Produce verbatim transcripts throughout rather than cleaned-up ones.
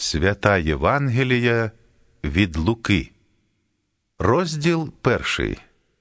Свята Євангелія від Луки. Розділ перший.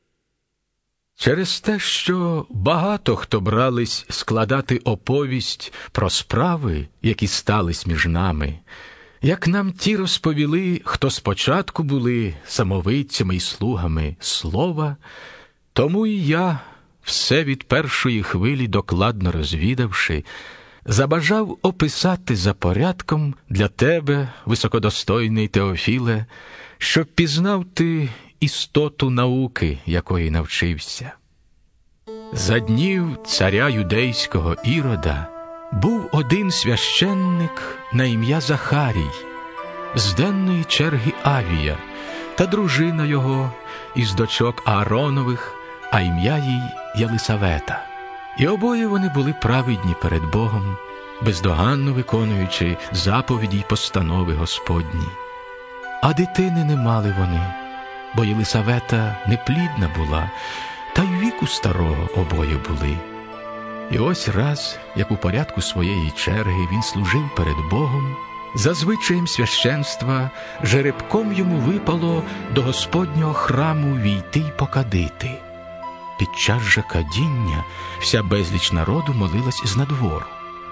Через те, що багато хто брались складати оповість про справи, які стались між нами, як нам ті розповіли, хто спочатку були самовидцями й слугами слова, тому і я, все від першої хвилі докладно розвідавши, забажав описати за порядком для тебе, високодостойний Теофіле, щоб пізнав ти істоту науки, якої навчився. За днів царя юдейського Ірода був один священник на ім'я Захарій, з денної черги Авія, та дружина його із дочок Ааронових, а ім'я їй Єлисавета. І обоє вони були праведні перед Богом, бездоганно виконуючи заповіді й постанови Господні. А дитини не мали вони, бо Єлисавета неплідна була, та й віку старого обоє були. І ось раз, як у порядку своєї черги він служив перед Богом, за звичаєм священства жеребком йому випало до Господнього храму війти й покадити. Під час же кадіння вся безліч народу молилась знадвору.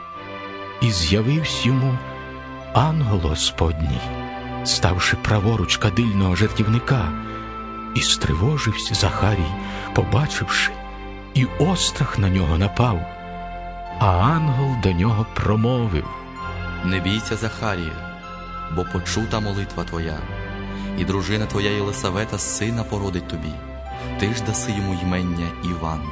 І з'явився йому ангел Господній, ставши праворуч кадильного жертівника, і стривожився Захарій, побачивши, і острах на нього напав. А ангел до нього промовив: «Не бійся, Захарія, бо почута молитва твоя, і дружина твоя Єлисавета сина породить тобі. Ти ж даси йому ймення Іван.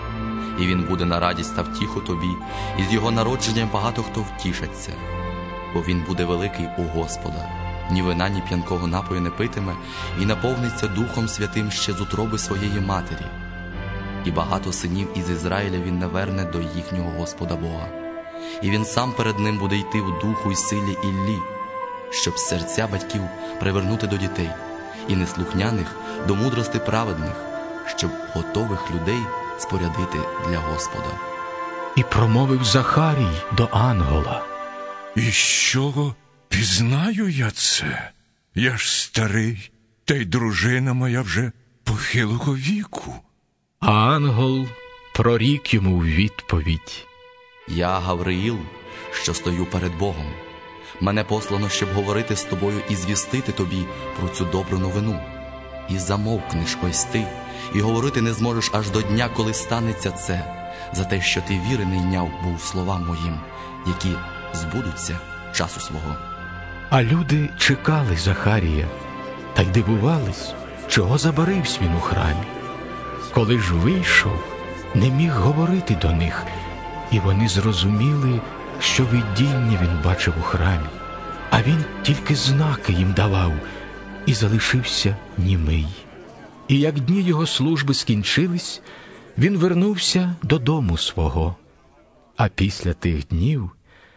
І він буде на радість та втіху тобі, і з його народженням багато хто втішаться. Бо він буде великий у Господа, ні вина, ні п'янкого напою не питиме, і наповниться Духом Святим ще з утроби своєї матері. І багато синів із Ізраїля він наверне до їхнього Господа Бога. І він сам перед ним буде йти в духу й силі Іллі, щоб серця батьків привернути до дітей, і неслухняних до мудрости праведних, щоб готових людей спорядити для Господа». І промовив Захарій до ангела: «І що пізнаю я це? Я ж старий, та й дружина моя вже похилого віку». А ангел прорік йому в відповідь: «Я Гавриїл, що стою перед Богом. Мене послано, щоб говорити з тобою і звістити тобі про цю добру новину. І замовкнеш ось ти, і говорити не зможеш аж до дня, коли станеться це, за те, що ти віри не йняв був словам моїм, які збудуться часу свого». А люди чекали Захарія, та й дивувались, чого забарився він у храмі. Коли ж вийшов, не міг говорити до них, і вони зрозуміли, що видіння він бачив у храмі, а він тільки знаки їм давав, і залишився німий. І як дні його служби скінчились, він вернувся додому свого. А після тих днів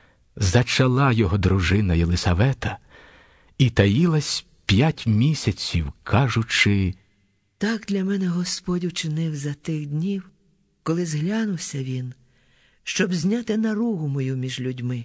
зачала його дружина Єлисавета і таїлась п'ять місяців, кажучи: «Так для мене Господь учинив за тих днів, коли зглянувся він, щоб зняти наругу мою між людьми».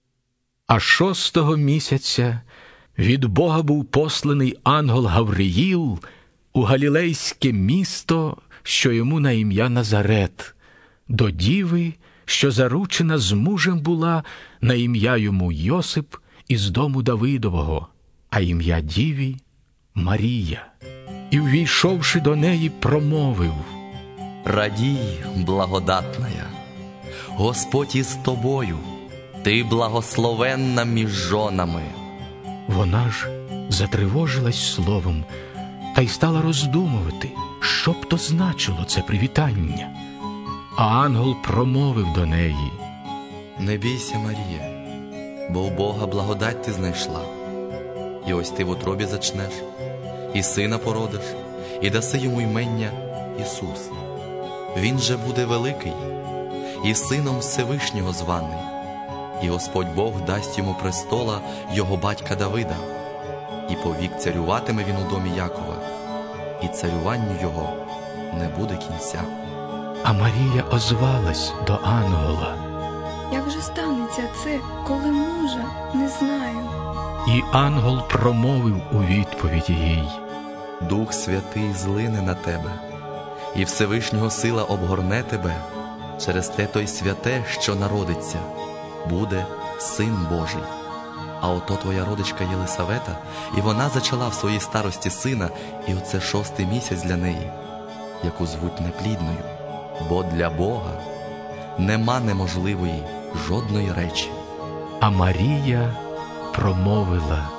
А шостого місяця від Бога був посланий ангел Гавриїл у галілейське місто, що йому на ім'я Назарет, до діви, що заручена з мужем була, на ім'я йому Йосип, із дому Давидового, а ім'я діві Марія. І, увійшовши до неї, промовив: «Радій, благодатная, Господь із тобою, ти благословенна між жонами». Вона ж затривожилась словом та й стала роздумувати, що б то значило це привітання. А ангел промовив до неї: «Не бійся, Марія, бо у Бога благодать ти знайшла. І ось ти в утробі зачнеш, і сина породиш, і даси йому ймення Ісус. Він же буде великий, і сином Всевишнього званий, і Господь Бог дасть йому престола його батька Давида, і повік царюватиме він у домі Якова, і царюванню його не буде кінця». А Марія озвалась до ангела: «Як же станеться це, коли мужа не знаю?» І ангел промовив у відповідь їй: Дух Святий злине на тебе, і Всевишнього сила обгорне тебе, через те той святе, що народиться, буде Син Божий. А ото твоя родичка Єлисавета, і вона зачала в своїй старості сина, і оце шостий місяць для неї, яку звуть неплідною, бо для Бога нема неможливої жодної речі. А Марія промовила: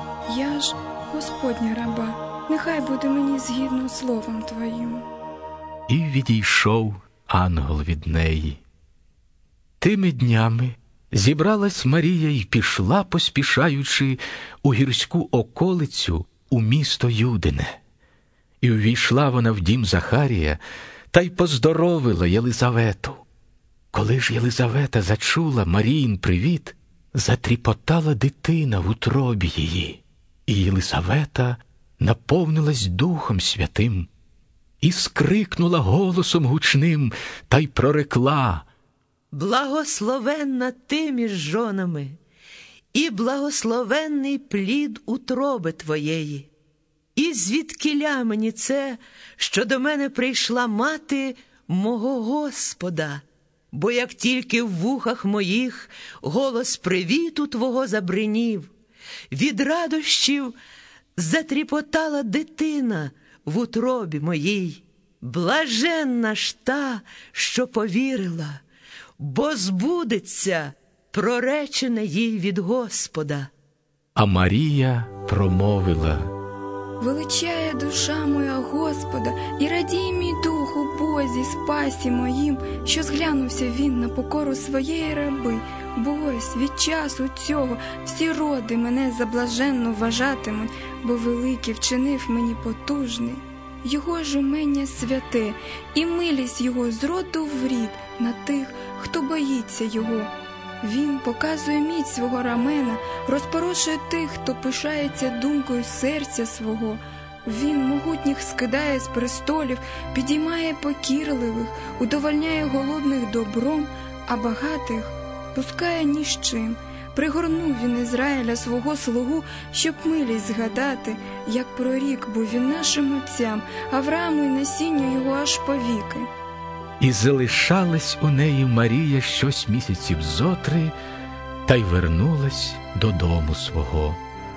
Я ж Господня раба, нехай буде мені згідно словом Твоїм. І відійшов ангел від неї. Тими днями зібралась Марія й пішла, поспішаючи, у гірську околицю, у місто Юдине. І увійшла вона в дім Захарія, та й поздоровила Єлизавету. Коли ж Єлизавета зачула Маріїн привіт, затріпотала дитина в утробі її, і Єлизавета наповнилась Духом Святим і скрикнула голосом гучним та й прорекла: Благословенна ти між жонами, і благословенний плід утроби твоєї. І звідкіля мені це, що до мене прийшла мати мого Господа? Бо як тільки в вухах моїх голос привіту твого забринів, від радощів затріпотала дитина в утробі моїй. Блаженна ж та, що повірила, бо збудеться проречене їй від Господа. А Марія промовила: Величає душа моя Господа, і радій мій дух у Бозі, спасі моїм, що зглянувся він на покору своєї раби. Бо ось від часу цього всі роди мене за блаженну вважатимуть, бо великий вчинив мені потужний. Його ж імення святе, і милість його з роду в рід на тих, хто боїться його. Він показує міць свого рамена, розпорошує тих, хто пишається думкою серця свого. Він могутніх скидає з престолів, підіймає покірливих, удовольняє голодних добром, а багатих пускає ні з чим. Пригорнув він Ізраїля свого слугу, щоб милість згадати, як прорік був він нашим отцям, Аврааму й насінню його аж повіки. І залишалась у неї Марія щось місяців зотри, та й вернулась додому свого.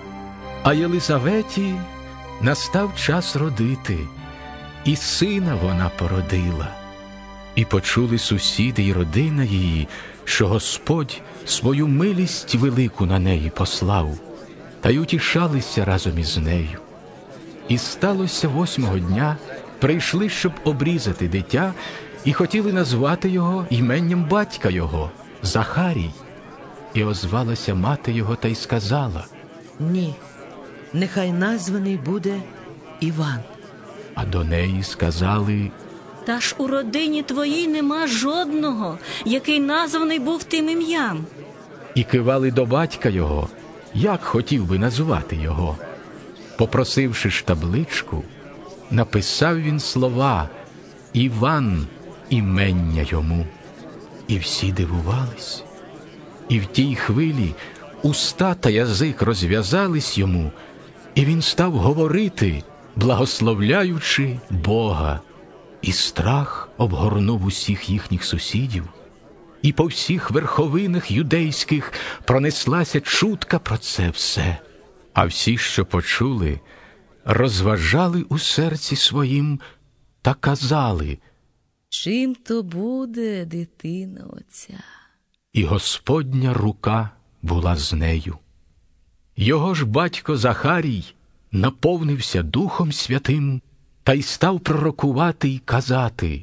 А Єлизаветі настав час родити, і сина вона породила. І почули сусіди й родина її, що Господь свою милість велику на неї послав, та й утішалися разом із нею. І сталося восьмого дня, прийшли, щоб обрізати дитя, і хотіли назвати його іменням батька його – Захарій. І озвалася мати його та й сказала: Ні, нехай названий буде Іван. А до неї сказали: Та ж у родині твоїй нема жодного, який названий був тим ім'ям. І кивали до батька його, як хотів би назвати його. Попросивши ж табличку, написав він слова «Іван» імення йому. І всі дивувались. І в тій хвилі уста та язик розв'язались йому, і він став говорити, благословляючи Бога. І страх обгорнув усіх їхніх сусідів. І по всіх верховинах юдейських пронеслася чутка про це все. А всі, що почули, розважали у серці своїм та казали: Чим то буде дитина оця? І Господня рука була з нею. Його ж батько Захарій наповнився Духом Святим та й став пророкувати й казати: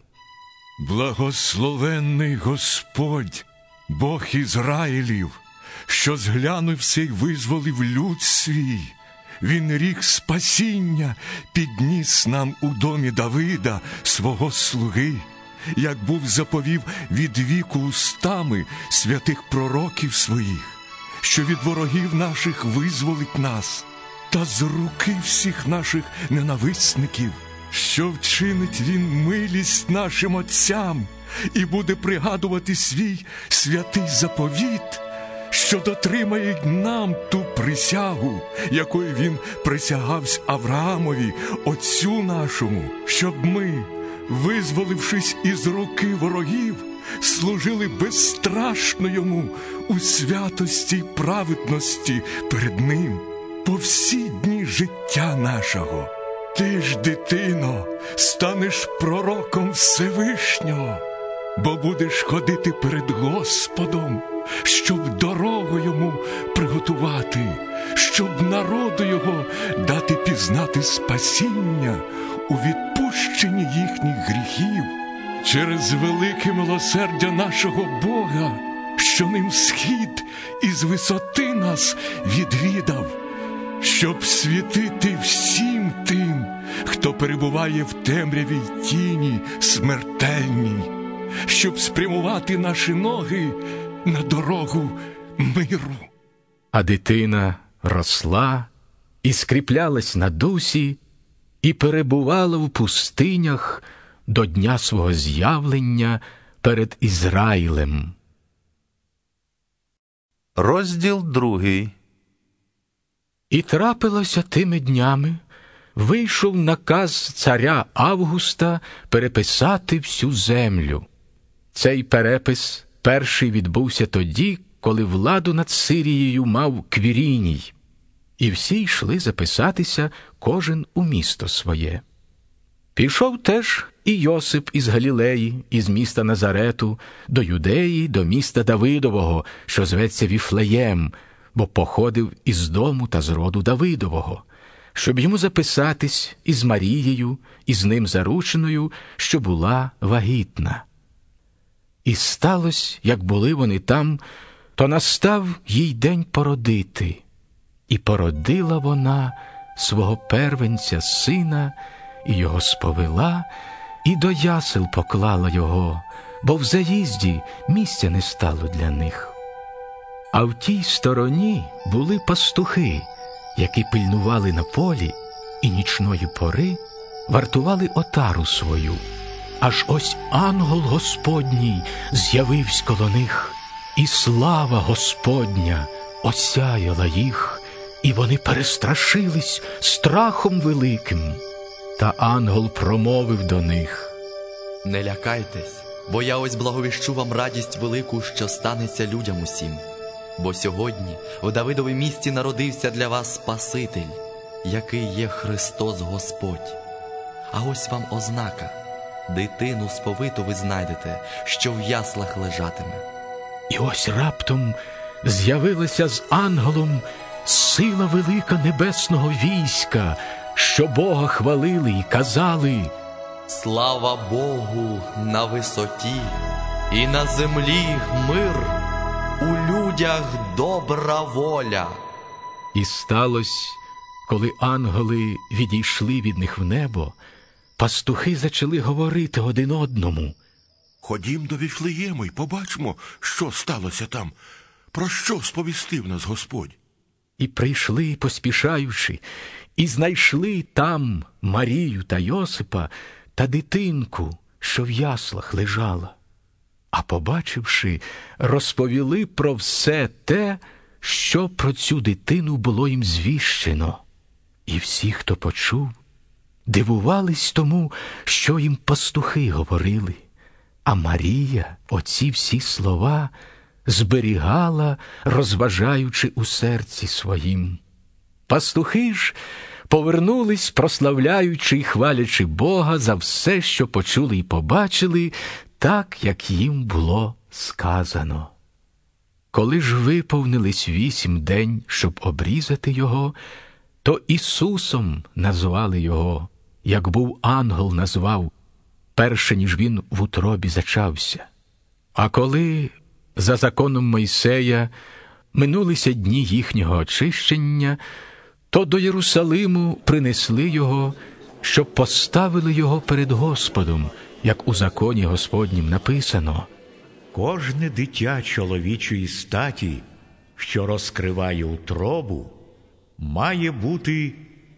Благословенний Господь, Бог Ізраїлів, що зглянувся й визволив люд свій. Він ріг спасіння підніс нам у домі Давида, свого слуги, як був заповів від віку устами святих пророків своїх, що від ворогів наших визволить нас, та з руки всіх наших ненависників, що вчинить він милість нашим отцям і буде пригадувати свій святий заповіт, що дотримає нам ту присягу, якою він присягався Авраамові, отцю нашому, щоб ми, визволившись із руки ворогів, служили безстрашно йому у святості й праведності перед ним по всі дні життя нашого. Ти ж, дитино, станеш пророком Всевишнього, бо будеш ходити перед Господом, щоб дорогу йому приготувати, щоб народу його дати пізнати спасіння у відпущенні їхніх гріхів, через велике милосердя нашого Бога, що ним схід із висоти нас відвідав, щоб світити всім тим, хто перебуває в темряві й тіні смертельній, щоб спрямувати наші ноги на дорогу миру. А дитина росла і скріплялась на дусі, і перебувала в пустинях до дня свого з'явлення перед Ізраїлем. Розділ другий. І трапилося тими днями, вийшов наказ царя Августа переписати всю землю. Цей перепис перший відбувся тоді, коли владу над Сирією мав Квіріній. І всі йшли записатися, кожен у місто своє. Пішов теж і Йосип із Галілеї, із міста Назарету, до Юдеї, до міста Давидового, що зветься Віфлеєм, бо походив із дому та з роду Давидового, щоб йому записатись із Марією, із ним зарученою, що була вагітна. І сталося, як були вони там, то настав їй день породити. І породила вона свого первенця сина, і його сповила, і до ясел поклала його, бо в заїзді місця не стало для них. А в тій стороні були пастухи, які пильнували на полі і нічної пори вартували отару свою. Аж ось ангел Господній з'явився коло них, і слава Господня осяяла їх, і вони перестрашились страхом великим. Та ангел промовив до них: «Не лякайтесь, бо я ось благовіщу вам радість велику, що станеться людям усім. Бо сьогодні в Давидові місті народився для вас Спаситель, який є Христос Господь. А ось вам ознака: дитину сповиту ви знайдете, що в яслах лежатиме». І ось раптом з'явилася з ангелом сила велика небесного війська, що Бога хвалили і казали: «Слава Богу на висоті, і на землі мир, у людях добра воля». І сталося, коли ангели відійшли від них в небо, пастухи зачали говорити один одному: «Ходім до Віфлеєму й побачимо, що сталося там, про що сповістив нас Господь». І прийшли, поспішаючи, і знайшли там Марію та Йосипа та дитинку, що в яслах лежала. А побачивши, розповіли про все те, що про цю дитину було їм звіщено. І всі, хто почув, дивувались тому, що їм пастухи говорили. А Марія оці всі слова зберігала, розважаючи у серці своїм. Пастухи ж повернулись, прославляючи й хвалячи Бога за все, що почули й побачили, так, як їм було сказано. Коли ж виповнились вісім день, щоб обрізати його, то Ісусом назвали його, як був ангел назвав, перше, ніж він в утробі зачався. А коли за законом Мойсея минулися дні їхнього очищення, то до Єрусалиму принесли його, щоб поставили його перед Господом, як у законі Господнім написано: «Кожне дитя чоловічої статі, що розкриває утробу, має бути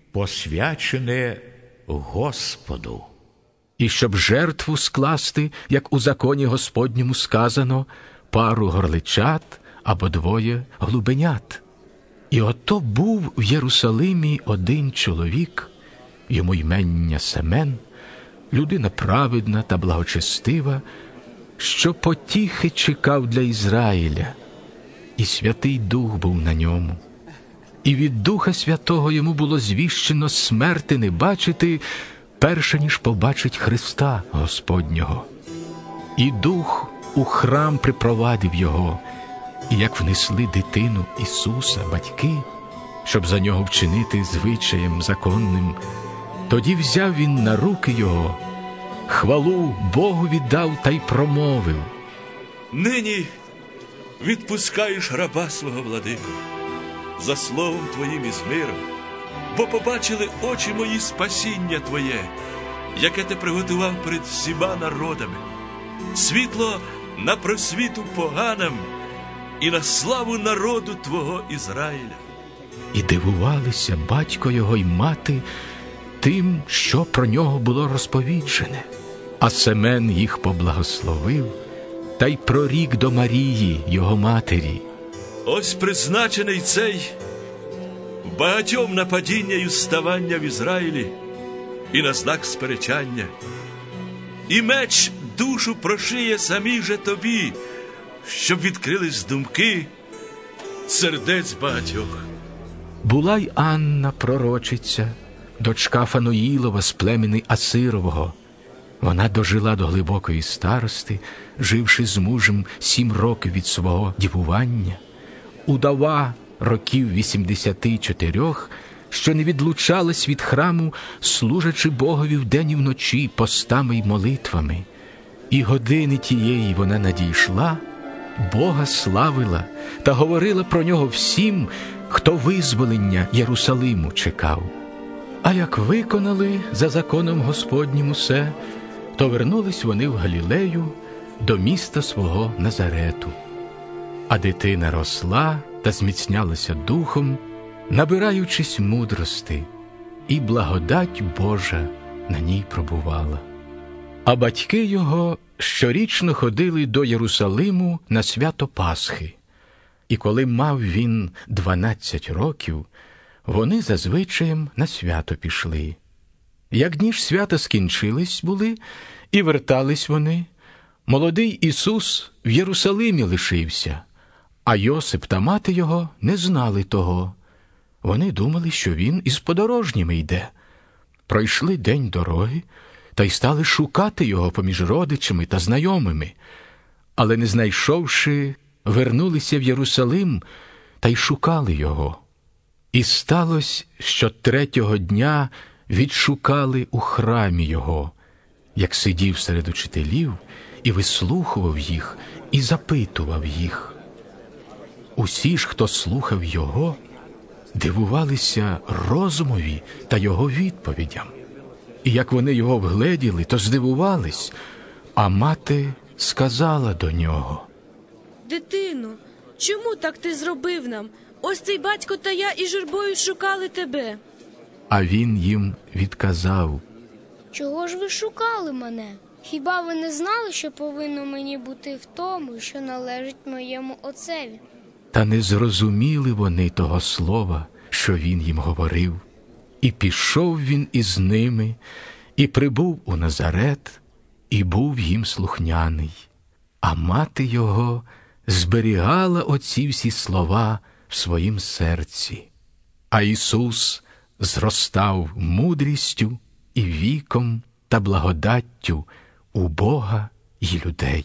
посвячене Господу». І щоб жертву скласти, як у законі Господньому сказано, пару горличат або двоє голубенят. І ото був в Єрусалимі один чоловік, йому ймення Семен, людина праведна та благочестива, що потіхи чекав для Ізраїля, і Святий Дух був на ньому. І від Духа Святого йому було звіщено смерти не бачити, перше ніж побачить Христа Господнього. І Дух у храм припровадив його, і як внесли дитину Ісуса батьки, щоб за нього вчинити звичаєм законним, тоді взяв він на руки його, хвалу Богу віддав та й промовив: «Нині відпускаєш раба свого, владико, за словом Твоїм і з миром, бо побачили очі мої спасіння Твоє, яке Ти приготував перед всіма народами, світло на просвіту поганам і на славу народу Твого Ізраїля». І дивувалися батько його й мати тим, що про нього було розповіджене. А Семен їх поблагословив та й прорік до Марії, його матері: «Ось призначений цей багатьом на падіння й уставання в Ізраїлі і на знак сперечання. І меч душу прошиє самій же тобі, щоб відкрились думки сердець багатьох». Була й Анна, пророчиця, дочка Фануїлова з племени Асирового. Вона дожила до глибокої старости, живши з мужем сім років від свого дівування. Удава років вісімдесяти чотирьох, що не відлучалась від храму, служачи Богові вдень і вночі постами й молитвами. І години тієї вона надійшла, Бога славила та говорила про нього всім, хто визволення Єрусалиму чекав. А як виконали за законом Господнім усе, то вернулись вони в Галілею до міста свого Назарету. А дитина росла та зміцнялася духом, набираючись мудрости, і благодать Божа на ній пробувала. А батьки його щорічно ходили до Єрусалиму на свято Пасхи. І коли мав він дванадцять років, вони за звичаєм на свято пішли. Як дні ж свята скінчились були, і вертались вони, молодий Ісус в Єрусалимі лишився, а Йосип та мати його не знали того. Вони думали, що він із подорожніми йде. Пройшли день дороги, та й стали шукати його поміж родичами та знайомими. Але не знайшовши, вернулися в Єрусалим та й шукали його. І сталося, що третього дня відшукали у храмі його, як сидів серед учителів і вислухував їх, і запитував їх. Усі ж, хто слухав його, дивувалися розумові та його відповідям. І як вони його вгледіли, то здивувались, а мати сказала до нього: «Дитино, чому так ти зробив нам? Ось цей батько та я і журбою шукали тебе». А він їм відказав: «Чого ж ви шукали мене? Хіба ви не знали, що повинно мені бути в тому, що належить моєму отцеві?» Та не зрозуміли вони того слова, що він їм говорив. І пішов він із ними, і прибув у Назарет, і був їм слухняний. А мати його зберігала оці всі слова в своїм серці. А Ісус зростав мудрістю і віком та благодаттю у Бога й людей.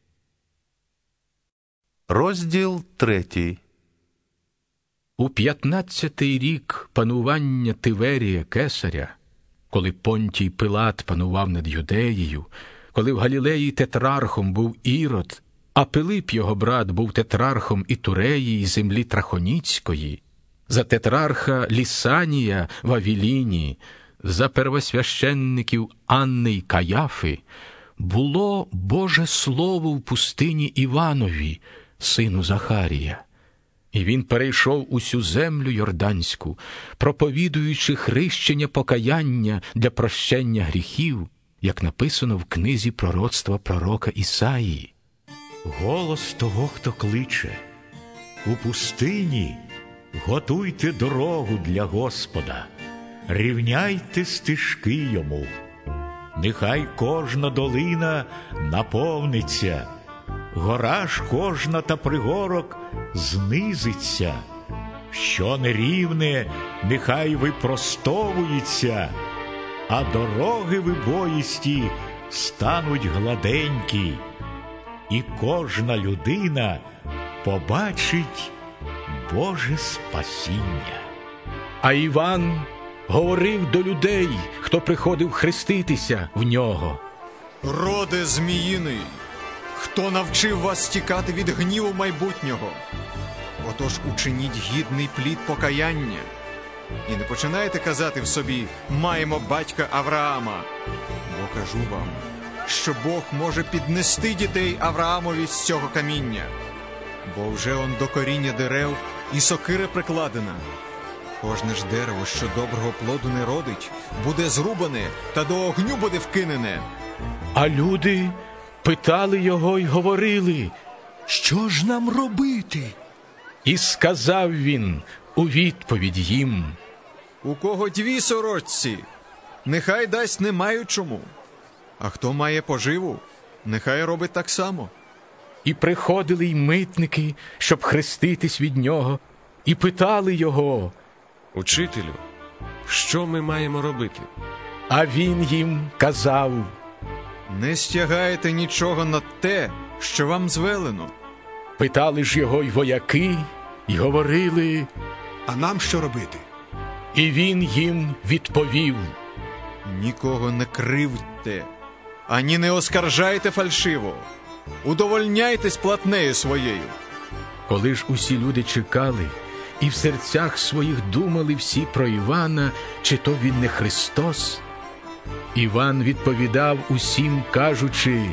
Розділ третій. У п'ятнадцятий рік панування Тиверія Кесаря, коли Понтій Пилат панував над Юдеєю, коли в Галілеї тетрархом був Ірод, а Пилип, його брат, був тетрархом і Туреї, і землі Трахоніцької, за тетрарха Лісанія в Авіліні, за первосвященників Анни й Каяфи, було Боже слово в пустині Іванові, сину Захарія. І він перейшов усю землю Йорданську, проповідуючи хрещення покаяння для прощення гріхів, як написано в книзі пророцтва пророка Голос того, хто кличе: у пустині Готуйте дорогу для Господа, рівняйте стежки йому. Нехай кожна долина наповниться, гора ж кожна та пригорок знизиться. Що нерівне, нехай випростовується, а дороги вибоїсті стануть гладенькі, і кожна людина побачить Боже спасіння. А Іван говорив до людей, хто приходив хреститися в нього. Роде зміїний, хто навчив вас тікати від гніву майбутнього? Отож учиніть гідний плід покаяння. І не починайте казати в собі: маємо батька Авраама. Бо кажу вам, що Бог може піднести дітей Авраамові з цього каміння. Бо вже он до коріння дерев і сокира прикладена. Кожне ж дерево, що доброго плоду не родить, буде зрубане та до огню буде вкинене. А люди питали його й говорили: що ж нам робити? І сказав він у відповідь їм: у кого дві сорочці, нехай дасть не маючому, а хто має поживу, нехай робить так само. І приходили й митники, щоб хреститись від нього, і питали його: учителю, що ми маємо робити? А він їм казав: не стягайте нічого на те, що вам звелено. Питали ж його й вояки, й говорили: а нам що робити? І він їм відповів: нікого не кривдьте, ані не оскаржайте фальшиво. Удовольняйтесь платнею своєю. Коли ж усі люди чекали, і в серцях своїх думали всі про Івана, чи то він не Христос, Іван відповідав усім, кажучи: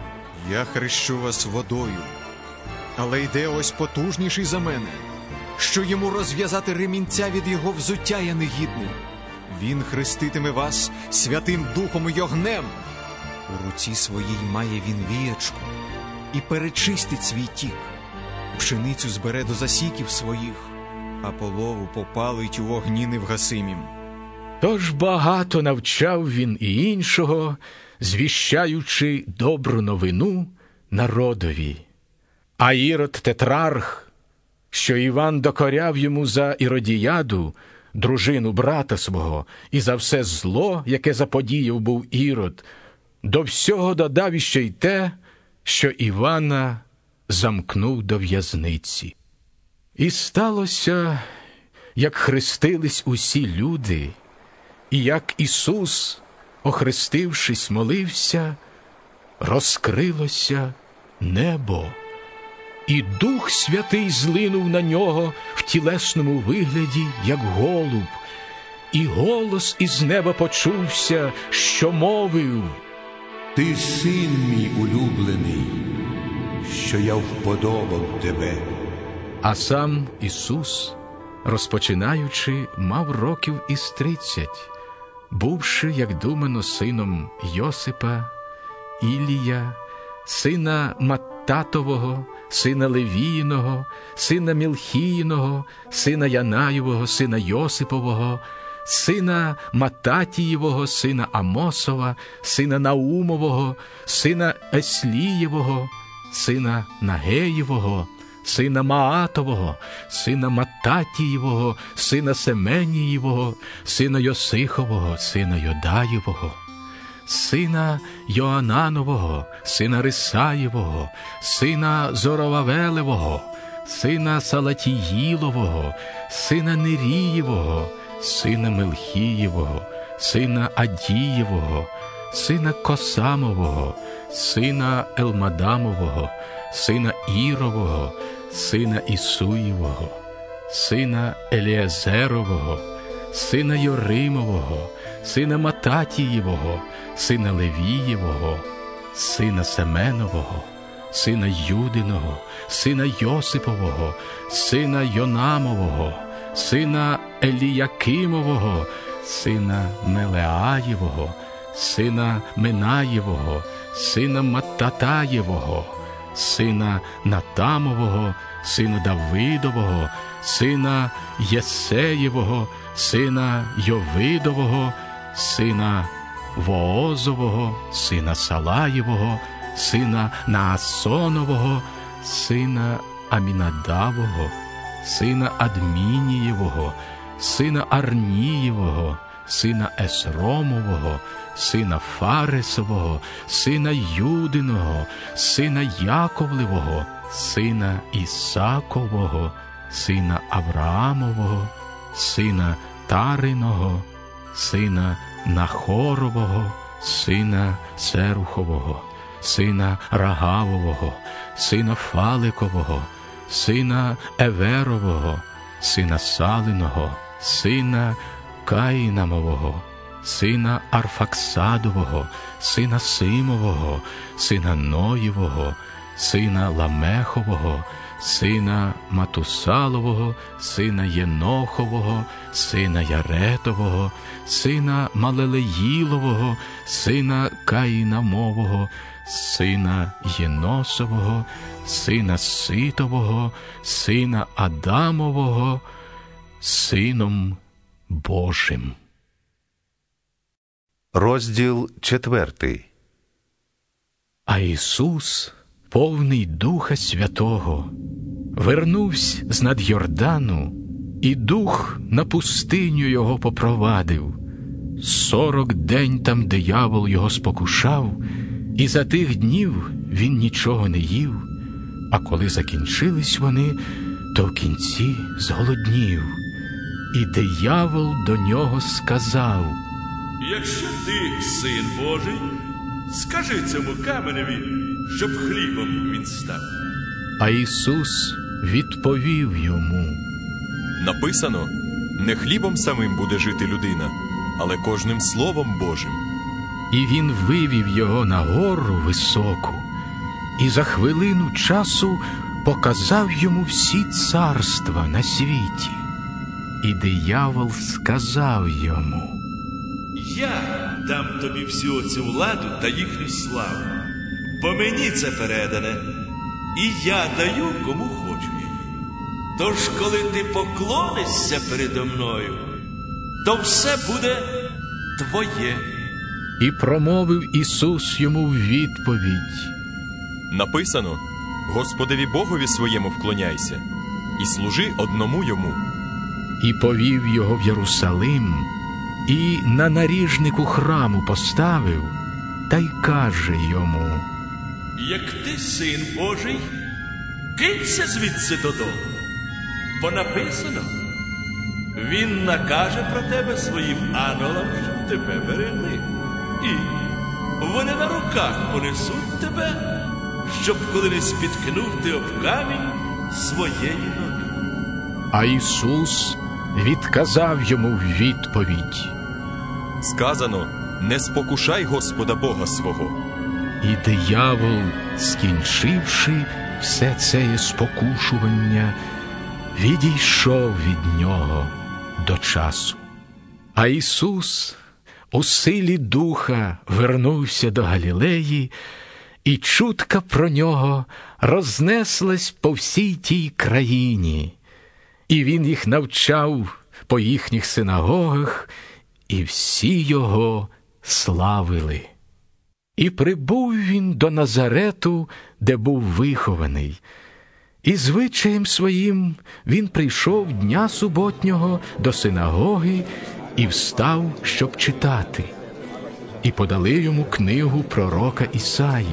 я хрещу вас водою, але йде ось потужніший за мене, що йому розв'язати ремінця від його взуття я негідний. Він хреститиме вас Святим Духом і огнем. У руці своїй має він віячку і перечистить свій тік. Пшеницю збере до засіків своїх, а полову попалить у вогні невгасимім. Тож багато навчав він і іншого, звіщаючи добру новину народові. А Ірод тетрарх, що Іван докоряв йому за Іродіяду, дружину брата свого, і за все зло, яке заподіяв був Ірод, до всього додав іще й те, що Івана замкнув до в'язниці. І сталося, як хрестились усі люди, і як Ісус, охрестившись, молився, розкрилося небо, і Дух Святий злинув на нього в тілесному вигляді, як голуб, і голос із неба почувся, що мовив: ти син мій улюблений, що я вподобав тебе. А сам Ісус, розпочинаючи, мав років із тридцять, бувши, як думано, сином Йосипа, Ілія, сина Маттатового, сина Левіїного, сина Мілхіїного, сина Янаєвого, сина Йосипового, сина Мататієвого, сина Амосова, сина Наумового, сина Еслієвого, сина Нагеєвого, сина Маатового, сина Мататієвого, сина Семенієвого, сина Йосихового, сина Йодаєвого, сина Йоананового, сина Рисаєвого, сина Зоровавелевого, сина Салатіїлового, сина Нерієвого, сина Мелхієвого, сина Адієвого, сина Косамового, сина Елмадамового, сина Ірового, сина Ісуєвого, сина Еліезерового, сина Йоримового, сина Мататієвого, сина Левієвого, сина Семенового, сина Юдиного, сина Йосипового, сина Йонамового, сина Еліякимового, сина Мелеаєвого, сина Минаєвого, сина Маттатаєвого, сина Натамового, сина Давидового, сина Єсеєвого, сина Йовидового, сина Воозового, сина Салаєвого, сина Наасонового, сина Амінадавого, сина Адмінієвого, сина Арнієвого, сина Есромового, сина Фаресового, сина Юдиного, сина Яковлевого, сина Ісакового, сина Авраамового, сина Тариного, сина Нахорового, сина Серухового, сина Рагавового, сина Фаликового, сина Еверового, сина Салиного, сина Каїнамового, сина Арфаксадового, сина Симового, сина Ноєвого, сина Ламехового, сина Матусалового, сина Єнохового, сина Яретового, сина Малелеїлового, сина Каїнамового, сина Єносового, сина Ситового, сина Адамового, Сином Божим. Розділ четвертий. А Ісус, повний Духа Святого, вернувся з над Йордану, і Дух на пустиню його попровадив. Сорок день там диявол його спокушав, і за тих днів він нічого не їв. А коли закінчились вони, то в кінці зголоднів. І диявол до нього сказав: якщо ти син Божий, скажи цьому каменеві, щоб хлібом він став. А Ісус відповів йому: написано, не хлібом самим буде жити людина, але кожним словом Божим. І він вивів його на гору високу, і за хвилину часу показав йому всі царства на світі. І диявол сказав йому: я дам тобі всю цю владу та їхню славу, бо мені це передане, і я даю кому хочу її. Тож, коли ти поклонишся передо мною, то все буде твоє. І промовив Ісус йому в відповідь: написано, Господеві Богові своєму вклоняйся, і служи одному йому. І повів його в Єрусалим, і на наріжнику храму поставив, та й каже йому: як ти син Божий, кинься звідси додому, бо написано, він накаже про тебе своїм ангелам, щоб тебе берегли, і вони на руках понесуть тебе, щоб коли не спіткнув ти об камінь своєї ноги. А Ісус відказав йому в відповідь: сказано, не спокушай Господа Бога свого. І диявол, скінчивши все це спокушування, відійшов від нього до часу. А Ісус у силі Духа вернувся до Галілеї, і чутка про нього рознеслась по всій тій країні. І він їх навчав по їхніх синагогах, і всі його славили. І прибув він до Назарету, де був вихований. І звичаєм своїм він прийшов дня суботнього до синагоги і встав, щоб читати. І подали йому книгу пророка Ісаї.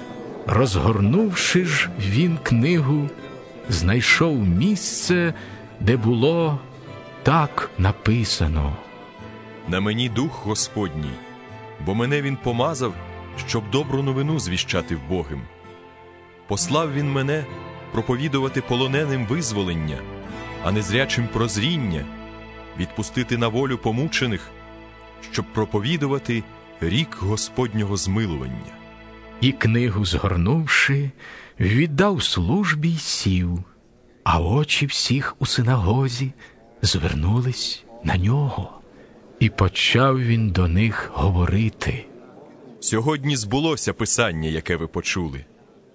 Розгорнувши ж він книгу, знайшов місце, де було так написано: на мені Дух Господній, бо мене він помазав, щоб добру новину звіщати вбогим. Послав він мене проповідувати полоненим визволення, а незрячим прозріння, відпустити на волю помучених, щоб проповідувати рік Господнього змилування. І книгу згорнувши, віддав службі й сів, а очі всіх у синагозі звернулись на нього. І почав він до них говорити: сьогодні збулося Писання, яке ви почули.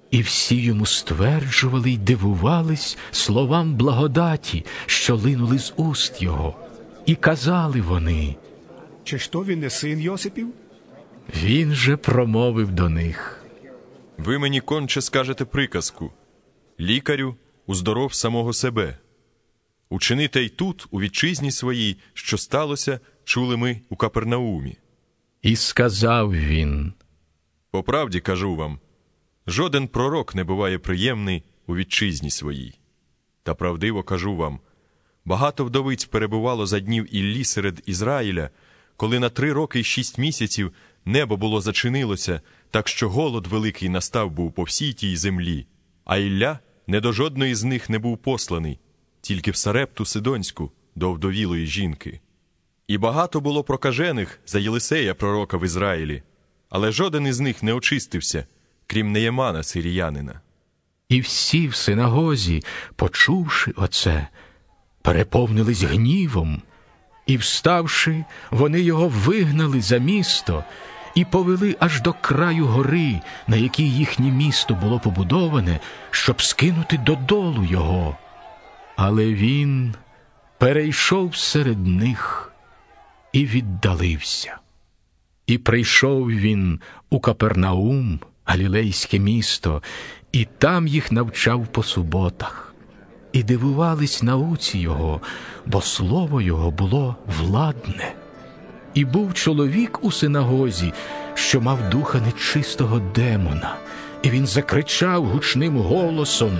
І всі йому стверджували й дивувались словам благодаті, що линули з уст його. І казали вони: чи ж то він не син Йосипів? Він же промовив до них: ви мені конче скажете приказку: лікарю, уздоров самого себе. Учини те й тут, у вітчизні своїй, що сталося, чули ми у Капернаумі. І сказав він: по правді кажу вам, жоден пророк не буває приємний у вітчизні своїй. Та правдиво кажу вам, багато вдовиць перебувало за днів Іллі серед Ізраїля, коли на три роки й шість місяців небо було зачинилося, так що голод великий настав був по всій тій землі. А Ілля не до жодної з них не був посланий, тільки в Сарепту Сидонську, до вдовілої жінки. І багато було прокажених за Єлисея пророка в Ізраїлі, але жоден із них не очистився, крім Неємана сиріянина. І всі в синагозі, почувши оце, переповнились гнівом, і, вставши, вони його вигнали за місто і повели аж до краю гори, на якій їхнє місто було побудоване, щоб скинути додолу його. Але він перейшов серед них і віддалився. І прийшов він у Капернаум, галілейське місто, і там їх навчав по суботах. І дивувались науці його, бо слово його було владне. І був чоловік у синагозі, що мав духа нечистого демона, і він закричав гучним голосом: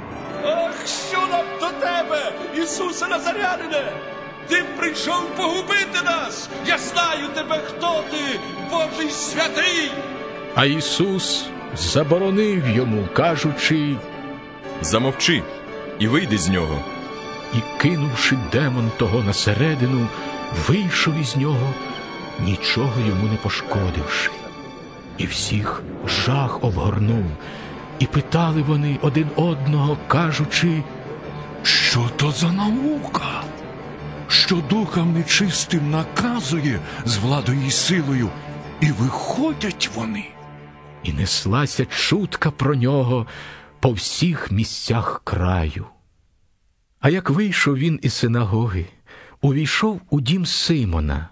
ах, що нам до тебе, Ісусе Назарянине? Ти прийшов погубити нас! Я знаю тебе, хто ти, Божий святий! А Ісус заборонив йому, кажучи: замовчи і вийди з нього. І, кинувши демон того на середину, вийшов із нього, нічого йому не пошкодивши. І всіх жах обгорнув. І питали вони один одного, кажучи: що то за наука, що духам нечистим наказує з владою і силою, і виходять вони. І неслася чутка про нього по всіх місцях краю. А як вийшов він із синагоги, увійшов у дім Симона.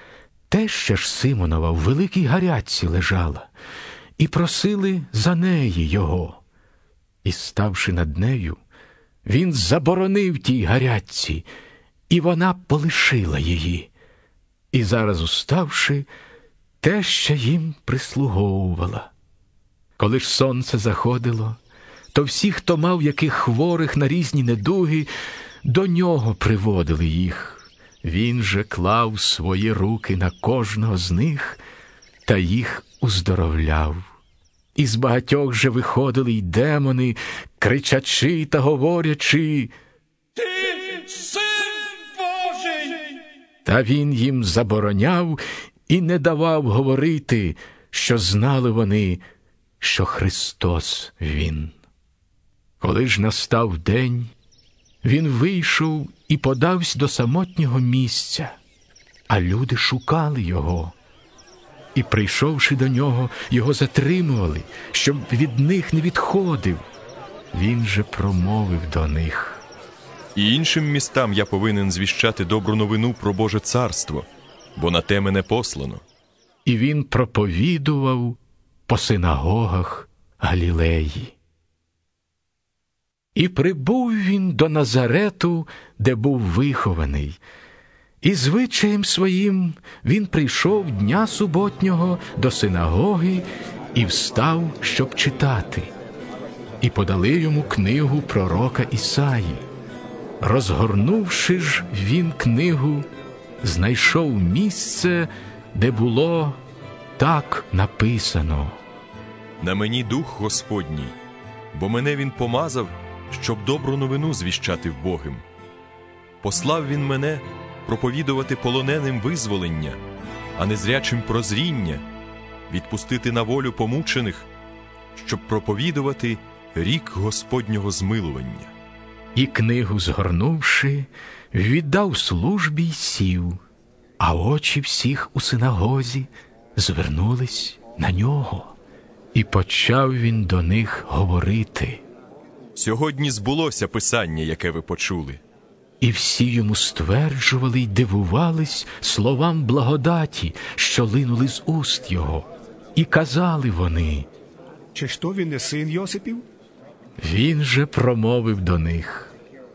Теща ж Симонова в великій гарячці лежала, і просили за неї його. І, ставши над нею, він заборонив тій гарячці, і вона полишила її. І зараз, уставши, теща їм прислуговувала. Коли ж сонце заходило, то всі, хто мав яких хворих на різні недуги, до нього приводили їх. Він же клав свої руки на кожного з них та їх уздоровляв. Із багатьох же виходили й демони, кричачи та говорячи: ти син Божий! Та він їм забороняв і не давав говорити, що знали вони, що Христос він. Коли ж настав день, він вийшов і подався до самотнього місця, а люди шукали його. І, прийшовши до нього, його затримували, щоб від них не відходив. Він же промовив до них: і іншим містам я повинен звіщати добру новину про Боже царство, бо на те мене послано. І він проповідував по синагогах Галілеї. І прибув він до Назарету, де був вихований. І звичаєм своїм він прийшов дня суботнього до синагоги і встав, щоб читати. І подали йому книгу пророка Ісаї. Розгорнувши ж він книгу, знайшов місце, де було так написано: на мені дух Господній, бо мене він помазав, щоб добру новину звіщати вбогим. Послав він мене проповідувати полоненим визволення, а незрячим прозріння, відпустити на волю помучених, щоб проповідувати рік Господнього змилування. І книгу згорнувши, віддав службі й сів, а очі всіх у синагозі звернулись на нього. І почав він до них говорити. Сьогодні збулося писання, яке ви почули. І всі йому стверджували й дивувались словам благодаті, що линули з уст його. І казали вони: Чи ж то він не син Йосипів? Він же промовив до них: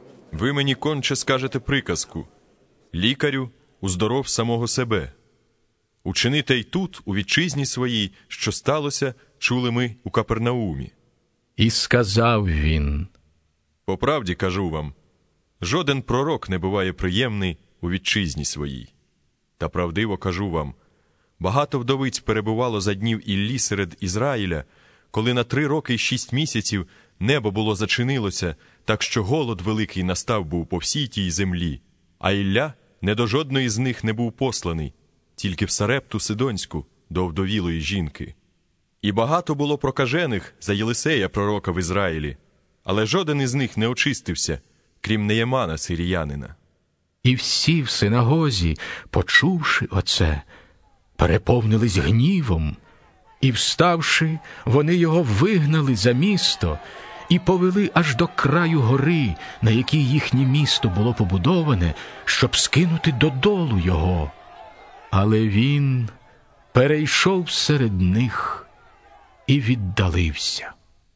Ви мені конче скажете приказку: лікарю, уздоров самого себе. Учините й тут, у вітчизні своїй, що сталося, чули ми у Капернаумі. І сказав він: По правді кажу вам, жоден пророк не буває приємний у вітчизні своїй. Та правдиво кажу вам, багато вдовиць перебувало за днів Іллі серед Ізраїля, коли на три роки й шість місяців небо було зачинилося, так що голод великий настав був по всій тій землі, а Ілля не до жодної з них не був посланий, тільки в Сарепту Сидонську, до вдовілої жінки. І багато було прокажених за Єлисея пророка в Ізраїлі, але жоден із них не очистився, крім Неємана сиріянина. І всі в синагозі, почувши оце, переповнились гнівом, і, вставши, вони його вигнали за місто і повели аж до краю гори, на якій їхнє місто було побудоване, щоб скинути додолу його. Але він перейшов серед них і віддалився.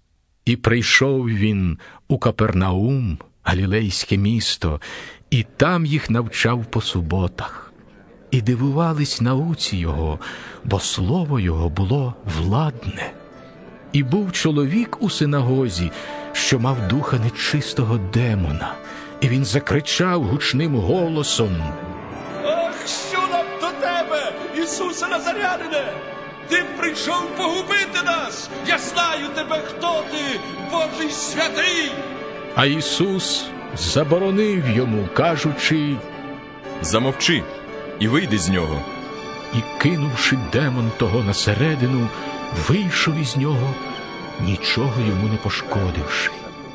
І прийшов він у Капернаум, галілейське місто, і там їх навчав по суботах. І дивувались науці його, бо слово його було владне. І був чоловік у синагозі, що мав духа нечистого демона, і він закричав гучним голосом: Ах, що нам до тебе, Ісусе Назарянине! Ти прийшов погубити нас! Я знаю тебе, хто ти, Божий святий! А Ісус заборонив йому, кажучи: Замовчи і вийди з нього. І, кинувши демон того на середину, вийшов із нього, нічого йому не пошкодивши.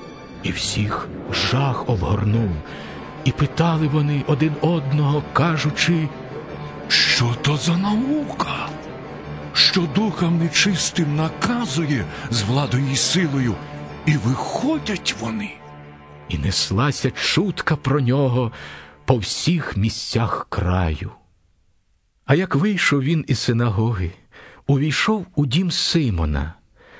І всіх жах обгорнув, і питали вони один одного, кажучи: Що то за наука, що духам нечистим наказує з владою і силою, і виходять вони? І неслася чутка про нього по всіх місцях краю. А як вийшов він із синагоги, увійшов у дім Симона.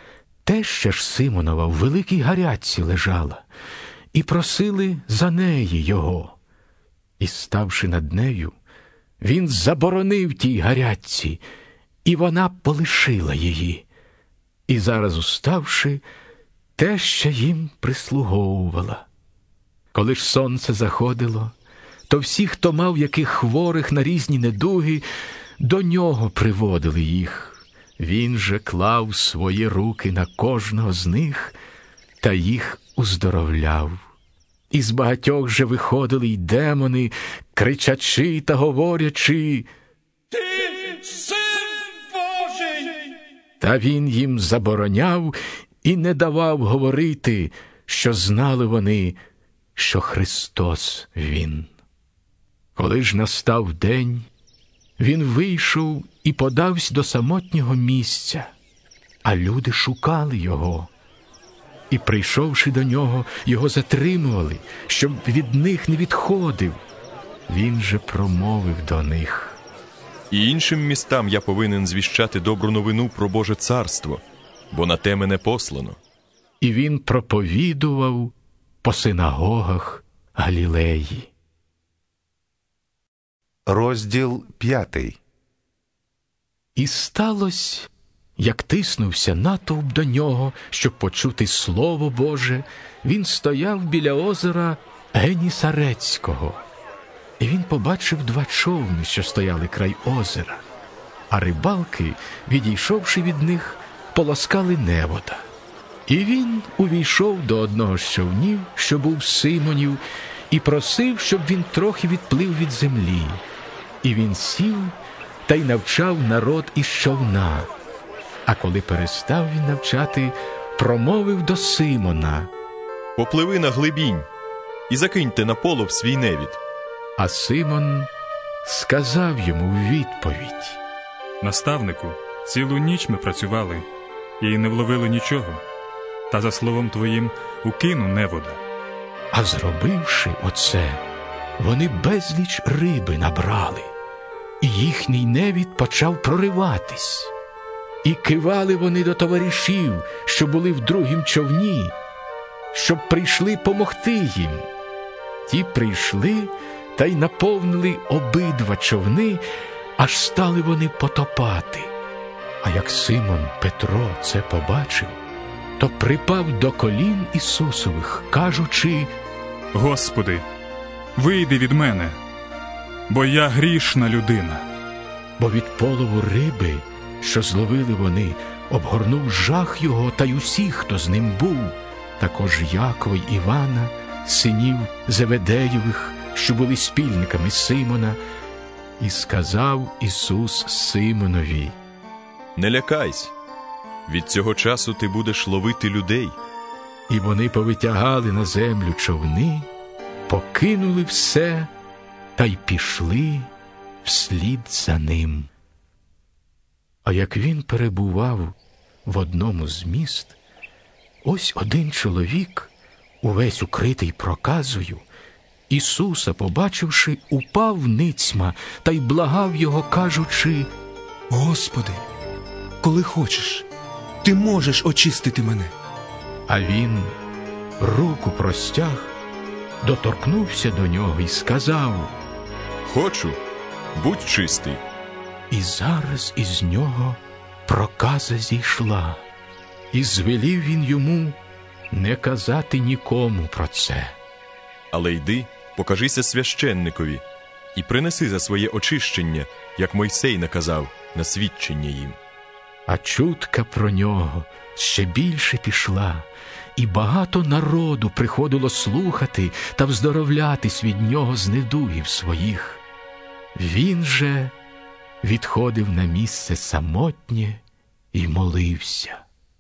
Теща ж Симонова в великій гарячці лежала, і просили за неї його. І, ставши над нею, він заборонив тій гарячці, і вона полишила її. І зараз, уставши, теща їм прислуговувала. Коли ж сонце заходило, то всі, хто мав яких хворих на різні недуги, до нього приводили їх. Він же клав свої руки на кожного з них та їх уздоровляв. Із багатьох же виходили й демони, кричачи та говорячи: Ти син Божий! Та він їм забороняв і не давав говорити, що знали вони, що Христос він. Коли ж настав день, він вийшов і подався до самотнього місця, а люди шукали його. І, прийшовши до нього, його затримували, щоб від них не відходив. Він же промовив до них: І іншим містам я повинен звіщати добру новину про Боже царство, бо на те мене послано. І він проповідував по синагогах Галілеї. Розділ п'ятий. І сталося, як тиснувся натовп до нього, щоб почути Слово Боже, він стояв біля озера Генісарецького. І він побачив два човни, що стояли край озера, а рибалки, відійшовши від них, полоскали невода. І він увійшов до одного з човнів, що був Симонів, і просив, щоб він трохи відплив від землі. І він сів та й навчав народ із човна. А коли перестав він навчати, промовив до Симона: Попливи на глибінь і закиньте на полов свій невід. А Симон сказав йому в відповідь: Наставнику, цілу ніч ми працювали і не вловили нічого, та за словом твоїм укину невода. А зробивши оце, вони безліч риби набрали, і їхній невід почав прориватись. І кивали вони до товаришів, що були в другім човні, щоб прийшли помогти їм. Ті прийшли та й наповнили обидва човни, аж стали вони потопати. А як Симон Петро це побачив, то припав до колін Ісусових, кажучи: «Господи, вийди від мене, бо я грішна людина». Бо від полову риби, що зловили вони, обгорнув жах його та й усіх, хто з ним був, також Якова й Івана, синів Зеведеєвих, що були спільниками Симона. І сказав Ісус Симонові: «Не лякайся, від цього часу ти будеш ловити людей». І вони повитягали на землю човни, покинули все та й пішли вслід за ним. А як він перебував в одному з міст, ось один чоловік, увесь укритий проказою, Ісуса побачивши, упав ницьма та й благав його, кажучи: «Господи, коли хочеш, ти можеш очистити мене». А він руку простяг, доторкнувся до нього і сказав: «Хочу, будь чистий». І зараз із нього проказа зійшла. І звелів він йому не казати нікому про це. Але йди, покажися священникові і принеси за своє очищення, як Мойсей наказав, на свідчення їм. А чутка про нього ще більше пішла, і багато народу приходило слухати та вздоровлятись від нього з недугів своїх. Він же відходив на місце самотнє і молився.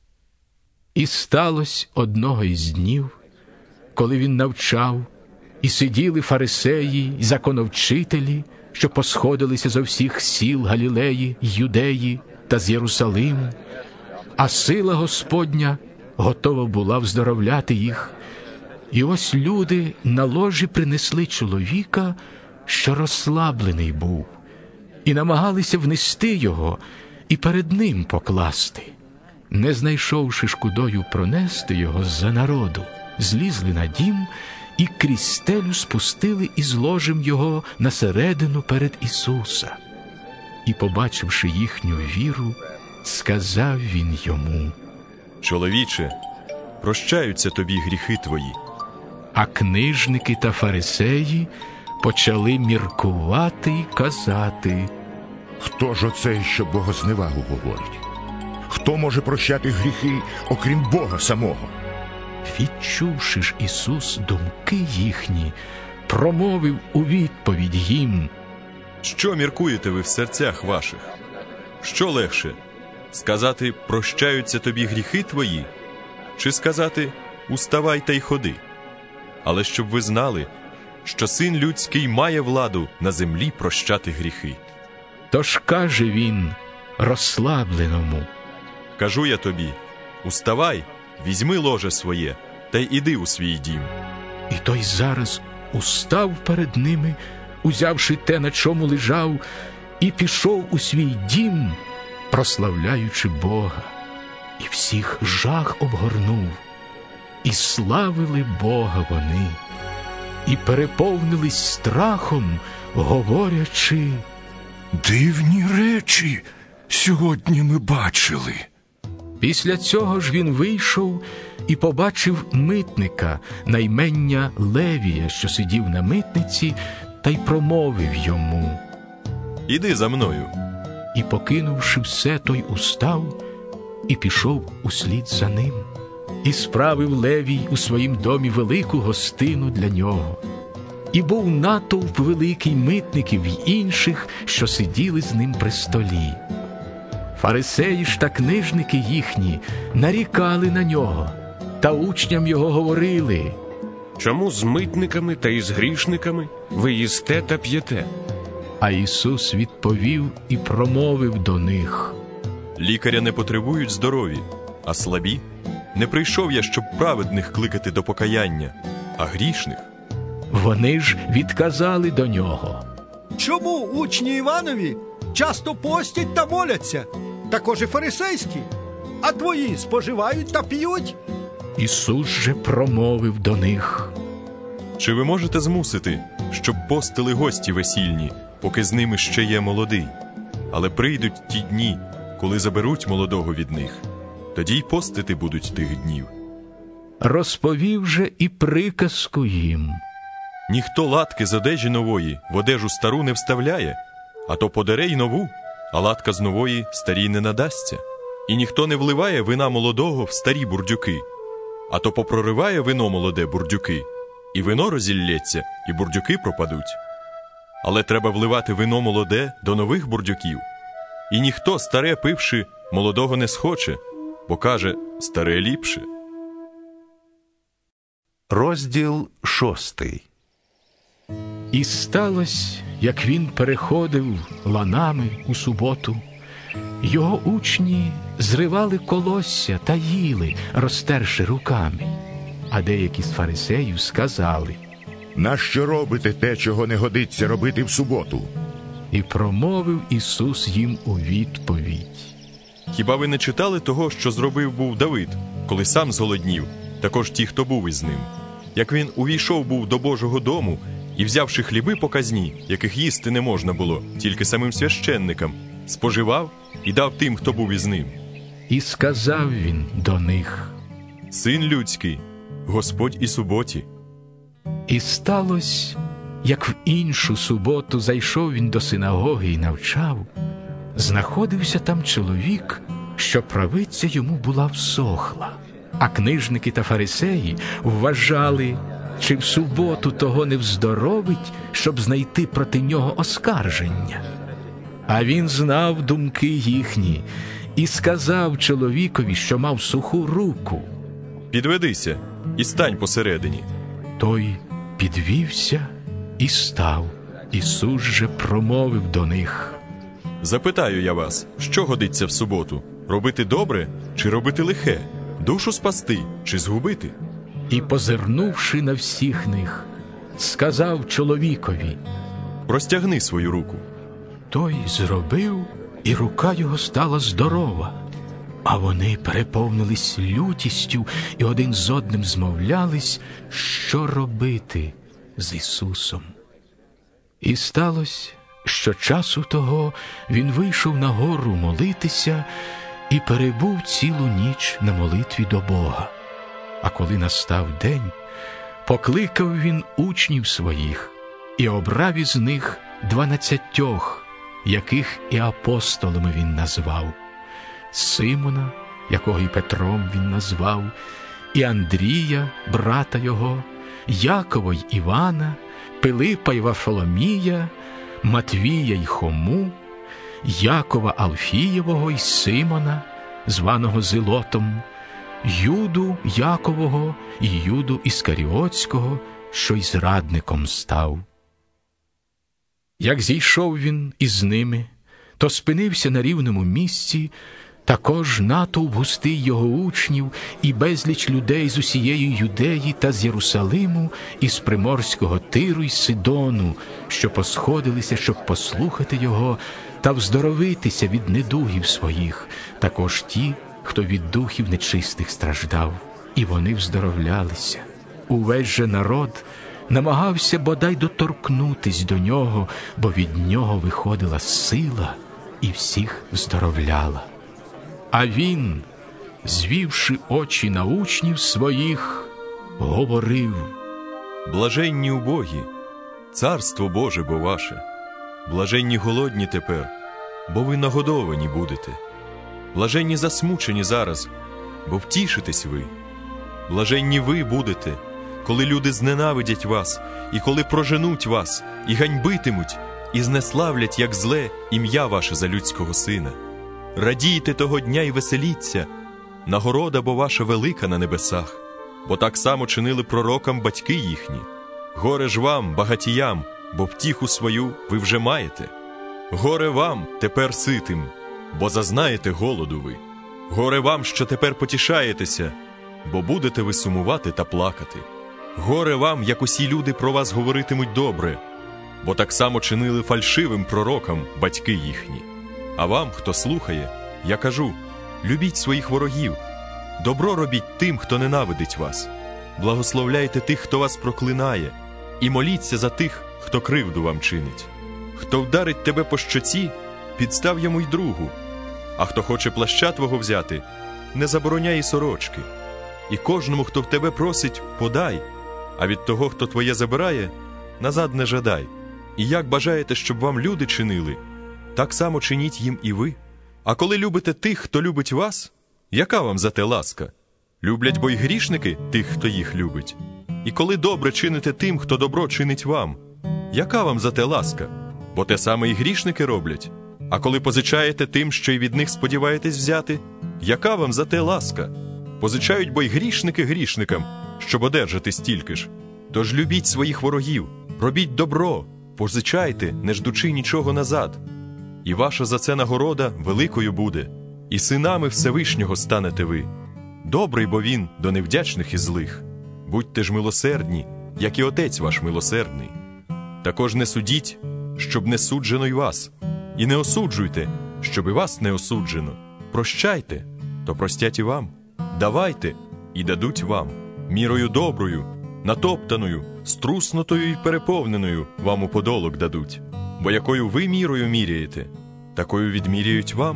І сталося одного із днів, коли він навчав, і сиділи фарисеї й законовчителі, що посходилися зо всіх сіл Галілеї, Юдеї та з Єрусалиму, а сила Господня готова була вздоровляти їх. І ось люди на ложі принесли чоловіка, що розслаблений був, і намагалися внести його і перед ним покласти. Не знайшовши шкодою пронести його з-за народу, злізли на дім і крізь стелю спустили із ложем його на середину перед Ісуса. І, побачивши їхню віру, сказав він йому: «Чоловіче, прощаються тобі гріхи твої». А книжники та фарисеї почали міркувати й казати: «Хто ж оцей, що богозневагу говорить? Хто може прощати гріхи, окрім Бога самого?» Відчувши ж Ісус думки їхні, промовив у відповідь їм: «Що міркуєте ви в серцях ваших? Що легше, сказати «прощаються тобі гріхи твої», чи сказати «уставай та й ходи»? Але щоб ви знали, що Син Людський має владу на землі прощати гріхи». Тож каже він розслабленому: «Кажу я тобі, уставай, візьми ложе своє та й іди у свій дім». І той зараз устав перед ними, узявши те, на чому лежав, і пішов у свій дім, прославляючи Бога. І всіх жах обгорнув, і славили Бога вони, і переповнились страхом, говорячи: «Дивні речі сьогодні ми бачили». Після цього ж він вийшов і побачив митника на ім'я Левія, що сидів на митниці, та й промовив йому: «Іди за мною». І, покинувши все, той устав і пішов услід за ним. І справив Левій у своїм домі велику гостину для нього. І був натовп великий митників й інших, що сиділи з ним при столі. Фарисеї ж та книжники їхні нарікали на нього, та учням його говорили: «Чому з митниками та із грішниками ви їсте та п'єте?» А Ісус відповів і промовив до них: «Лікаря не потребують здорові, а слабі. Не прийшов я, щоб праведних кликати до покаяння, а грішних». Вони ж відказали до нього: «Чому учні Іванові часто постять та моляться, також і фарисейські, а твої споживають та п'ють?» Ісус же промовив до них: «Чи ви можете змусити, щоб постили гості весільні, поки з ними ще є молодий? Але прийдуть ті дні, коли заберуть молодого від них, тоді й постити будуть тих днів». Розповів же і приказку їм: «Ніхто латки з одежі нової в одежу стару не вставляє, а то подере й нову, а латка з нової старій не надасться. І ніхто не вливає вина молодого в старі бурдюки, а то попрориває вино молоде бурдюки, і вино розіллється, і бурдюки пропадуть. Але треба вливати вино молоде до нових бурдюків. І ніхто, старе пивши, молодого не схоче, бо каже: старе ліпше». Розділ шостий. І сталося, як він переходив ланами у суботу, його учні зривали колосся та їли, розтерши руками. А деякі з фарисеїв сказали: «Нащо робите те, чого не годиться робити в суботу?» І промовив Ісус їм у відповідь: «Хіба ви не читали того, що зробив був Давид, коли сам зголоднів, також ті, хто був із ним? Як він увійшов був до Божого дому і, взявши хліби показні, яких їсти не можна було, тільки самим священникам, споживав і дав тим, хто був із ним. І сказав він до них: Син людський, Господь і суботі». І сталося, як в іншу суботу зайшов він до синагоги і навчав, знаходився там чоловік, що правиця йому була всохла. А книжники та фарисеї вважали, чи в суботу того не вздоровить, щоб знайти проти нього оскарження. А він знав думки їхні і сказав чоловікові, що мав суху руку: «Підведися і стань посередині». Той підвівся і став. Ісус же промовив до них: «Запитаю я вас, що годиться в суботу? Робити добре чи робити лихе? Душу спасти чи згубити?» І, позирнувши на всіх них, сказав чоловікові: «Простягни свою руку». Той зробив, і рука його стала здорова. А вони переповнились лютістю і один з одним змовлялись, що робити з Ісусом. І сталося, що часу того він вийшов на гору молитися і перебув цілу ніч на молитві до Бога. А коли настав день, покликав він учнів своїх і обрав із них дванадцятьох, яких і апостолами він назвав: Симона, якого і Петром він назвав, і Андрія, брата його, Якова й Івана, Пилипа й Варфоломія, Матвія й Хому, Якова Алфієвого й Симона, званого Зилотом, Юду Якового і Юду Іскаріотського, що й зрадником став. Як зійшов він із ними, то спинився на рівному місці, також натовп густий його учнів і безліч людей з усієї Юдеї та з Єрусалиму, і з приморського Тиру й Сидону, що посходилися, щоб послухати його та вздоровитися від недугів своїх, також ті, хто від духів нечистих страждав, і вони вздоровлялися. Увесь же народ намагався бодай доторкнутись до нього, бо від нього виходила сила і всіх вздоровляла. А він, звівши очі на учнів своїх, говорив: «Блаженні убогі, царство Боже бо ваше. Блаженні голодні тепер, бо ви нагодовані будете. Блаженні засмучені зараз, бо втішитесь ви. Блаженні ви будете, коли люди зненавидять вас, і коли проженуть вас, і ганьбитимуть, і знеславлять, як зле, ім'я ваше за людського сина. Радійте того дня і веселіться, нагорода бо ваша велика на небесах, бо так само чинили пророкам батьки їхні. Горе ж вам, багатіям, бо втіху свою ви вже маєте. Горе вам, тепер ситим, бо зазнаєте голоду ви. Горе вам, що тепер потішаєтеся, бо будете ви сумувати та плакати. Горе вам, як усі люди про вас говоритимуть добре, бо так само чинили фальшивим пророкам батьки їхні. А вам, хто слухає, я кажу: любіть своїх ворогів, добро робіть тим, хто ненавидить вас, благословляйте тих, хто вас проклинає, і моліться за тих, хто кривду вам чинить. Хто вдарить тебе по щоці, підстав йому й другу, а хто хоче плаща твого взяти, не забороняй і сорочки. І кожному, хто в тебе просить, подай, а від того, хто твоє забирає, назад не жадай. І як бажаєте, щоб вам люди чинили, так само чиніть їм і ви. А коли любите тих, хто любить вас, яка вам за те ласка? Люблять бо й грішники тих, хто їх любить. І коли добре чините тим, хто добро чинить вам, яка вам за те ласка? Бо те саме і грішники роблять. А коли позичаєте тим, що й від них сподіваєтесь взяти, яка вам за те ласка? Позичають бо й грішники грішникам, щоб одержати стільки ж. Тож любіть своїх ворогів, робіть добро, позичайте, не ждучи нічого назад. І ваша за це нагорода великою буде, і синами Всевишнього станете ви. Добрий бо він до невдячних і злих. Будьте ж милосердні, як і Отець ваш милосердний. Також не судіть, щоб не суджено й вас, і не осуджуйте, щоб і вас не осуджено. Прощайте, то простять і вам. Давайте, і дадуть вам. Мірою доброю, натоптаною, струснутою й переповненою вам у подолок дадуть. Бо якою ви мірою міряєте, такою відміряють вам.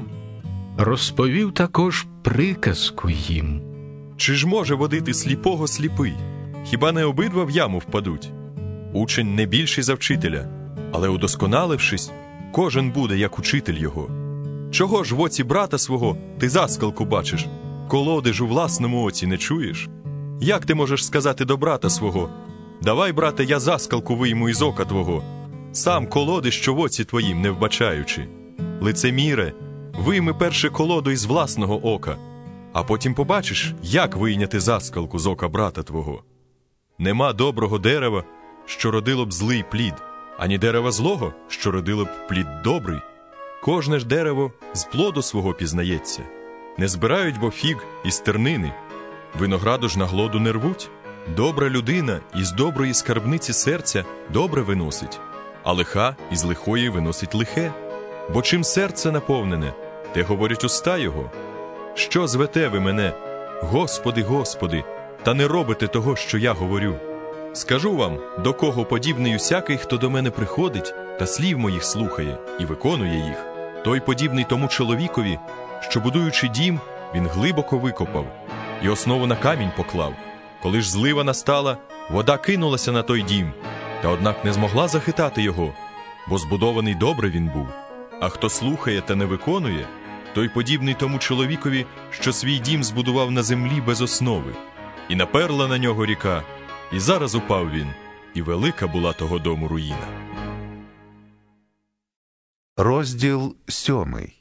Розповів також приказку їм. Чи ж може водити сліпого сліпий? Хіба не обидва в яму впадуть? Учень не більший за вчителя, але удосконалившись, кожен буде, як учитель його. Чого ж в оці брата свого ти заскалку бачиш, колоди ж у власному оці не чуєш? Як ти можеш сказати до брата свого: давай, брате, я заскалку вийму із ока твого, сам колоди, що в оці твоїм не вбачаючи? Лицеміре, вийми перше колоду із власного ока, а потім побачиш, як вийняти заскалку з ока брата твого. Нема доброго дерева, що родило б злий плід, ані дерева злого, що родило б плід добрий. Кожне ж дерево з плоду свого пізнається. Не збирають бо фіг із тернини, винограду ж на глоду не рвуть. Добра людина із доброї скарбниці серця добре виносить, а лиха із лихої виносить лихе. Бо чим серце наповнене, те говорять уста його. Що звете ви мене, Господи, Господи, та не робите того, що я говорю? Скажу вам, до кого подібний усякий, хто до мене приходить, та слів моїх слухає і виконує їх. Той подібний тому чоловікові, що, будуючи дім, він глибоко викопав і основу на камінь поклав. Коли ж злива настала, вода кинулася на той дім, та однак не змогла захитати його, бо збудований добре він був. А хто слухає та не виконує, той подібний тому чоловікові, що свій дім збудував на землі без основи. І наперла на нього ріка, і зараз упав він, і велика була того дому руїна. Розділ сьомий.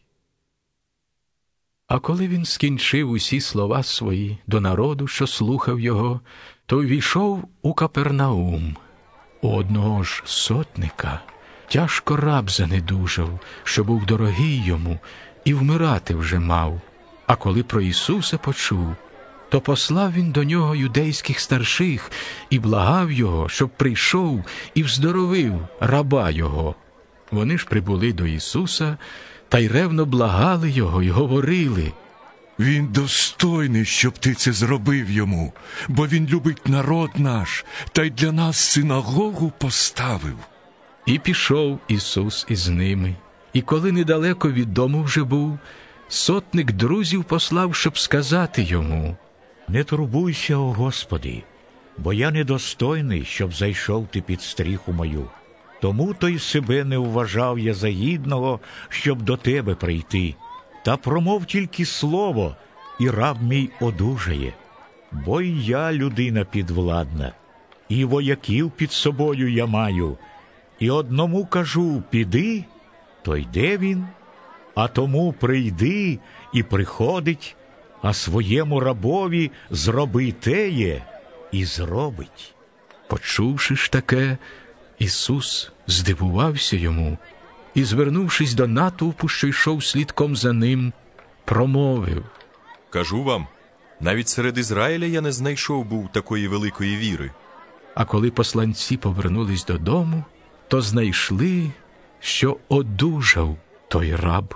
А коли він скінчив усі слова свої до народу, що слухав його, то ввійшов у Капернаум. У одного ж сотника тяжко раб занедужав, що був дорогий йому, і вмирати вже мав. А коли про Ісуса почув, то послав він до нього юдейських старших і благав його, щоб прийшов і вздоровив раба його. Вони ж прибули до Ісуса та й ревно благали його й говорили: Він достойний, щоб ти це зробив йому, бо він любить народ наш, та й для нас синагогу поставив. І пішов Ісус із ними. І коли недалеко від дому вже був, сотник друзів послав, щоб сказати йому: Не турбуйся, о Господи, бо я недостойний, щоб зайшов ти під стріху мою. Тому то й себе не вважав я за гідного, щоб до тебе прийти. Та промов тільки слово, і раб мій одужає. Бо й я людина підвладна, і вояків під собою я маю. І одному кажу: піди, то йде він, а тому прийди і приходить, а своєму рабові зроби теє і зробить. Почувши ж таке, Ісус здивувався йому і, звернувшись до натовпу, що йшов слідком за ним, промовив: Кажу вам, навіть серед Ізраїля я не знайшов був такої великої віри. А коли посланці повернулись додому, то знайшли, що одужав той раб.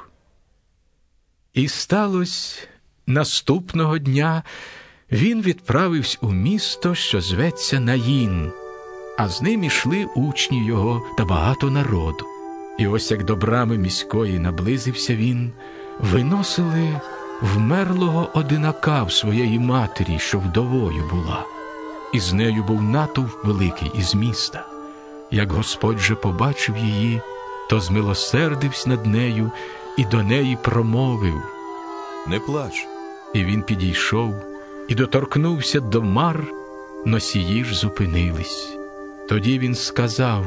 І сталося, наступного дня він відправився у місто, що зветься Наїн, а з ним ішли учні його та багато народу. І ось як до брами міської наблизився він, виносили вмерлого одинака в своєї матері, що вдовою була. І з нею був натовп великий із міста. Як Господь же побачив її, то змилосердився над нею і до неї промовив: «Не плач». І він підійшов і доторкнувся до мар, носії ж зупинились. Тоді він сказав: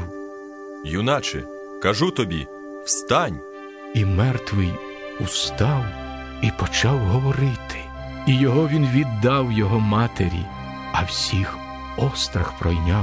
«Юначе, кажу тобі, встань!» І мертвий устав і почав говорити. І його він віддав його матері, а всіх острах пройняв.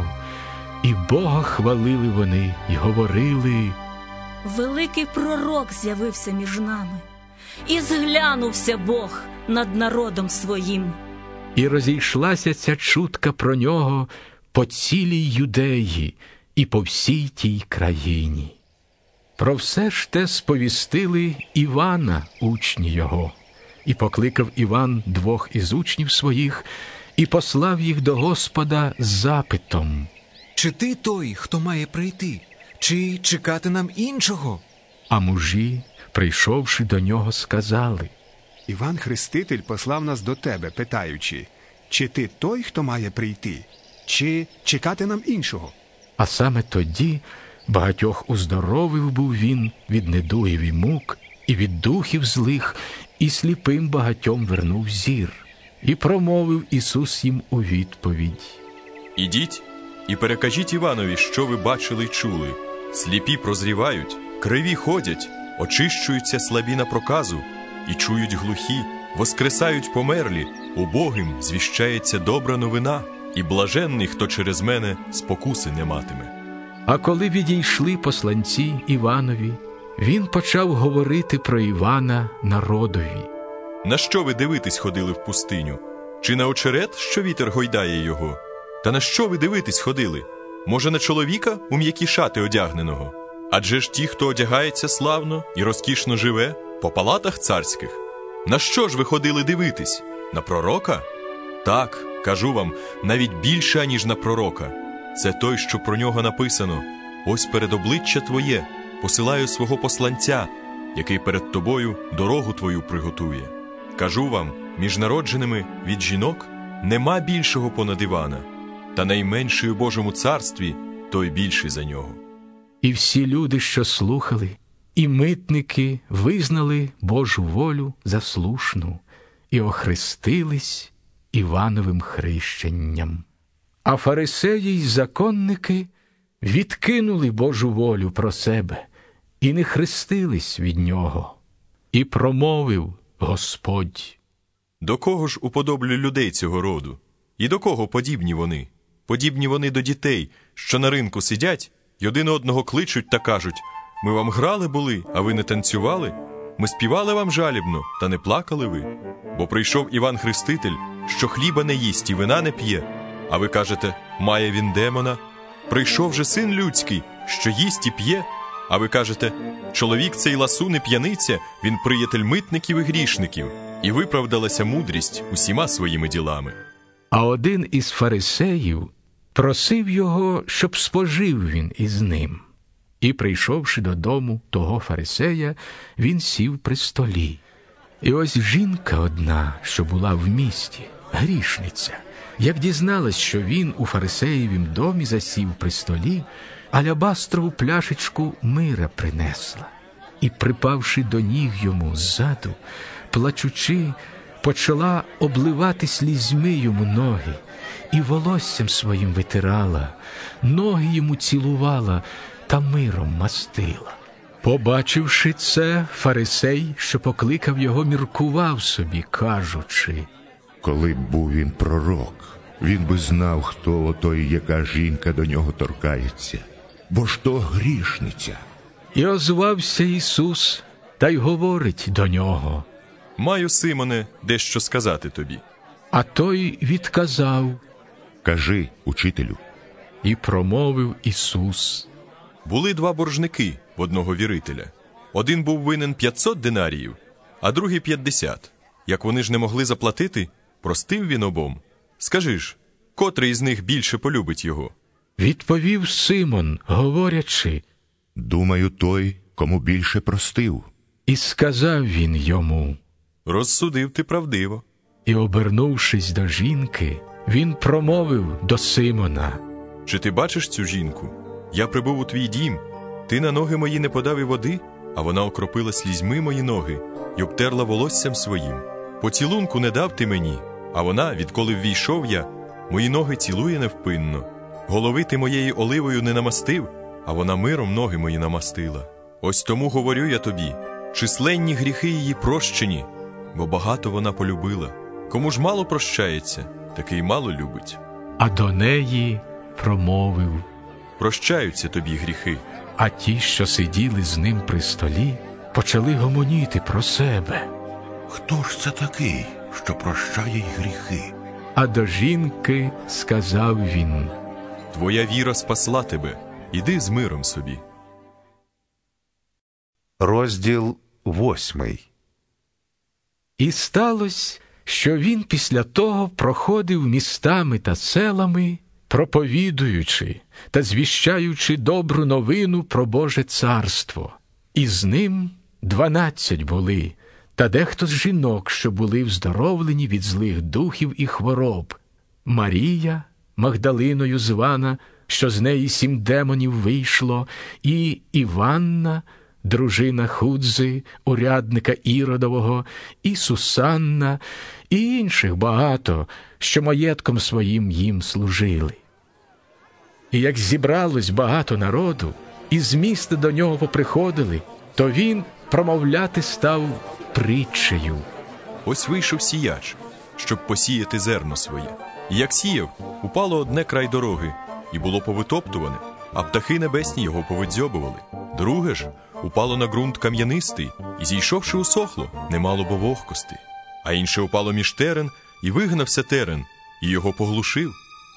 І Бога хвалили вони й говорили: великий пророк з'явився між нами, і зглянувся Бог над народом своїм. І розійшлася ця чутка про нього по цілій Юдеї і по всій тій країні. Про все ж те сповістили Івана, учні його. І покликав Іван двох із учнів своїх, і послав їх до Господа з запитом: чи ти той, хто має прийти, чи чекати нам іншого? А мужі, прийшовши до нього, сказали: Іван Хреститель послав нас до тебе, питаючи, чи ти той, хто має прийти, чи чекати нам іншого? А саме тоді багатьох уздоровив був він від недугів і мук, і від духів злих, і сліпим багатьом вернув зір. І промовив Ісус їм у відповідь: «Ідіть і перекажіть Іванові, що ви бачили й чули. Сліпі прозрівають, криві ходять, очищуються слабі на проказу, і чують глухі, воскресають померлі, убогим звіщається добра новина, і блаженний, хто через мене спокуси не матиме». А коли відійшли посланці Іванові, він почав говорити про Івана народові: «На що ви дивитись ходили в пустиню? Чи на очерет, що вітер гойдає його? Та на що ви дивитись ходили? Може, на чоловіка у м'які шати одягненого? Адже ж ті, хто одягається славно і розкішно живе, по палатах царських. На що ж ви ходили дивитись? На пророка? Так, кажу вам, навіть більше, аніж на пророка. Це той, що про нього написано: ось перед обличчя твоє посилаю свого посланця, який перед тобою дорогу твою приготує. Кажу вам, між народженими від жінок нема більшого понад Івана, та найменший у Божому царстві той більший за нього». І всі люди, що слухали, і митники визнали Божу волю за слушну і охрестились Івановим хрещенням. А фарисеї й законники відкинули Божу волю про себе і не хрестились від нього. І промовив Господь: «До кого ж уподоблю людей цього роду? І до кого подібні вони? Подібні вони до дітей, що на ринку сидять й один одного кличуть та кажуть: ми вам грали були, а ви не танцювали? Ми співали вам жалібно, та не плакали ви? Бо прийшов Іван Хреститель, що хліба не їсть і вина не п'є, а ви кажете: має він демона? Прийшов же Син людський, що їсть і п'є, а ви кажете: чоловік цей ласун і п'яниця, він приятель митників і грішників. І виправдалася мудрість усіма своїми ділами». А один із фарисеїв просив його, щоб спожив він із ним. І, прийшовши додому того фарисея, він сів при столі. І ось жінка одна, що була в місті, грішниця, як дізналась, що він у фарисеєвім домі засів при столі, алябастрову пляшечку мира принесла. І, припавши до ніг йому ззаду, плачучи, почала обливати слізьми йому ноги, і волоссям своїм витирала, ноги йому цілувала та миром мастила. Побачивши це, фарисей, що покликав його, міркував собі, кажучи: коли б був він пророк, він би знав, хто отой, яка жінка до нього торкається, бо ж то грішниця. І озвався Ісус та й говорить до нього: Маю, Симоне, дещо сказати тобі. А той відказав: Кажи, учителю. І промовив Ісус: Були два боржники в одного вірителя. Один був винен п'ятсот динаріїв, а другий п'ятдесят. Як вони ж не могли заплатити, простив він обом. Скажи ж, котрий із них більше полюбить його? Відповів Симон, говорячи: Думаю, той, кому більше простив. І сказав він йому: Розсудив ти правдиво. І, обернувшись до жінки, він промовив до Симона: Чи ти бачиш цю жінку? Я прибув у твій дім, ти на ноги мої не подав і води, а вона окропила слізьми мої ноги й обтерла волоссям своїм. Поцілунку не дав ти мені, а вона, відколи ввійшов я, мої ноги цілує невпинно. Голови ти моєї оливою не намастив, а вона миром ноги мої намастила. Ось тому говорю я тобі, численні гріхи її прощені, бо багато вона полюбила. Кому ж мало прощається, такий мало любить. А до неї промовив: Прощаються тобі гріхи. А ті, що сиділи з ним при столі, почали гомоніти про себе: Хто ж це такий, що прощає й гріхи? А до жінки сказав він: Твоя віра спасла тебе, іди з миром собі. Розділ восьмий. І сталося, що він після того проходив містами та селами, проповідуючи та звіщаючи добру новину про Боже царство. І з ним дванадцять були, та дехто з жінок, що були вздоровлені від злих духів і хвороб: Марія, Магдалиною звана, що з неї сім демонів вийшло, і Іванна, дружина Худзи, урядника Іродового, і Сусанна, і інших багато, що маєтком своїм їм служили. І як зібралось багато народу, і з міста до нього поприходили, то він промовляти став притчею. Ось вийшов сіяч, щоб посіяти зерно своє. І як сіяв, упало одне край дороги, і було повитоптуване, а птахи небесні його повидзьобували. Друге ж упало на ґрунт кам'янистий, і, зійшовши, усохло, немало бо вогкости. А інше упало між терен, і вигнався терен, і його поглушив.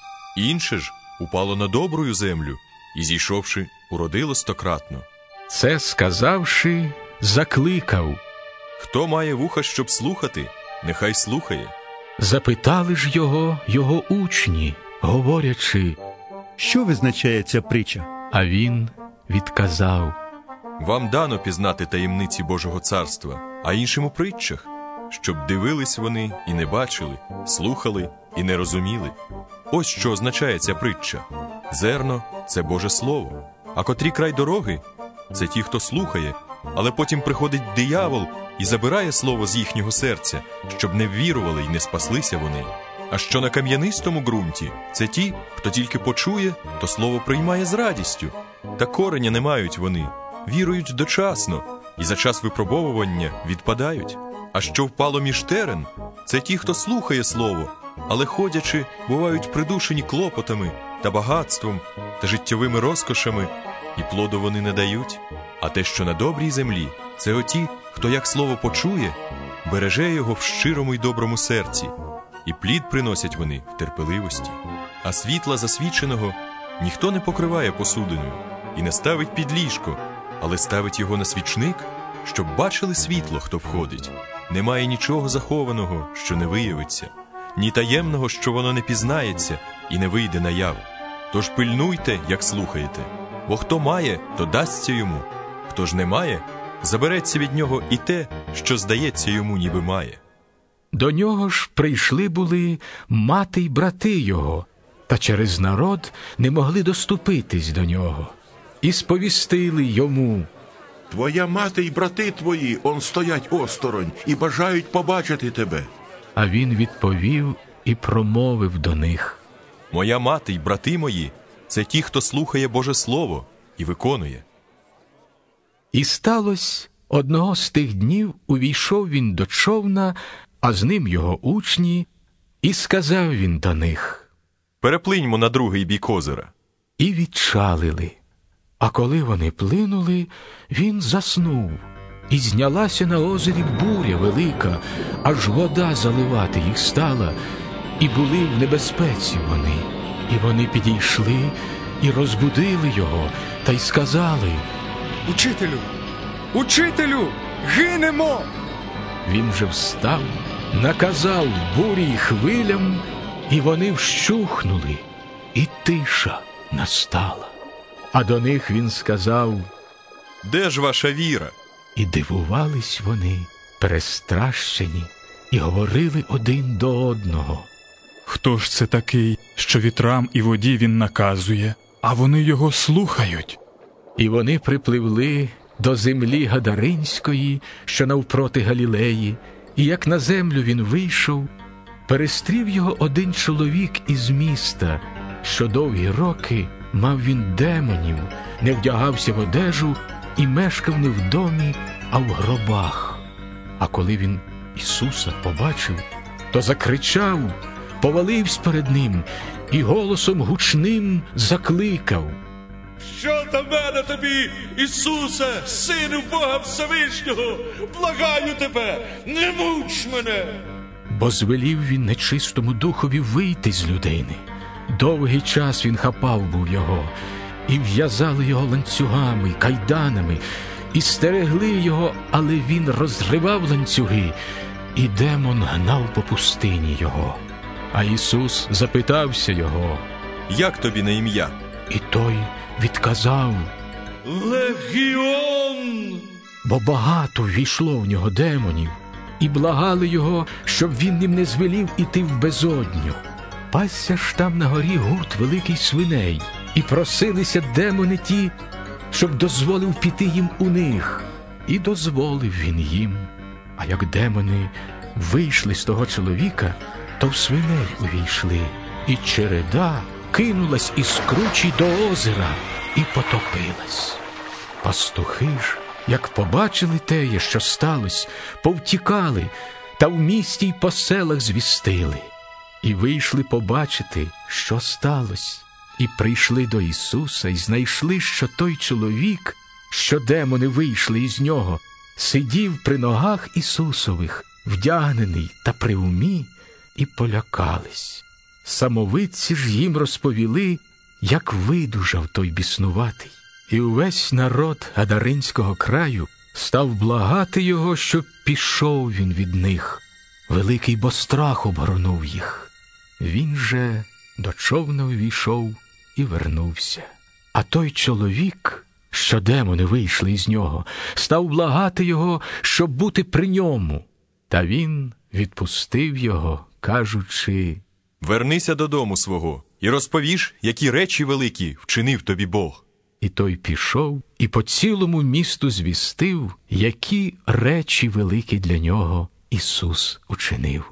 Інше ж упало на добрую землю, і, зійшовши, уродило стократно. Це сказавши, закликав: Хто має вуха, щоб слухати, нехай слухає. Запитали ж його його учні, говорячи: Що визначає ця притча? А він відказав: Вам дано пізнати таємниці Божого царства, а іншим у притчах, щоб дивились вони і не бачили, слухали і не розуміли. Ось що означає ця притча. Зерно – це Боже Слово, а котрі край дороги – це ті, хто слухає, але потім приходить диявол і забирає слово з їхнього серця, щоб не ввірували й не спаслися вони. А що на кам'янистому ґрунті – це ті, хто тільки почує, то слово приймає з радістю. Та кореня не мають вони, вірують дочасно, і за час випробовування відпадають. А що впало між терен – це ті, хто слухає слово, але ходячи, бувають придушені клопотами та багатством та життєвими розкошами, і плоду вони не дають. А те, що на добрій землі – це оті, хто як слово почує, береже його в щирому й доброму серці, і плід приносять вони в терпеливості. А світла засвіченого ніхто не покриває посудиною і не ставить під ліжко, але ставить його на свічник, щоб бачили світло, хто входить. Немає нічого захованого, що не виявиться, ні таємного, що воно не пізнається і не вийде наяву. Тож пильнуйте, як слухаєте, бо хто має, то дасться йому, хто ж не має, забереться від нього і те, що здається йому, ніби має. До нього ж прийшли були мати й брати його, та через народ не могли доступитись до нього. І сповістили йому: Твоя мати й брати твої он стоять осторонь і бажають побачити тебе. А він відповів і промовив до них: Моя мати й брати мої – це ті, хто слухає Боже Слово і виконує. І сталося, одного з тих днів увійшов він до човна, а з ним його учні, і сказав він до них: Переплиньмо на другий бік озера. І відчалили. А коли вони плинули, він заснув. і знялася на озері буря велика, аж вода заливати їх стала, і були в небезпеці вони. І вони підійшли і розбудили його, та й сказали: Учителю! Учителю! Гинемо! Він же встав, наказав бурі й хвилям, і вони вщухнули, і тиша настала. А до них він сказав: Де ж ваша віра? І дивувались вони, перестрашені, і говорили один до одного: Хто ж це такий, що вітрам і воді він наказує, а вони його слухають? І вони припливли до землі Гадаринської, що навпроти Галілеї, і як на землю він вийшов, перестрів його один чоловік із міста, що довгі роки мав він демонів, не вдягався в одежу і мешкав не в домі, а в гробах. А коли він Ісуса побачив, то закричав, повалився перед ним і голосом гучним закликав: Що до мене тобі, Ісусе, Сину Бога Всевишнього? Благаю тебе, не муч мене! Бо звелів він нечистому духові вийти з людини. Довгий час він хапав був його, і в'язали його ланцюгами й кайданами, і стерегли його, але він розривав ланцюги, і демон гнав по пустині його. А Ісус запитався його: Як тобі на ім'я? І той відказав: Легіон! Бо багато ввійшло в нього демонів, і благали його, щоб він їм не звелів іти в безодню. Пасся ж там на горі гурт великий свиней, і просилися демони ті, щоб дозволив піти їм у них. І дозволив він їм. А як демони вийшли з того чоловіка, то в свиней увійшли, і череда кинулась із кручі до озера і потопилась. Пастухи ж, як побачили теє, що сталось, повтікали, та в місті й по селах звістили. І вийшли побачити, що сталося, і прийшли до Ісуса, і знайшли, що той чоловік, що демони вийшли із нього, сидів при ногах Ісусових, вдягнений та при умі, і полякались. Самовидці ж їм розповіли, як видужав той біснуватий. І увесь народ Гадаринського краю став благати його, щоб пішов він від них. Великий бо страх обгорнув їх. Він же до човна увійшов і вернувся. А той чоловік, що демони вийшли із нього, став благати його, щоб бути при ньому. Та він відпустив його, кажучи: Вернися додому свого і розповіш, які речі великі вчинив тобі Бог. І той пішов і по цілому місту звістив, які речі великі для нього Ісус учинив.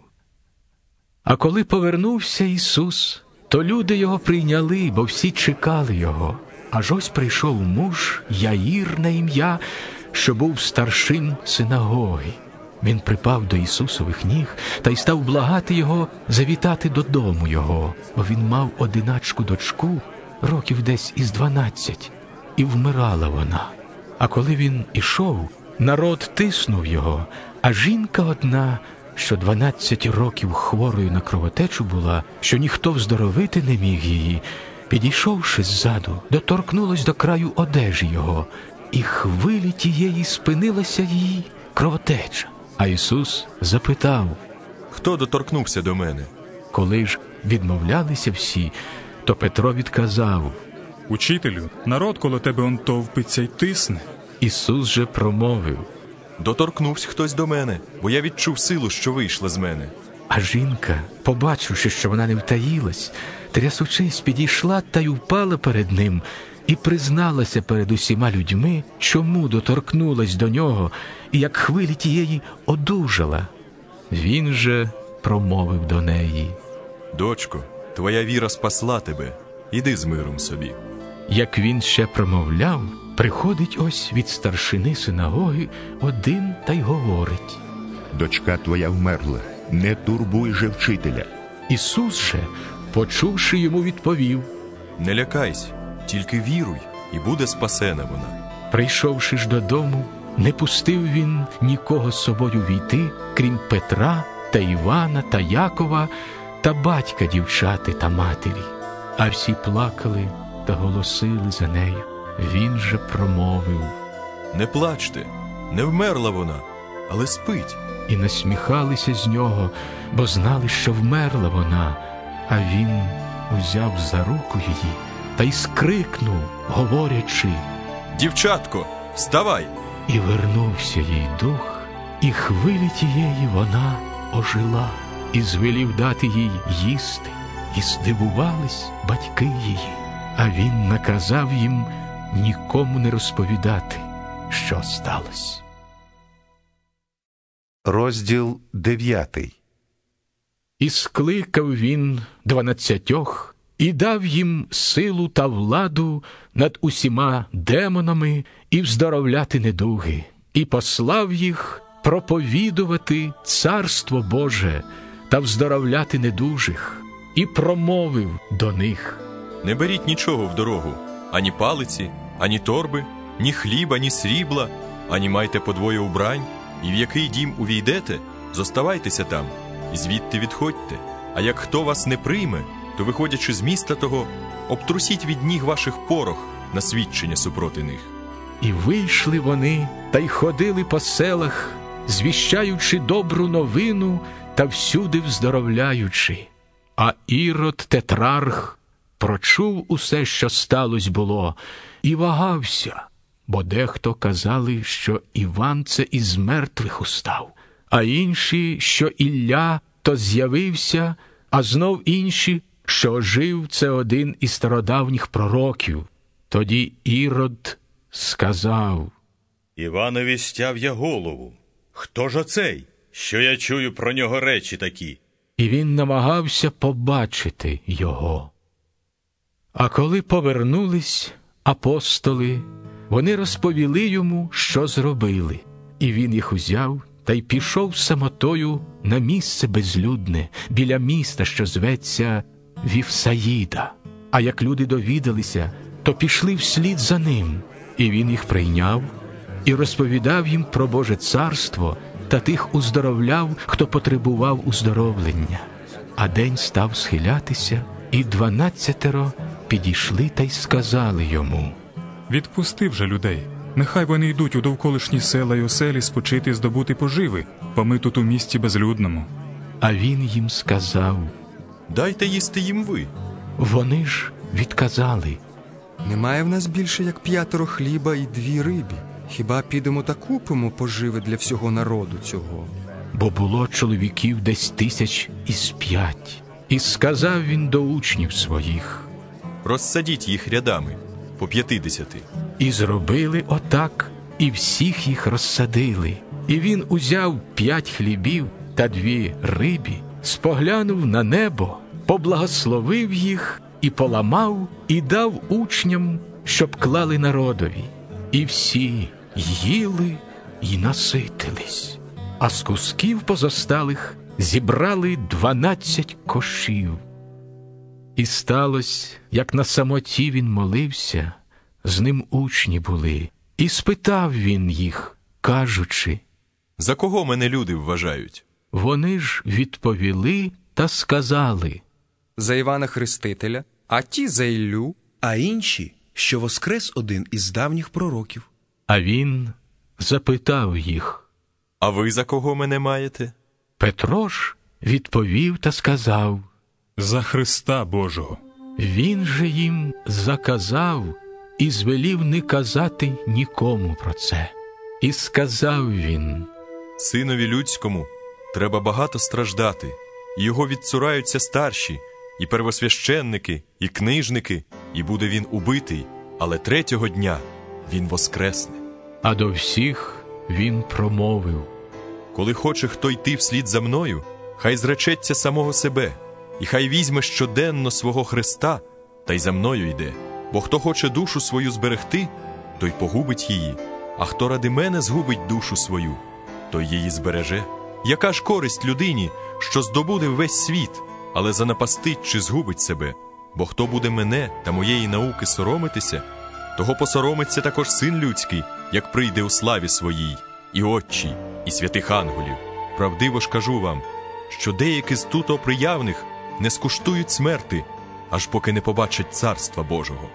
А коли повернувся Ісус, то люди його прийняли, бо всі чекали його. Аж ось прийшов муж Яїр на ім'я, що був старшин синагоги. Він припав до Ісусових ніг та й став благати його завітати додому його, бо він мав одиначку дочку, років десь із дванадцять, і вмирала вона. А коли він ішов, народ тиснув його, а жінка одна, що дванадцять років хворою на кровотечу була, що ніхто вздоровити не міг її, підійшовши ззаду, доторкнулась до краю одежі його, і хвилі тієї спинилася її кровотеча. А Ісус запитав: Хто доторкнувся до мене? Коли ж відмовлялися всі, то Петро відказав: Учителю, народ коло тебе он товпиться й тисне. Ісус же промовив: Доторкнувся хтось до мене, бо я відчув силу, що вийшла з мене. А жінка, побачивши, що вона не втаїлась, трясучись, підійшла та й упала перед ним, і призналася перед усіма людьми, чому доторкнулась до нього, і як хвилі тієї одужала. Він же промовив до неї: Дочко, твоя віра спасла тебе, іди з миром собі. Як він ще промовляв, приходить ось від старшини синагоги один та й говорить: Дочка твоя вмерла, не турбуй же вчителя. Ісус же, почувши йому, відповів: Не лякайся, тільки віруй, і буде спасена вона. Прийшовши ж додому, не пустив він нікого з собою війти, крім Петра та Івана та Якова та батька дівчати та матері. А всі плакали та голосили за нею. Він же промовив: «Не плачте, не вмерла вона, але спить». І насміхалися з нього, бо знали, що вмерла вона. А він узяв за руку її та й скрикнув, говорячи: «Дівчатко, вставай!» І вернувся їй дух, і хвилі тієї вона ожила, і звелів дати їй їсти, і здивувались батьки її. А він наказав їм нікому не розповідати, що сталося. Розділ дев'ятий. І скликав він дванадцятьох, і дав їм силу та владу над усіма демонами і вздоровляти недуги, і послав їх проповідувати Царство Боже та вздоровляти недужих, і промовив до них: «Не беріть нічого в дорогу, ані палиці, ані торби, ні хліба, ні срібла, ані майте подвоє убрань, і в який дім увійдете, зоставайтеся там, і звідти відходьте. А як хто вас не прийме, то, виходячи з міста того, обтрусіть від ніг ваших порох на свідчення супроти них». І вийшли вони та й ходили по селах, звіщаючи добру новину та всюди вздоровляючи. А Ірод тетрарх прочув усе, що сталося було, і вагався, бо дехто казали, що Іван це із мертвих устав, а інші, що Ілля то з'явився, а знов інші, що ожив це один із стародавніх пророків. Тоді Ірод сказав: «Іванові стяв я голову. Хто ж оцей, що я чую про нього речі такі?» І він намагався побачити його. А коли повернулись апостоли, вони розповіли йому, що зробили. І він їх узяв та й пішов самотою на місце безлюдне, біля міста, що зветься Віфсаїда. А як люди довідалися, то пішли вслід за ним. І він їх прийняв і розповідав їм про Боже царство та тих уздоровляв, хто потребував уздоровлення. А день став схилятися, і дванадцятеро підійшли та й сказали йому: «Відпусти вже людей. Нехай вони йдуть у довколишні села й оселі спочити і здобути поживи, бо ми тут у місті безлюдному». А він їм сказав: «Дайте їсти їм ви». Вони ж відказали: «Немає в нас більше, як п'ятеро хліба і дві риби. Хіба підемо та купимо поживи для всього народу цього?» Бо було чоловіків десь тисяч із п'ять. І сказав він до учнів своїх: «Розсадіть їх рядами, по п'ятидесяти». І зробили отак, і всіх їх розсадили. І він узяв п'ять хлібів та дві риби, споглянув на небо, поблагословив їх і поламав, і дав учням, щоб клали народові. І всі їли й наситились. А з кусків позосталих зібрали дванадцять кошів. І сталося, як на самоті він молився, з ним учні були, і спитав він їх, кажучи: «За кого мене люди вважають?» Вони ж відповіли та сказали: «За Івана Хрестителя, а ті за Іллю, а інші, що воскрес один із давніх пророків». А він запитав їх: «А ви за кого мене маєте?» Петро ж відповів та сказав: «За Христа Божого». Він же їм заказав і звелів не казати нікому про це. І сказав він: «Синові людському треба багато страждати, і його відцураються старші, і первосвященники, і книжники, і буде він убитий, але третього дня він воскресне». А до всіх він промовив: «Коли хоче хто йти вслід за мною, хай зречеться самого себе, і хай візьме щоденно свого Христа, та й за мною йде. Бо хто хоче душу свою зберегти, той погубить її, а хто ради мене згубить душу свою, той її збереже. Яка ж користь людині, що здобуде весь світ, але занапастить чи згубить себе? Бо хто буде мене та моєї науки соромитися, того посоромиться також Син людський, як прийде у славі своїй, і отчій, і святих ангелів. Правдиво ж кажу вам, що деякі з тут оприявних не скуштують смерти, аж поки не побачать Царства Божого.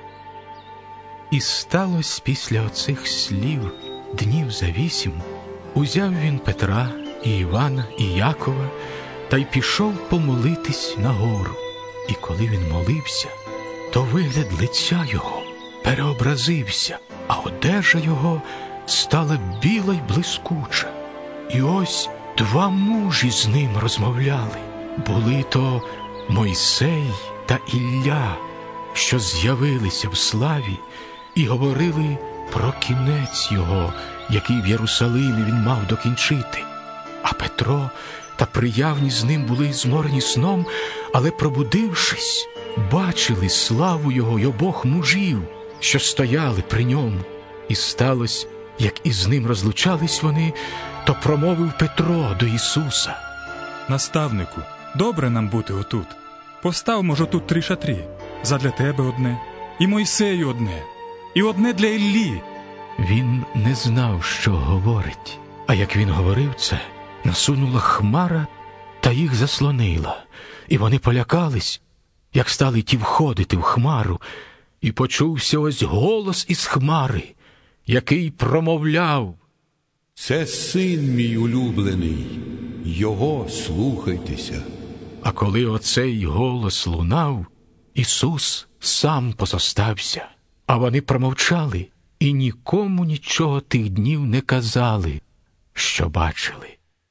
І сталося після оцих слів днів за вісім, узяв він Петра, і Івана, і Якова, та й пішов помолитись на гору. І коли він молився, то вигляд лиця його переобразився, а одежа його стала біла й блискуча. І ось два мужі з ним розмовляли. Були то Мойсей та Ілля, що з'явилися в славі і говорили про кінець його, який в Єрусалимі він мав докінчити. А Петро та приявні з ним були зморені сном, але, пробудившись, бачили славу його й обох мужів, що стояли при ньому. І сталося, як із ним розлучались вони, то промовив Петро до Ісуса: «Наставнику, добре нам бути отут. Постав, може, тут три шатрі. Задля тебе одне, і Мойсею одне, і одне для Іллі». Він не знав, що говорить. А як він говорив це, насунула хмара та їх заслонила. І вони полякались, як стали ті входити в хмару. І почувся ось голос із хмари, який промовляв: «Це син мій улюблений, його слухайтеся». А коли оцей голос лунав, Ісус сам позостався, а вони промовчали і нікому нічого тих днів не казали, що бачили.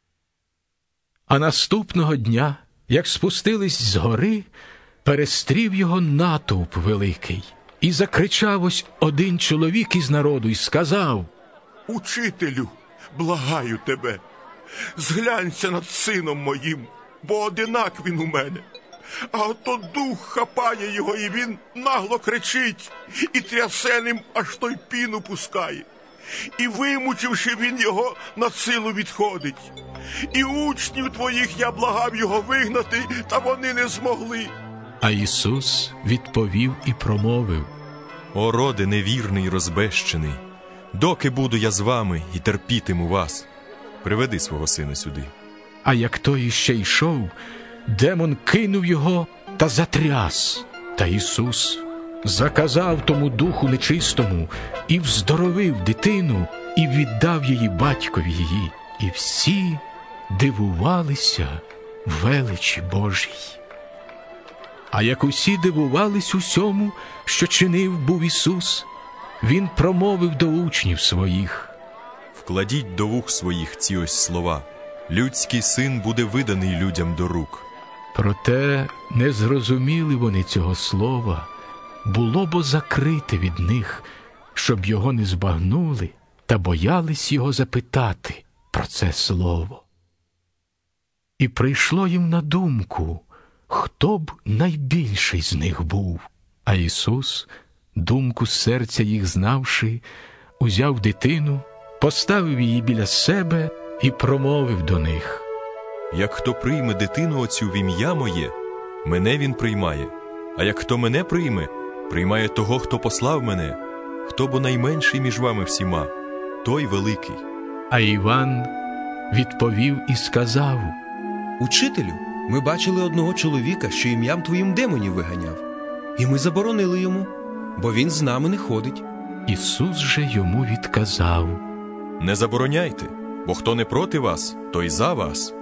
А наступного дня, як спустились з гори, перестрів його натовп великий. І закричав ось один чоловік із народу і сказав: «Учителю, благаю тебе, зглянься над сином моїм, бо одинак він у мене. А ото дух хапає його, і він нагло кричить, і трясе ним, аж той піну пускає. І вимучивши, він його на силу відходить. І учнів твоїх я благав його вигнати, та вони не змогли». А Ісус відповів і промовив: «О, роде невірний й розбещений, доки буду я з вами і терпітиму вас? Приведи свого сина сюди». А як той іще йшов, демон кинув його та затряс. Та Ісус заказав тому духу нечистому і вздоровив дитину, і віддав її батькові її. І всі дивувалися величі Божій. А як усі дивувались усьому, що чинив був Ісус, Він промовив до учнів своїх: «Вкладіть до вух своїх ці ось слова. Людський син буде виданий людям до рук». Проте не зрозуміли вони цього слова, було бо закрите від них, щоб його не збагнули та боялись його запитати про це слово. І прийшло їм на думку, хто б найбільший з них був. А Ісус, думку серця їх знавши, узяв дитину, поставив її біля себе і промовив до них: «Як хто прийме дитину оцю в ім'я моє, мене він приймає. А як хто мене прийме, приймає того, хто послав мене. Хто бо найменший між вами всіма, той великий». А Іван відповів і сказав: «Учителю, ми бачили одного чоловіка, що ім'ям твоїм демонів виганяв, і ми заборонили йому, бо він з нами не ходить». Ісус же йому відказав: «Не забороняйте, бо хто не проти вас, той за вас».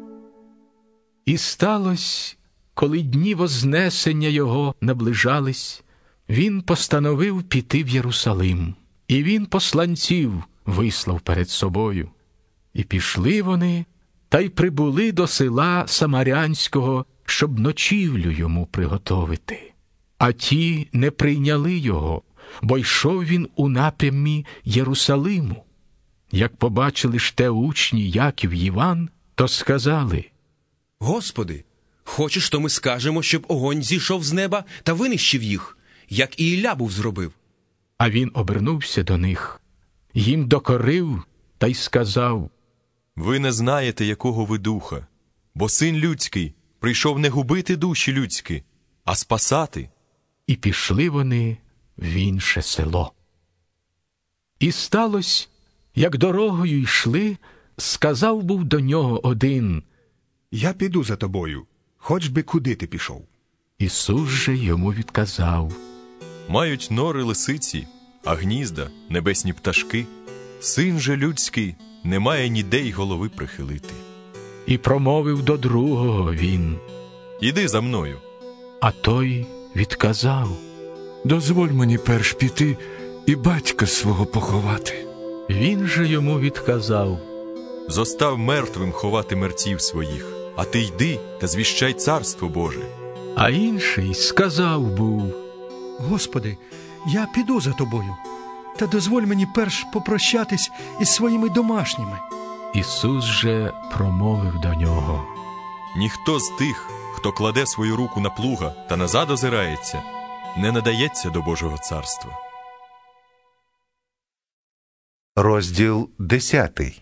І сталося, коли дні вознесення його наближались, він постановив піти в Єрусалим. І він посланців вислав перед собою. І пішли вони, та й прибули до села Самарянського, щоб ночівлю йому приготовити. А ті не прийняли його, бо йшов він у напрямі Єрусалиму. Як побачили ж те учні Яків й Іван, то сказали: «Господи, хочеш, то ми скажемо, щоб огонь зійшов з неба та винищив їх, як і Ілля був зробив». А він обернувся до них, їм докорив та й сказав: «Ви не знаєте, якого ви духа, бо Син людський прийшов не губити душі людські, а спасати». І пішли вони в інше село. І сталось, як дорогою йшли, сказав був до нього один: «Я піду за тобою, хоч би куди ти пішов». Ісус же йому відказав: Мають нори лисиці, а гнізда небесні пташки. Син же людський не має ніде й голови прихилити. І промовив до другого він: Іди за мною. А той відказав: Дозволь мені перш піти і батька свого поховати. Він же йому відказав: Зостав мертвим ховати мерців своїх, а ти йди та звіщай царство Боже. А інший сказав був: Господи, я піду за тобою, та дозволь мені перш попрощатись із своїми домашніми. Ісус же промовив до нього: Ніхто з тих, хто кладе свою руку на плуга та назад озирається, не надається до Божого царства. Розділ десятий.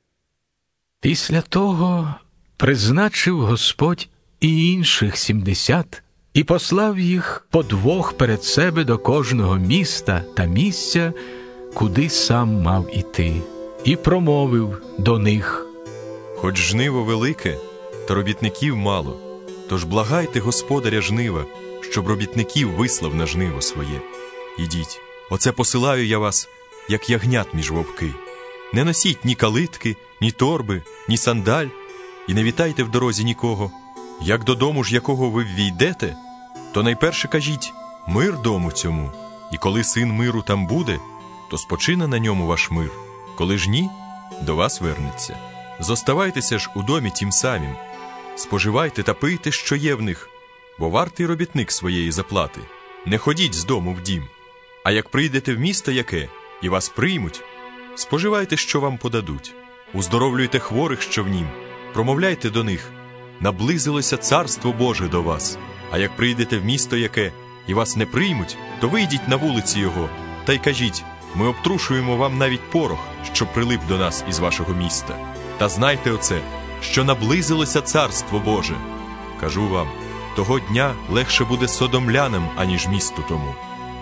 Після того призначив Господь і інших сімдесят, і послав їх по двох перед себе до кожного міста та місця, куди сам мав іти, і промовив до них: Хоч жниво велике, та робітників мало, тож благайте Господаря жнива, щоб робітників вислав на жниво своє. Ідіть, оце посилаю я вас, як ягнят між вовки. Не носіть ні калитки, ні торби, ні сандаль, і не вітайте в дорозі нікого. Як додому ж якого ви ввійдете, то найперше кажіть: мир дому цьому, і коли син миру там буде, то спочине на ньому ваш мир, коли ж ні, до вас вернеться. Зоставайтеся ж у домі тім самім, споживайте та пийте, що є в них, бо вартий робітник своєї заплати. Не ходіть з дому в дім. А як прийдете в місто яке, і вас приймуть, споживайте, що вам подадуть. Уздоровлюйте хворих, що в нім, промовляйте до них: наблизилося царство Боже до вас. А як прийдете в місто яке, і вас не приймуть, то вийдіть на вулиці його, та й кажіть: ми обтрушуємо вам навіть порох, що прилип до нас із вашого міста. Та знайте оце, що наблизилося царство Боже. Кажу вам, того дня легше буде содомлянам, аніж місту тому.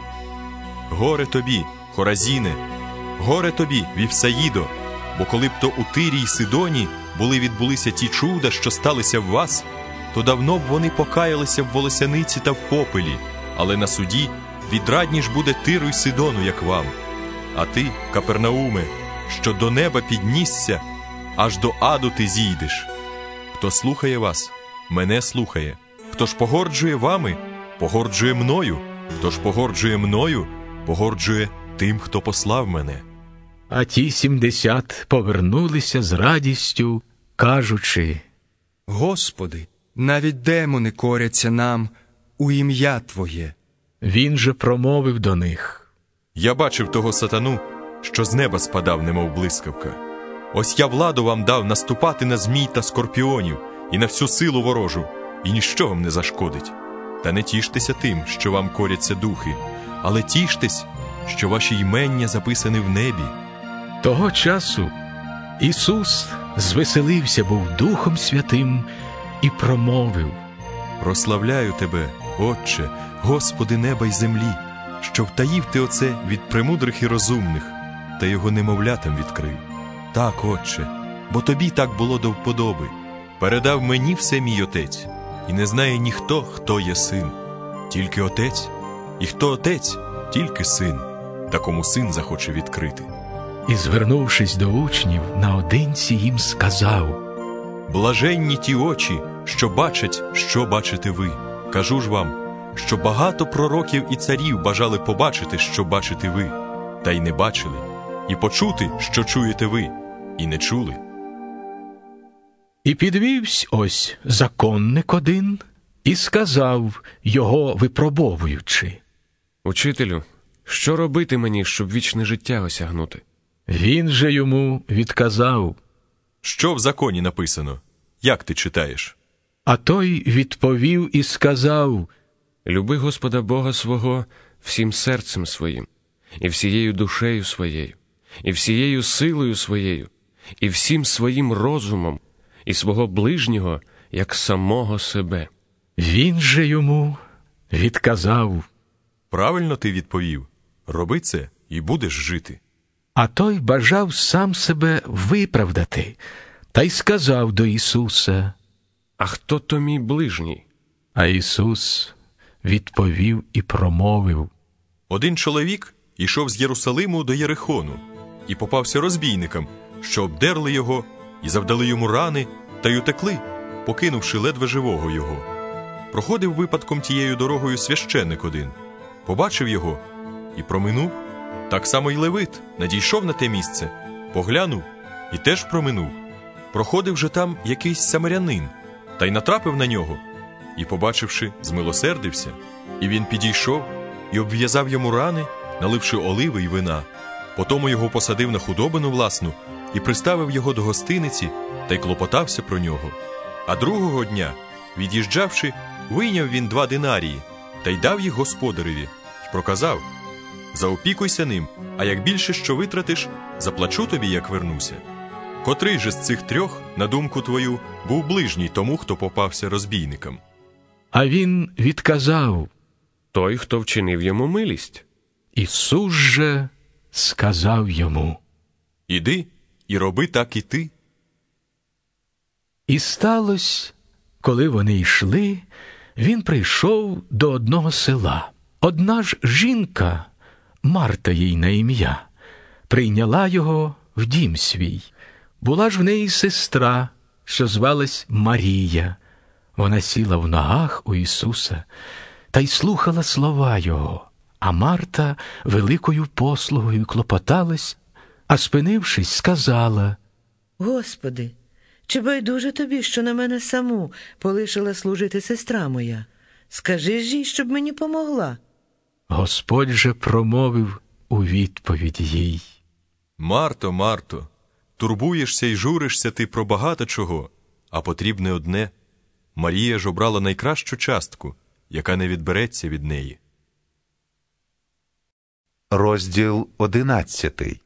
Горе тобі, Хоразіне, горе тобі, Вівсаїдо, бо коли б то у Тирі й Сидоні були відбулися ті чуда, що сталися в вас, то давно б вони покаялися в волосяниці та в попелі, але на суді відрадніш буде Тиру й Сидону, як вам. А ти, Капернауме, що до неба піднісся, аж до аду ти зійдеш. Хто слухає вас, мене слухає. Хто ж погорджує вами, погорджує мною. Хто ж погорджує мною, погорджує тим, хто послав мене. А ті сімдесят повернулися з радістю, кажучи: Господи, навіть демони коряться нам у ім'я Твоє. Він же промовив до них: Я бачив того сатану, що з неба спадав, немов блискавка. Ось я владу вам дав наступати на змій та скорпіонів і на всю силу ворожу, і ніщо вам не зашкодить. Та не тіштеся тим, що вам коряться духи, але тіштесь, що ваші ймення записані в небі. Того часу Ісус звеселився був Духом Святим і промовив: Прославляю Тебе, Отче, Господи неба й землі, що втаїв Ти оце від премудрих і розумних, та його немовлятам відкрив. Так, Отче, бо Тобі так було до вподоби. Передав мені все мій Отець, і не знає ніхто, хто є син, тільки Отець, і хто Отець, тільки син, та кому син захоче відкрити. І, звернувшись до учнів, наодинці їм сказав: Блаженні ті очі, що бачать, що бачите ви. Кажу ж вам, що багато пророків і царів бажали побачити, що бачите ви, та й не бачили, і почути, що чуєте ви, і не чули. І підвівсь ось законник один, і сказав, його випробовуючи: Учителю, що робити мені, щоб вічне життя осягнути? Він же йому відказав: Що в законі написано? Як ти читаєш? А той відповів і сказав: Люби Господа Бога свого всім серцем своїм, і всією душею своєю, і всією силою своєю, і всім своїм розумом, і свого ближнього, як самого себе. Він же йому відказав: Правильно ти відповів. Роби це, і будеш жити. А той бажав сам себе виправдати, та й сказав до Ісуса: «А хто то мій ближній?» А Ісус відповів і промовив: Один чоловік ішов з Єрусалиму до Єрихону і попався розбійникам, що обдерли його і завдали йому рани, та й утекли, покинувши ледве живого його. Проходив випадком тією дорогою священник один, побачив його і проминув. Так само й левит надійшов на те місце, поглянув і теж проминув. Проходив же там якийсь самарянин, та й натрапив на нього, і, побачивши, змилосердився, і він підійшов і обв'язав йому рани, наливши оливи й вина. Потому його посадив на худобину власну і приставив його до гостиниці, та й клопотався про нього. А другого дня, від'їжджавши, вийняв він два динарії, та й дав їх господареві, й проказав: заопікуйся ним, а як більше що витратиш, заплачу тобі, як вернуся. Котрий же з цих трьох, на думку твою, був ближній тому, хто попався розбійникам? А він відказав: той, хто вчинив йому милість. Ісус же сказав йому: іди і роби так і ти. І сталося, коли вони йшли, він прийшов до одного села. Одна ж жінка, Марта їй на ім'я, прийняла його в дім свій. Була ж в неї сестра, що звалась Марія. Вона сіла в ногах у Ісуса та й слухала слова Його, а Марта великою послугою клопоталась, а спинившись, сказала: Господи, чи байдуже тобі, що на мене саму полишила служити сестра моя? Скажи ж їй, щоб мені помогла. Господь же промовив у відповідь їй: Марто, Марто, турбуєшся й журишся ти про багато чого, а потрібне одне. Марія ж обрала найкращу частку, яка не відбереться від неї. Розділ одинадцятий.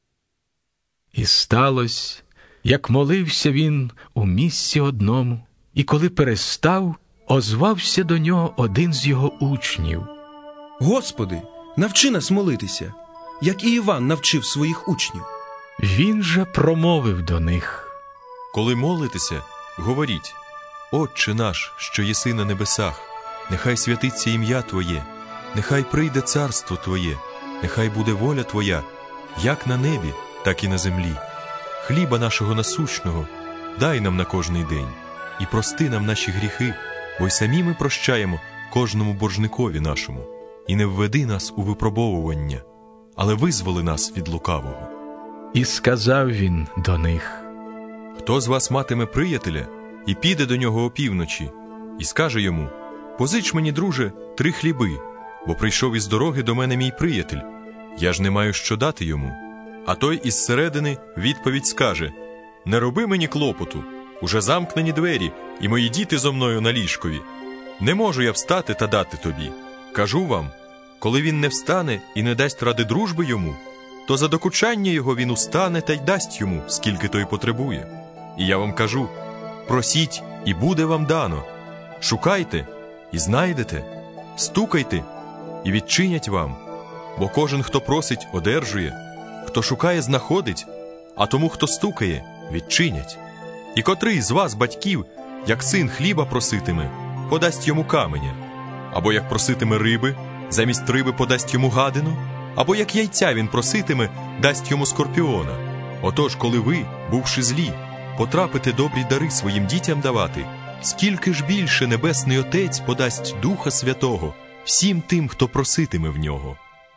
І сталося, як молився він у місці одному, і коли перестав, озвався до нього один з його учнів: Господи, навчи нас молитися, як і Іван навчив своїх учнів. Він же промовив до них: коли молитеся, говоріть: Отче наш, що єси на небесах, нехай святиться ім'я Твоє, нехай прийде царство Твоє, нехай буде воля Твоя, як на небі, так і на землі. Хліба нашого насущного дай нам на кожний день, і прости нам наші гріхи, бо й самі ми прощаємо кожному боржникові нашому. І не введи нас у випробовування, але визволи нас від лукавого. І сказав він до них: хто з вас матиме приятеля і піде до нього опівночі, і скаже йому: позич мені, друже, три хліби, бо прийшов із дороги до мене мій приятель, я ж не маю що дати йому. А той із середини відповідь скаже: не роби мені клопоту, уже замкнені двері, і мої діти зо мною на ліжкові. Не можу я встати та дати тобі. Кажу вам, коли він не встане і не дасть ради дружби йому, то за докучання його він устане та й дасть йому, скільки той потребує. І я вам кажу: просіть, і буде вам дано. Шукайте, і знайдете. Стукайте, і відчинять вам. Бо кожен, хто просить, одержує, хто шукає, знаходить, а тому, хто стукає, відчинять. І котрий з вас, батьків, як син хліба проситиме, подасть йому каменя, або як проситиме риби, замість риби подасть йому гадину, або як яйця він проситиме, дасть йому скорпіона. Отож, коли ви, бувши злі, потрапите добрі дари своїм дітям давати, скільки ж більше Небесний Отець подасть Духа Святого всім тим, хто проситиме в нього.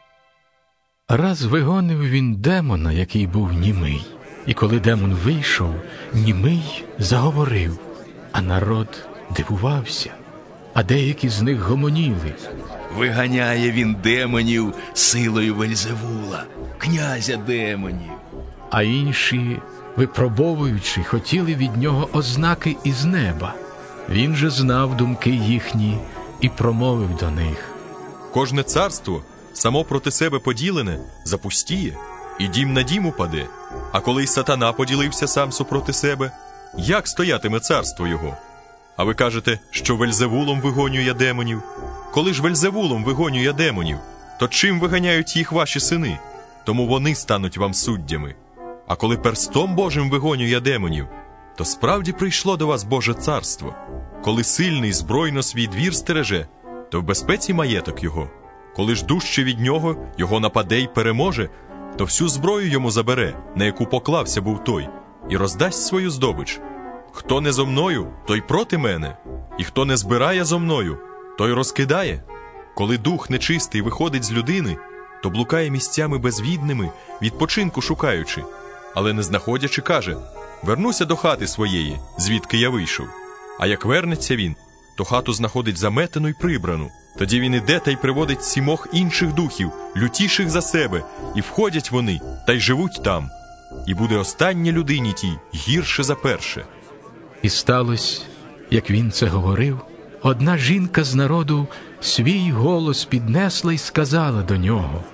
Раз вигонив він демона, який був німий. І коли демон вийшов, німий заговорив, а народ дивувався, а деякі з них гомоніли: виганяє він демонів силою Вельзевула, князя демонів. А інші, випробовуючи, хотіли від нього ознаки із неба. Він же знав думки їхні і промовив до них: кожне царство, само проти себе поділене, запустіє, і дім на дім упаде. А коли й сатана поділився сам супроти себе, як стоятиме царство його? А ви кажете, що Вельзевулом вигонює демонів? Коли ж Вельзевулом вигонює демонів, то чим виганяють їх ваші сини? тому вони стануть вам суддями. А коли перстом Божим вигонює демонів, то справді прийшло до вас Боже царство. Коли сильний збройно свій двір стереже, то в безпеці маєток його. Коли ж дужче від нього його нападе й переможе, то всю зброю йому забере, на яку поклався був той, і роздасть свою здобич. Хто не зо мною, той проти мене, і хто не збирає зо мною, той розкидає. Коли дух нечистий виходить з людини, то блукає місцями безвідними, відпочинку шукаючи, але не знаходячи, каже: вернуся до хати своєї, звідки я вийшов. А як вернеться він, то хату знаходить заметену й прибрану. Тоді він іде та й приводить сімох інших духів, лютіших за себе, і входять вони, та й живуть там. І буде останнє людині тій гірше за перше. І сталося, як він це говорив, одна жінка з народу свій голос піднесла й сказала до нього: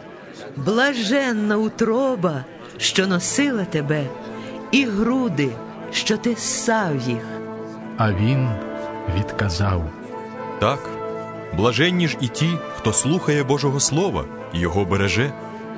блаженна утроба, що носила тебе, і груди, що ти ссав їх. А він відказав: так, блаженні ж і ті, хто слухає Божого Слова і його береже.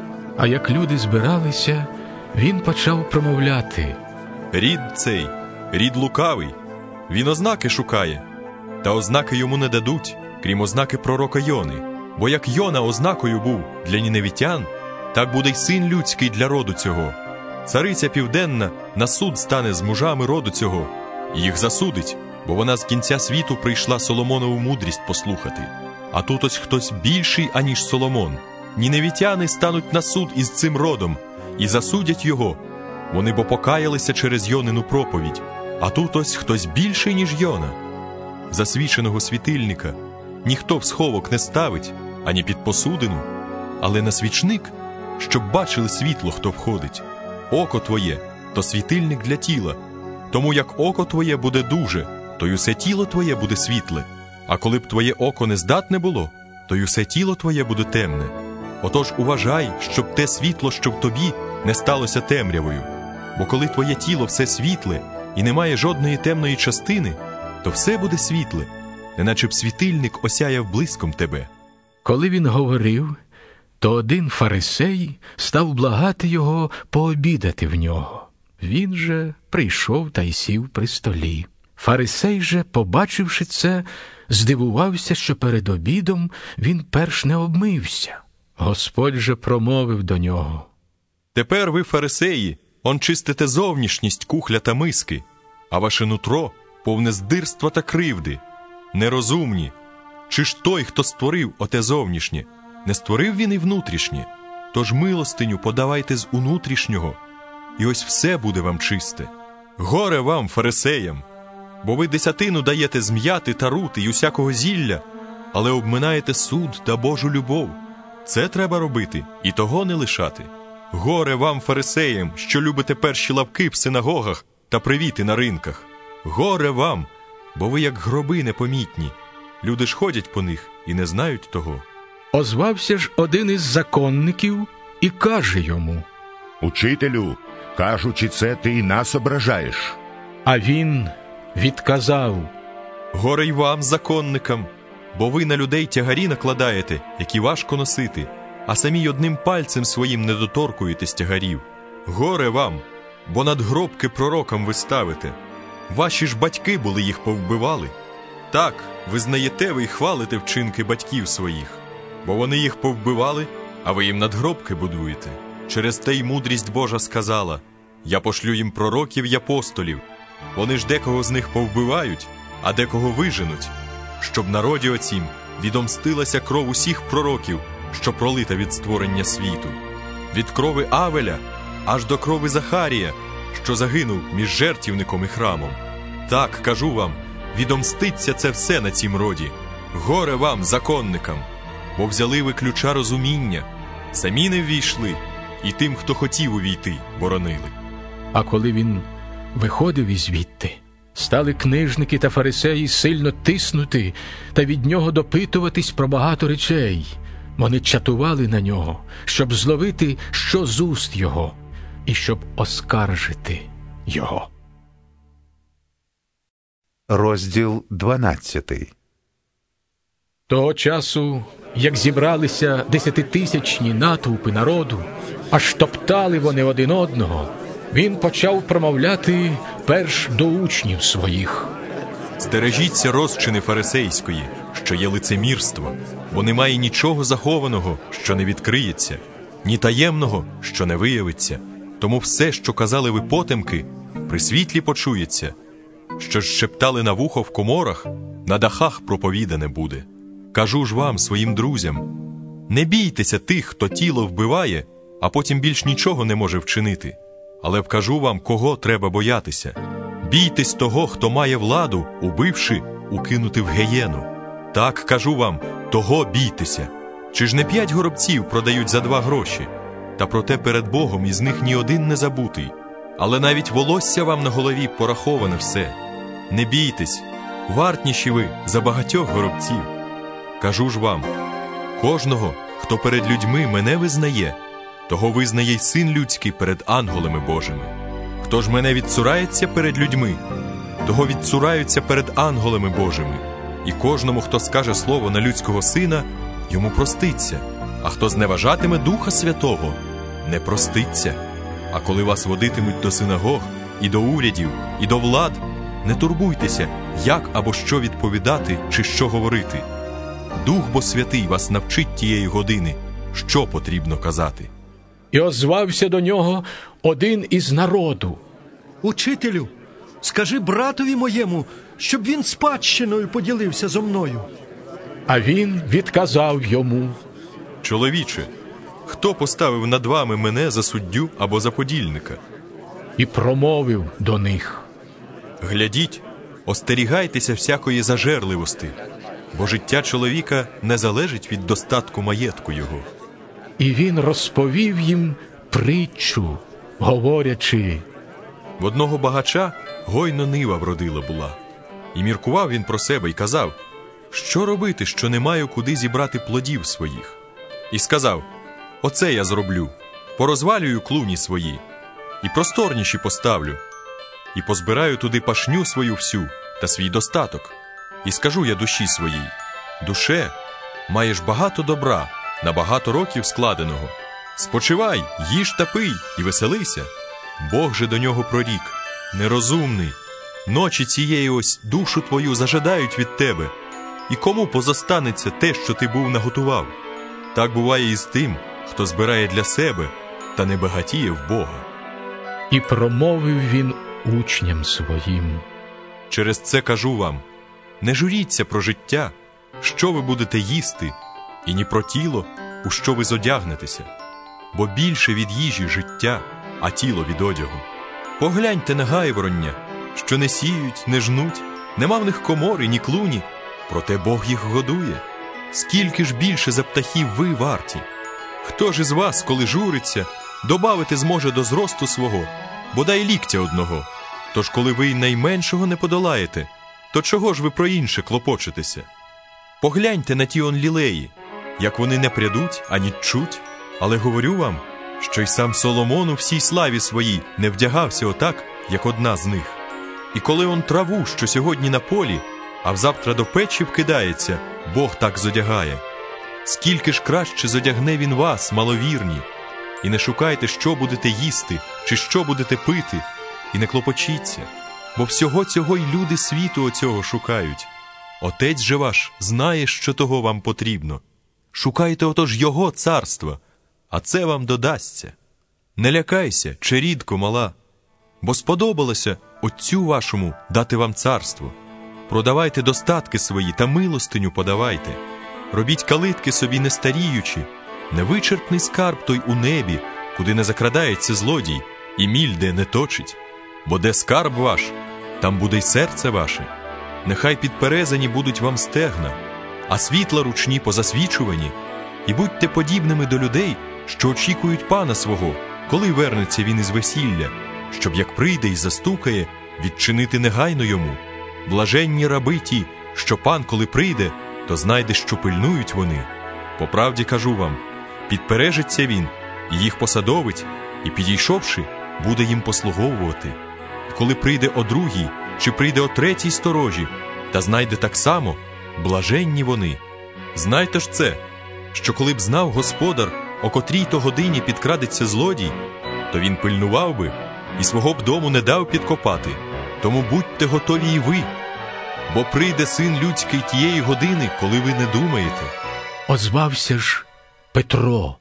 А як люди збиралися, він почав промовляти: рід цей, рід лукавий, він ознаки шукає, та ознаки йому не дадуть, крім ознаки пророка Йони. Бо як Йона ознакою був для ніневітян, так буде й син людський для роду цього. Цариця південна на суд стане з мужами роду цього, і їх засудить, бо вона з кінця світу прийшла Соломонову мудрість послухати. А тут ось хтось більший, аніж Соломон. Ніневітяни стануть на суд із цим родом і засудять його. Вони бо покаялися через Йонину проповідь, а тут ось хтось більший, ніж Йона. Засвіченого світильника ніхто в сховок не ставить, ані під посудину, але на свічник, щоб бачили світло, хто входить. Око твоє – то світильник для тіла. Тому як око твоє буде дуже, то й усе тіло твоє буде світле. А коли б твоє око не здатне було, то й усе тіло твоє буде темне. Отож уважай, щоб те світло, що в тобі, не сталося темрявою. Бо коли твоє тіло все світле і немає жодної темної частини, то все буде світле, неначе б світильник осяяв блиском тебе. Коли він говорив, то один фарисей став благати його пообідати в нього. Він же прийшов та й сів при столі. Фарисей же, побачивши це, здивувався, що перед обідом він перш не обмився. Господь же промовив до нього: тепер ви, фарисеї, он чистите зовнішність кухля та миски, а ваше нутро повне здирства та кривди. Нерозумні! Чи ж той, хто створив оте зовнішнє, не створив він і внутрішнє? Тож милостиню подавайте з унутрішнього, і ось все буде вам чисте. Горе вам, фарисеям! Бо ви десятину даєте з м'яти та рути й усякого зілля, але обминаєте суд та Божу любов. Це треба робити, і того не лишати. Горе вам, фарисеям, що любите перші лавки в синагогах та привіти на ринках. Горе вам, бо ви як гроби непомітні. Люди ж ходять по них і не знають того. Озвався ж один із законників і каже йому: учителю, кажучи це, ти і нас ображаєш. А він відказав: горе й вам, законникам, бо ви на людей тягарі накладаєте, які важко носити, а самі й одним пальцем своїм не доторкуєтесь тягарів. Горе вам, бо надгробки пророкам ви ставите. Ваші ж батьки були, їх повбивали. Так, визнаєте ви й хвалите вчинки батьків своїх, бо вони їх повбивали, а ви їм надгробки будуєте. Через те й мудрість Божа сказала: я пошлю їм пророків й апостолів. Вони ж декого з них повбивають, а декого виженуть, щоб народі оцім відомстилася кров усіх пророків, що пролита від створення світу. Від крови Авеля аж до крови Захарія, що загинув між жертівником і храмом. Так, кажу вам, відомститься це все на цім роді. Горе вам, законникам, бо взяли ви ключа розуміння, самі не ввійшли, і тим, хто хотів увійти, боронили. А коли він виходив із звідти, стали книжники та фарисеї сильно тиснути та від нього допитуватись про багато речей. Вони чатували на нього, щоб зловити, що з уст його, і щоб оскаржити його. Розділ дванадцятий. Того часу, як зібралися десятитисячні натовпи народу, аж топтали вони один одного, він почав промовляти перш до учнів своїх. Стережіться розчини фарисейської, що є лицемірство, бо немає нічого захованого, що не відкриється, ні таємного, що не виявиться. Тому все, що казали ви потемки, при світлі почується, що ж шептали на вухо в коморах, на дахах проповідане буде. Кажу ж вам, своїм друзям, не бійтеся тих, хто тіло вбиває, а потім більш нічого не може вчинити. Але вкажу вам, кого треба боятися. Бійтесь того, хто має владу, убивши, укинути в геєну. Так, кажу вам, того бійтеся. Чи ж не п'ять горобців продають за два гроші? Та проте перед Богом із них ні один не забутий. Але навіть волосся вам на голові пораховане все. Не бійтесь, вартніші ви за багатьох горобців. Кажу ж вам, кожного, хто перед людьми мене визнає, того визнає й Син Людський перед ангелами Божими. Хто ж мене відцурається перед людьми, того відцураються перед ангелами Божими. І кожному, хто скаже слово на людського сина, йому проститься, а хто зневажатиме Духа Святого, не проститься. А коли вас водитимуть до синагог, і до урядів, і до влад, не турбуйтеся, як або що відповідати, чи що говорити. Дух бо Святий вас навчить тієї години, що потрібно казати. І озвався до нього один із народу. Учителю, скажи братові моєму, щоб він спадщиною поділився зо мною. А він відказав йому: Чоловіче, хто поставив над вами мене за суддю або за подільника? І промовив до них: Глядіть, остерігайтеся всякої зажерливости, бо життя чоловіка не залежить від достатку маєтку його. І він розповів їм притчу, говорячи: В одного багача гойно нива вродила була. І міркував він про себе і казав: що робити, що не маю куди зібрати плодів своїх? І сказав: оце я зроблю, порозвалюю клуні свої, і просторніші поставлю, і позбираю туди пашню свою всю та свій достаток. І скажу я душі своїй: душе, маєш багато добра, на багато років складеного. Спочивай, їж та пий і веселися. Бог же до нього прорік: нерозумний, ночі цієї ось душу твою зажадають від тебе, і кому позостанеться те, що ти був наготував? Так буває і з тим, хто збирає для себе, та не багатіє в Бога. І промовив він учням своїм: через це кажу вам, не журіться про життя, що ви будете їсти, і ні про тіло, у що ви зодягнетеся, бо більше від їжі життя, а тіло від одягу. Погляньте на гайвороння, що не сіють, не жнуть, нема в них комори, ні клуні, проте Бог їх годує. Скільки ж більше за птахів ви варті? Хто ж із вас, коли журиться, добавити зможе до зросту свого, бодай ліктя одного? Тож коли ви й найменшого не подолаєте, то чого ж ви про інше клопочетеся? Погляньте на ті он лілеї, як вони не прядуть, ані чуть, але говорю вам, що й сам Соломон у всій славі своїй не вдягався отак, як одна з них. І коли он траву, що сьогодні на полі, а взавтра до печі вкидається, Бог так зодягає. Скільки ж краще зодягне він вас, маловірні, і не шукайте, що будете їсти, чи що будете пити, і не клопочіться, бо всього цього й люди світу оцього шукають. Отець же ваш знає, що того вам потрібно. Шукайте отож його царства, а це вам додасться. Не лякайся, черідко мала, бо сподобалося Отцю вашому дати вам царство. Продавайте достатки свої та милостиню подавайте. Робіть калитки собі не старіючи, невичерпний скарб той у небі, куди не закрадається злодій, і міль де не точить. Бо де скарб ваш, там буде й серце ваше. Нехай підперезані будуть вам стегна, а світла ручні позасвічувані. І будьте подібними до людей, що очікують пана свого, коли вернеться він із весілля, щоб як прийде й застукає, відчинити негайно йому. Блаженні раби ті, що пан, коли прийде, то знайде, що пильнують вони. По правді кажу вам, підпережеться він, і їх посадовить, і, підійшовши, буде їм послуговувати. І коли прийде о другій, чи прийде о третій сторожі, та знайде так само, блаженні вони. Знайте ж це, що коли б знав господар, о котрій то годині підкрадеться злодій, то він пильнував би і свого б дому не дав підкопати. Тому будьте готові і ви, бо прийде Син людський тієї години, коли ви не думаєте. Озвався ж Петро.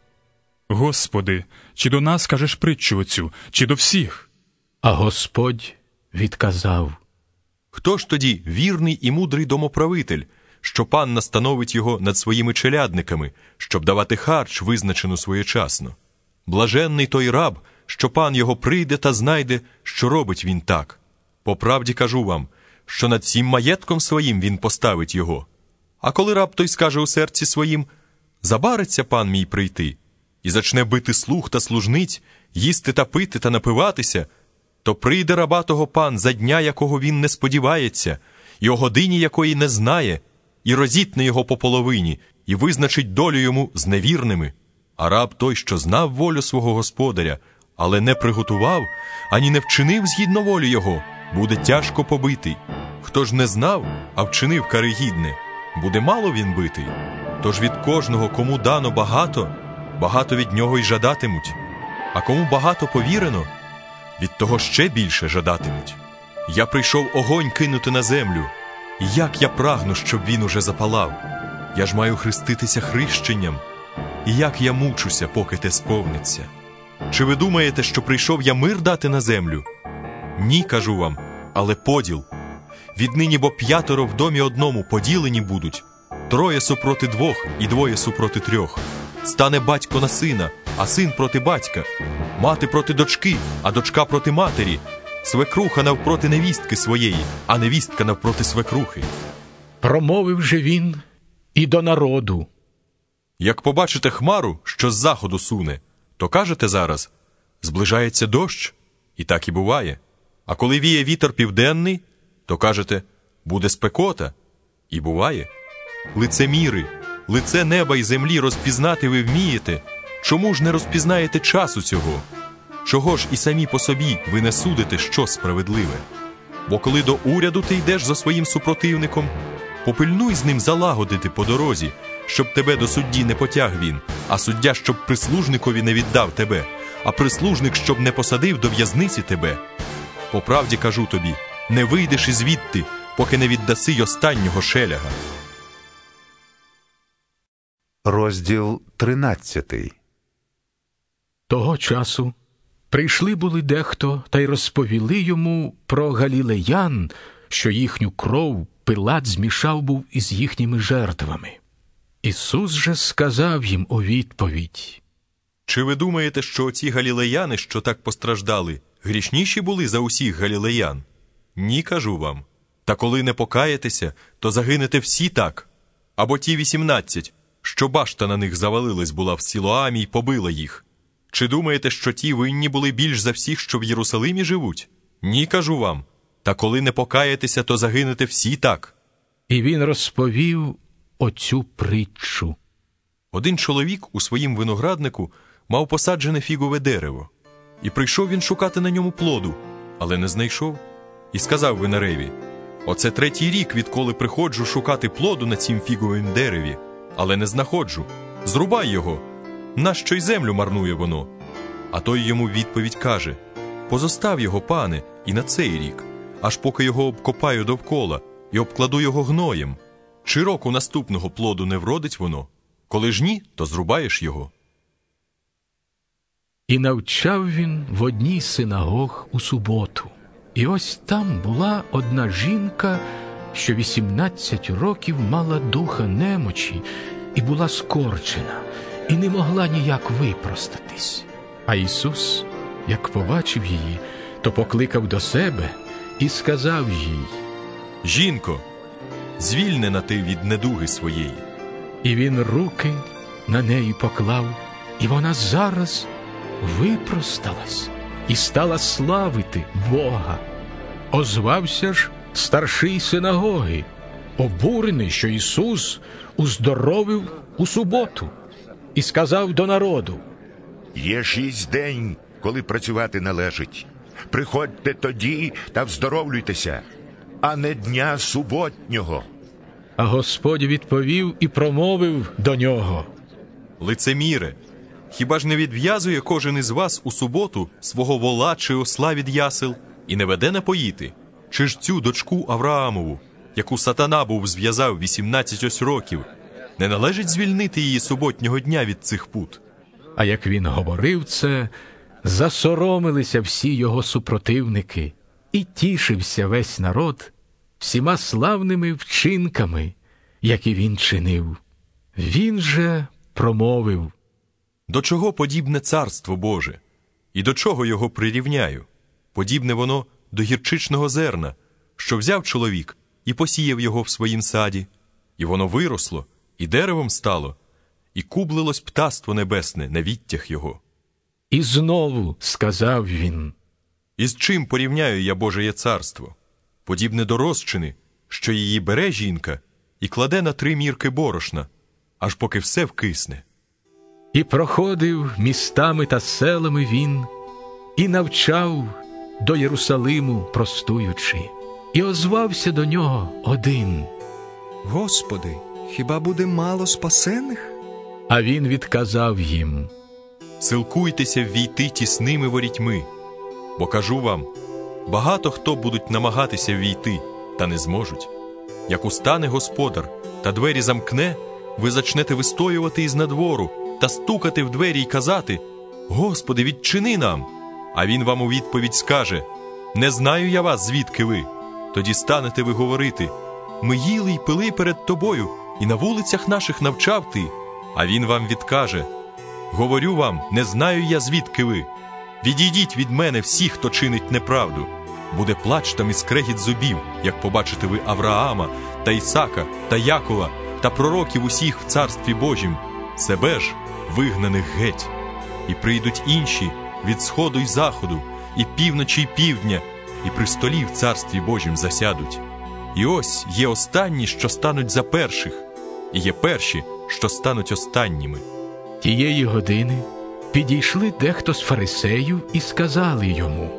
Господи, чи до нас кажеш притчу оцю, чи до всіх? А Господь відказав. Хто ж тоді вірний і мудрий домоправитель, що пан настановить його над своїми челядниками, щоб давати харч, визначену своєчасно? Блаженний той раб, що пан його прийде та знайде, що робить він так. По правді кажу вам, що над всім маєтком своїм він поставить його. А коли раб той скаже у серці своїм: забариться пан мій прийти, і зачне бити слуг та служниць, їсти та пити та напиватися, то прийде раба того пан за дня, якого він не сподівається, і о годині, якої не знає, і розітне його по половині, і визначить долю йому з невірними. А раб той, що знав волю свого господаря, але не приготував, ані не вчинив згідно волі його, буде тяжко побитий. Хто ж не знав, а вчинив кари гідне, буде мало він битий. Тож від кожного, кому дано багато, багато від нього й жадатимуть. А кому багато повірено, від того ще більше жадатимуть. Я прийшов огонь кинути на землю, і як я прагну, щоб він уже запалав. Я ж маю хреститися хрещенням, і як я мучуся, поки те сповниться. Чи ви думаєте, що прийшов я мир дати на землю? Ні, кажу вам, але поділ. Віднині бо п'ятеро в домі одному поділені будуть, троє супроти двох і двоє супроти трьох. Стане батько на сина, а син проти батька, мати проти дочки, а дочка проти матері, свекруха навпроти невістки своєї, а невістка навпроти свекрухи. Промовив же він і до народу. Як побачите хмару, що з заходу суне, то кажете зараз: зближається дощ, і так і буває. А коли віє вітер південний, то кажете: буде спекота, і буває. Лицеміри, лице неба і землі розпізнати ви вмієте, чому ж не розпізнаєте часу цього? Чого ж і самі по собі ви не судите, що справедливе? Бо коли до уряду ти йдеш за своїм супротивником, попильнуй з ним залагодити по дорозі, щоб тебе до судді не потяг він, а суддя, щоб прислужникові не віддав тебе, а прислужник, щоб не посадив до в'язниці тебе. По правді кажу тобі, не вийдеш ізвідти, поки не віддаси й останнього шеляга. Розділ тринадцятий. Того часу прийшли були дехто та й розповіли йому про галілеян, що їхню кров Пилат змішав був із їхніми жертвами. Ісус же сказав їм у відповідь: Чи ви думаєте, що оці галілеяни, що так постраждали, грішніші були за усіх галілеян? Ні, кажу вам. Та коли не покаєтеся, то загинете всі так. Або ті вісімнадцять, що башта на них завалилась була в Сілоамі й побила їх. Чи думаєте, що ті винні були більш за всіх, що в Єрусалимі живуть? Ні, кажу вам. Та коли не покаєтеся, то загинете всі так. І він розповів оцю притчу. Один чоловік у своїм винограднику мав посаджене фігове дерево. І прийшов він шукати на ньому плоду, але не знайшов. І сказав винареві: оце третій рік, відколи приходжу шукати плоду на цім фіговім дереві, але не знаходжу. Зрубай його, нащо й землю марнує воно? А той йому відповідь каже: позостав його, пане, і на цей рік, аж поки його обкопаю довкола і обкладу його гноєм. Чи року наступного плоду не вродить воно? Коли ж ні, то зрубаєш його. І навчав він в одній з синагог у суботу. І ось там була одна жінка, що вісімнадцять років мала духа немочі і була скорчена, і не могла ніяк випростатись. А Ісус, як побачив її, то покликав до себе і сказав їй: Жінко, звільнена ти від недуги своєї. І він руки на неї поклав, і вона зараз випросталась і стала славити Бога. Озвався ж старший синагоги, обурений, що Ісус уздоровив у суботу, і сказав до народу: Є шість день, коли працювати належить. Приходьте тоді та вздоровлюйтеся, а не дня суботнього. А Господь відповів і промовив до нього: Лицеміре, хіба ж не відв'язує кожен із вас у суботу свого вола чи осла від ясел і не веде напоїти? Чи ж цю дочку Авраамову, яку сатана був зв'язав вісімнадцять ось років, не належить звільнити її суботнього дня від цих пут? А як він говорив це, засоромилися всі його супротивники, і тішився весь народ всіма славними вчинками, які він чинив. Він же промовив: До чого подібне царство Боже? І до чого його прирівняю? Подібне воно до гірчичного зерна, що взяв чоловік і посіяв його в своїм саді, і воно виросло, і деревом стало, і кублилось птаство небесне на відтяг його. І знову сказав він: Із чим порівняю я Божеє царство? Подібне до розчини, що її бере жінка і кладе на три мірки борошна, аж поки все вкисне. І проходив містами та селами він, і навчав до Єрусалиму простуючи. І озвався до нього один: Господи, хіба буде мало спасених? А він відказав їм: Силкуйтеся ввійти тісними ворітьми, бо кажу вам, багато хто будуть намагатися ввійти, та не зможуть. Як устане господар та двері замкне, ви зачнете вистоювати із надвору та стукати в двері й казати: Господи, відчини нам! А він вам у відповідь скаже: Не знаю я вас, звідки ви. Тоді станете ви говорити: Ми їли й пили перед тобою, і на вулицях наших навчав ти. А він вам відкаже: Говорю вам, не знаю я, звідки ви. Відійдіть від мене всі, хто чинить неправду. Буде плач там і скрегіт зубів, як побачите ви Авраама, та Ісака, та Якова, та пророків усіх в Царстві Божім, себе ж вигнаних геть. І прийдуть інші від сходу й заходу, і півночі й півдня, і при столі в Царстві Божім засядуть. І ось є останні, що стануть за перших, і є перші, що стануть останніми. Тієї години підійшли дехто з фарисеїв і сказали йому: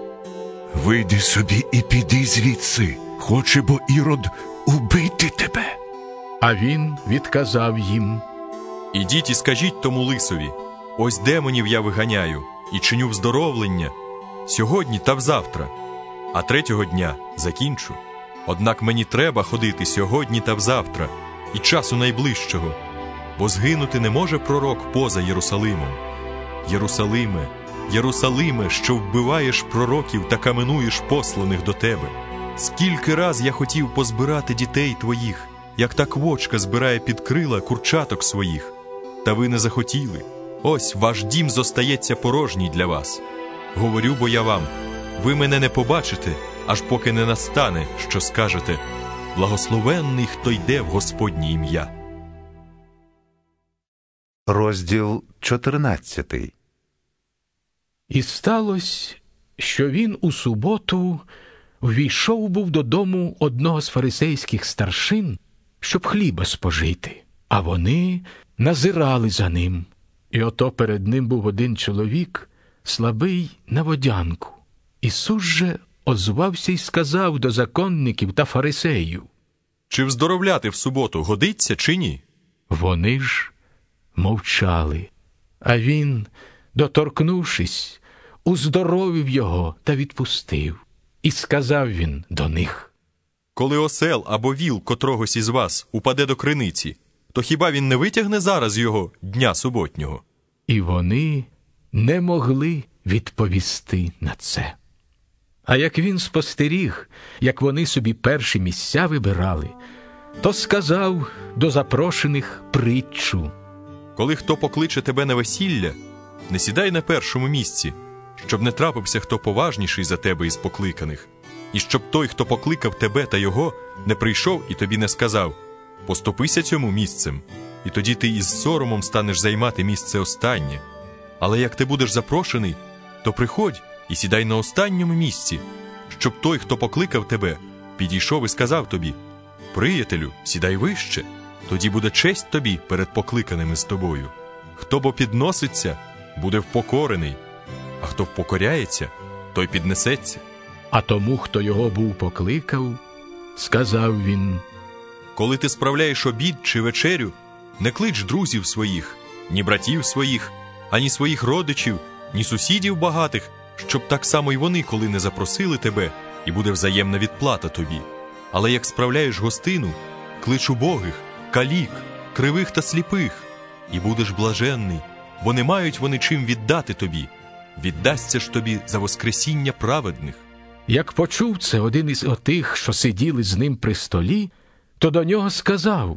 Вийди собі і піди звідси, хоче бо Ірод убити тебе. А він відказав їм: Ідіть і скажіть тому лисові: Ось демонів я виганяю і чиню вздоровлення сьогодні та взавтра, а третього дня закінчу. Однак мені треба ходити сьогодні та взавтра, і часу найближчого, бо згинути не може пророк поза Єрусалимом. Єрусалиме, Єрусалиме, що вбиваєш пророків та каменуєш посланих до тебе. Скільки раз я хотів позбирати дітей твоїх, як та квочка збирає під крила курчаток своїх. Та ви не захотіли. Ось ваш дім зостається порожній для вас. Говорю бо я вам, ви мене не побачите, аж поки не настане, що скажете: Благословенний, хто йде в Господнє ім'я. Розділ чотирнадцятий. І сталося, що він у суботу ввійшов був додому одного з фарисейських старшин, щоб хліба спожити, а вони назирали за ним. І ото перед ним був один чоловік, слабий на водянку. Ісус же озвався й сказав до законників та фарисеїв: Чи вздоровляти в суботу годиться, чи ні? Вони ж мовчали. А він, доторкнувшись, уздоровив його та відпустив. І сказав він до них: Коли осел або віл котрогось із вас упаде до криниці, то хіба він не витягне зараз його дня суботнього? І вони не могли відповісти на це. А як він спостеріг, як вони собі перші місця вибирали, то сказав до запрошених притчу: Коли хто покличе тебе на весілля, не сідай на першому місці, щоб не трапився хто поважніший за тебе із покликаних, і щоб той, хто покликав тебе та його, не прийшов і тобі не сказав: поступися цьому місцем, і тоді ти із соромом станеш займати місце останнє. Але як ти будеш запрошений, то приходь і сідай на останньому місці, щоб той, хто покликав тебе, підійшов і сказав тобі: приятелю, сідай вище, тоді буде честь тобі перед покликаними з тобою. Хто бо підноситься, буде впокорений, а хто впокоряється, той піднесеться. А тому, хто його був покликав, сказав він: коли ти справляєш обід чи вечерю, не клич друзів своїх, ні братів своїх, ані своїх родичів, ні сусідів багатих, щоб так само й вони, коли не запросили тебе, і буде взаємна відплата тобі. Але як справляєш гостину, клич убогих, калік, кривих та сліпих, і будеш блаженний, бо не мають вони чим віддати тобі. Віддасться ж тобі за воскресіння праведних. Як почув це один із отих, що сиділи з ним при столі, то до нього сказав: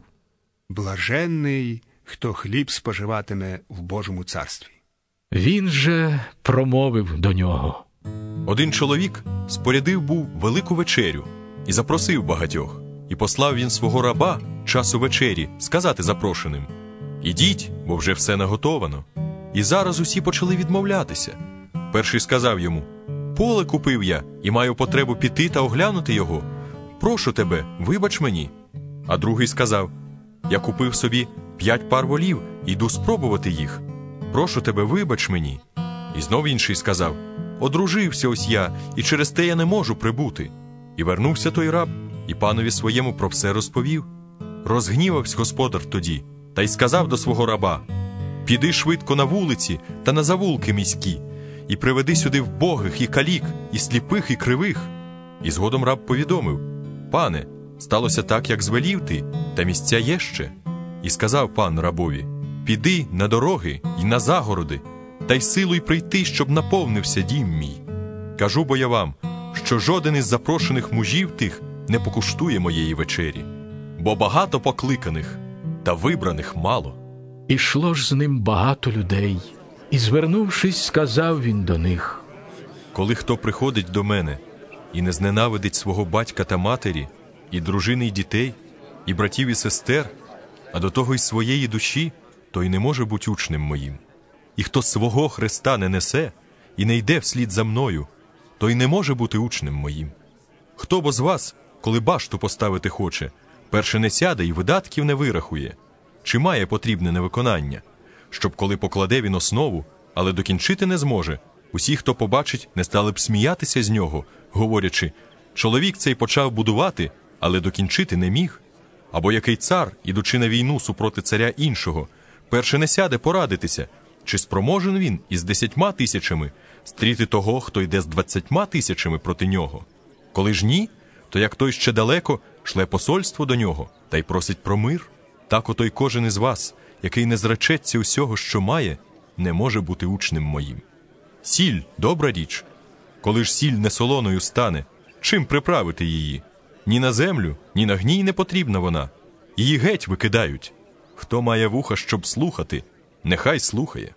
«Блаженний, хто хліб споживатиме в Божому царстві». Він же промовив до нього: Один чоловік спорядив був велику вечерю і запросив багатьох. І послав він свого раба часу вечері сказати запрошеним: «Ідіть, бо вже все наготовано». І зараз усі почали відмовлятися. Перший сказав йому: «Поле купив я і маю потребу піти та оглянути його. Прошу тебе, вибач мені». А другий сказав: «Я купив собі п'ять пар волів і йду спробувати їх. Прошу тебе, вибач мені». І знов інший сказав: «Одружився ось я, і через те я не можу прибути». І вернувся той раб, і панові своєму про все розповів. Розгнівався господар тоді, та й сказав до свого раба: «Піди швидко на вулиці та на завулки міські, і приведи сюди вбогих, і калік, і сліпих, і кривих». І згодом раб повідомив: «Пане, сталося так, як звелів ти, та місця є ще». І сказав пан рабові: «Піди на дороги й на загороди, та й силуй прийти, щоб наповнився дім мій. Кажу бо я вам, що жоден із запрошених мужів тих не покуштує моєї вечері, бо багато покликаних, та вибраних мало». Ішло ж з ним багато людей, і, звернувшись, сказав він до них: «Коли хто приходить до мене і не зненавидить свого батька та матері, і дружини й дітей, і братів і сестер, а до того й своєї душі, той не може бути учнем моїм. І хто свого Христа не несе і не йде вслід за мною, той не може бути учнем моїм. Хто бо з вас, коли башту поставити хоче, перше не сяде і видатків не вирахує, чи має потрібне на виконання, щоб коли покладе він основу, але докінчити не зможе, усі, хто побачить, не стали б сміятися з нього, говорячи: чоловік цей почав будувати, але докінчити не міг. Або який цар, ідучи на війну супроти царя іншого, перше не сяде порадитися, чи спроможен він із десятьма тисячами стріти того, хто йде з двадцятьма тисячами проти нього. Коли ж ні, то як той ще далеко, шле посольство до нього та й просить про мир. Так ото й кожен із вас, який не зречеться усього, що має, не може бути учнем моїм. Сіль – добра річ. Коли ж сіль не солоною стане, чим приправити її? Ні на землю, ні на гній не потрібна вона. Її геть викидають. Хто має вуха, щоб слухати, нехай слухає».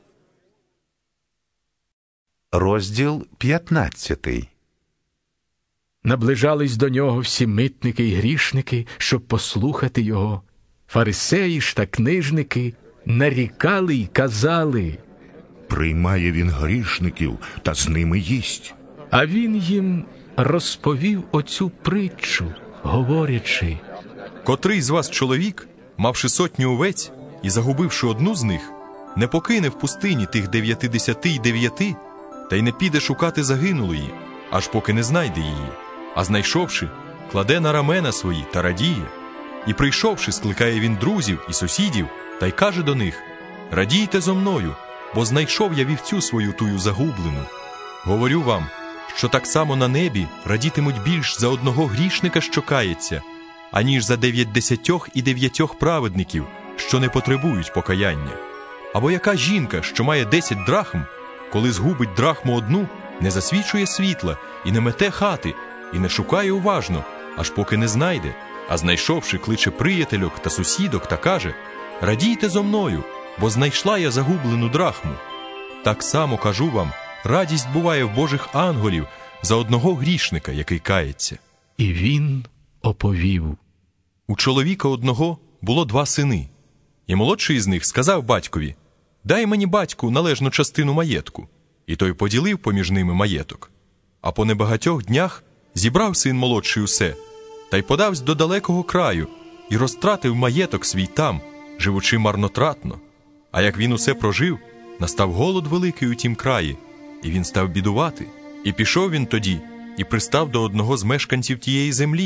Розділ п'ятнадцятий. Наближались до нього всі митники й грішники, щоб послухати його. Фарисеї ж та книжники нарікали й казали: «Приймає він грішників та з ними їсть». А він їм розповів оцю притчу, говорячи: «Котрий з вас чоловік, мавши сотню овець і загубивши одну з них, не покине в пустині тих дев'ятидесяти й дев'яти, та й не піде шукати загинулої, аж поки не знайде її, а знайшовши, кладе на рамена свої та радіє. І прийшовши, скликає він друзів і сусідів, та й каже до них: радійте зо мною, бо знайшов я вівцю свою тую загублену. Говорю вам, що так само на небі радітимуть більш за одного грішника, що кається, аніж за дев'ятдесятьох і дев'ятьох праведників, що не потребують покаяння. Або яка жінка, що має десять драхм, коли згубить драхму одну, не засвічує світла і не мете хати, і не шукає уважно, аж поки не знайде, а знайшовши, кличе приятельок та сусідок та каже: радійте зо мною, бо знайшла я загублену драхму. Так само, кажу вам, радість буває в Божих ангелів за одного грішника, який кається». І він оповів: У чоловіка одного було два сини, і молодший із них сказав батькові: дай мені, батьку, належну частину маєтку. І той поділив поміж ними маєток. А по небагатьох днях зібрав син молодший усе, та й подавсь до далекого краю, і розтратив маєток свій там, живучи марнотратно. А як він усе прожив, настав голод великий у тім краї, і він став бідувати. І пішов він тоді, і пристав до одного з мешканців тієї землі,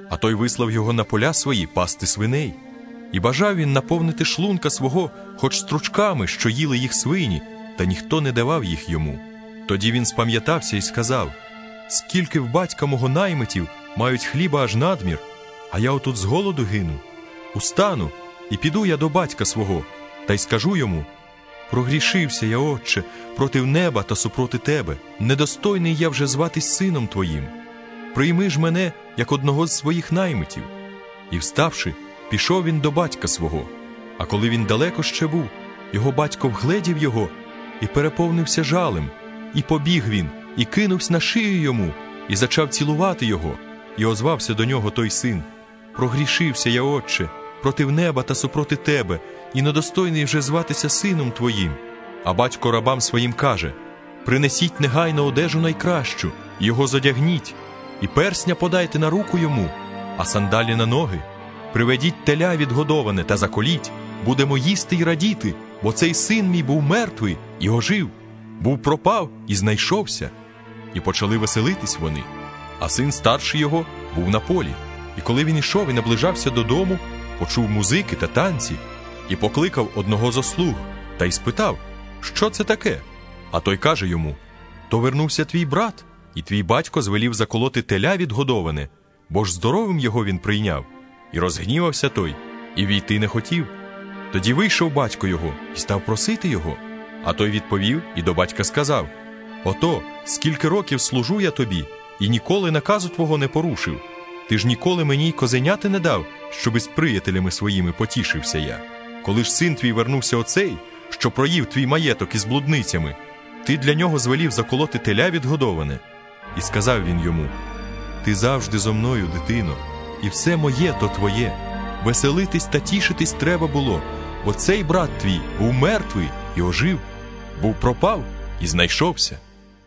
А той вислав його на поля свої пасти свиней. І бажав він наповнити шлунка свого хоч стручками, що їли їх свині, та ніхто не давав їх йому. Тоді він спам'ятався і сказав: скільки в батька мого наймитів мають хліба аж надмір, а я отут з голоду гину. Устану, і піду я до батька свого, та й скажу йому: прогрішився я, отче, проти неба та супроти тебе, недостойний я вже зватись сином твоїм. Прийми ж мене, як одного з своїх наймитів. І, вставши, пішов він до батька свого. А коли він далеко ще був, його батько вгледів його і переповнився жалем. І побіг він, і кинувся на шию йому, і зачав цілувати його. І озвався до нього той син: прогрішився я, отче, проти неба та супроти тебе, і недостойний вже зватися сином твоїм. А батько рабам своїм каже: принесіть негайно одежу найкращу, і його зодягніть, і персня подайте на руку йому, а сандалі на ноги. Приведіть теля відгодоване та заколіть, будемо їсти й радіти, бо цей син мій був мертвий і ожив, був пропав і знайшовся. І почали веселитись вони. А син старший його був на полі. І коли він ішов і наближався додому, почув музики та танці, і покликав одного з ослуг, та й спитав: що це таке? А той каже йому: то вернувся твій брат, і твій батько звелів заколоти теля відгодоване, бо ж здоровим його він прийняв. І розгнівався той, і війти не хотів. Тоді вийшов батько його і став просити його. А той відповів і до батька сказав: ото, скільки років служу я тобі, і ніколи наказу твого не порушив. Ти ж ніколи мені й козеняти не дав, щоби з приятелями своїми потішився я. Коли ж син твій вернувся оцей, що проїв твій маєток із блудницями, ти для нього звелів заколоти теля відгодоване. І сказав він йому: ти завжди зо мною, дитино, і все моє то твоє. Веселитись та тішитись треба було, бо цей брат твій був мертвий і ожив, був пропав і знайшовся.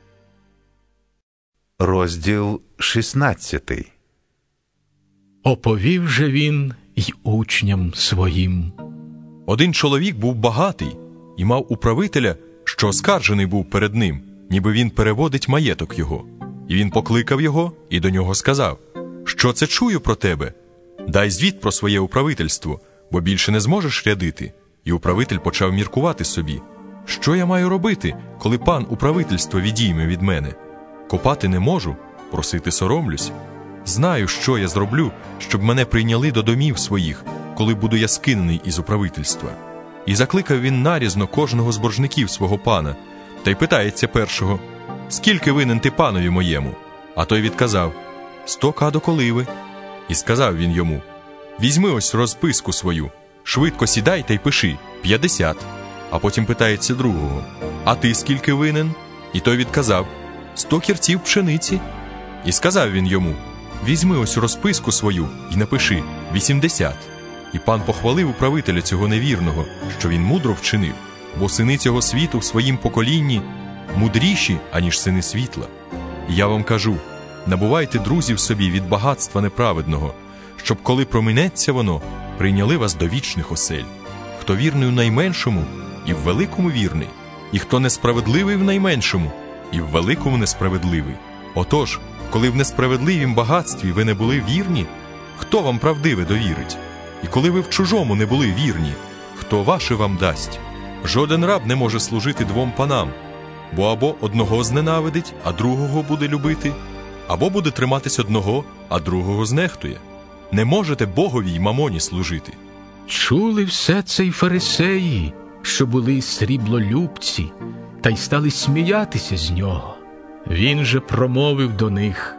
Розділ шістнадцятий. Оповів же він й учням своїм. Один чоловік був багатий і мав управителя, що оскаржений був перед ним, ніби він переводить маєток його. І він покликав його і до нього сказав: що це чую про тебе? Дай звіт про своє управительство, бо більше не зможеш рядити. І управитель почав міркувати собі: що я маю робити, коли пан управительство відійме від мене? Копати не можу, просити соромлюсь. Знаю, що я зроблю, щоб мене прийняли до домів своїх, коли буду я скинений із управительства. І закликав він нарізно кожного з боржників свого пана, та й питається першого: скільки винен ти панові моєму? А той відказав: сто кадок оливи. І сказав він йому: візьми ось розписку свою, швидко сідай та й пиши п'ятдесят. А потім питається другого: а ти скільки винен? І той відказав: сто кірців пшениці. І сказав він йому: візьми ось розписку свою і напиши вісімдесят. І пан похвалив управителя цього невірного, що він мудро вчинив, бо сини цього світу в своїм поколінні мудріші, аніж сини світла. І я вам кажу: набувайте друзів собі від багатства неправедного, щоб, коли проминеться воно, прийняли вас до вічних осель. Хто вірний у найменшому, і в великому вірний, і хто несправедливий в найменшому, і в великому несправедливий. Отож, коли в несправедливім багатстві ви не були вірні, хто вам правдиве довірить? І коли ви в чужому не були вірні, хто ваше вам дасть? Жоден раб не може служити двом панам, бо або одного зненавидить, а другого буде любити, або буде триматись одного, а другого знехтує. Не можете Богові й мамоні служити. Чули все це й фарисеї, що були сріблолюбці, та й стали сміятися з нього. Він же промовив до них: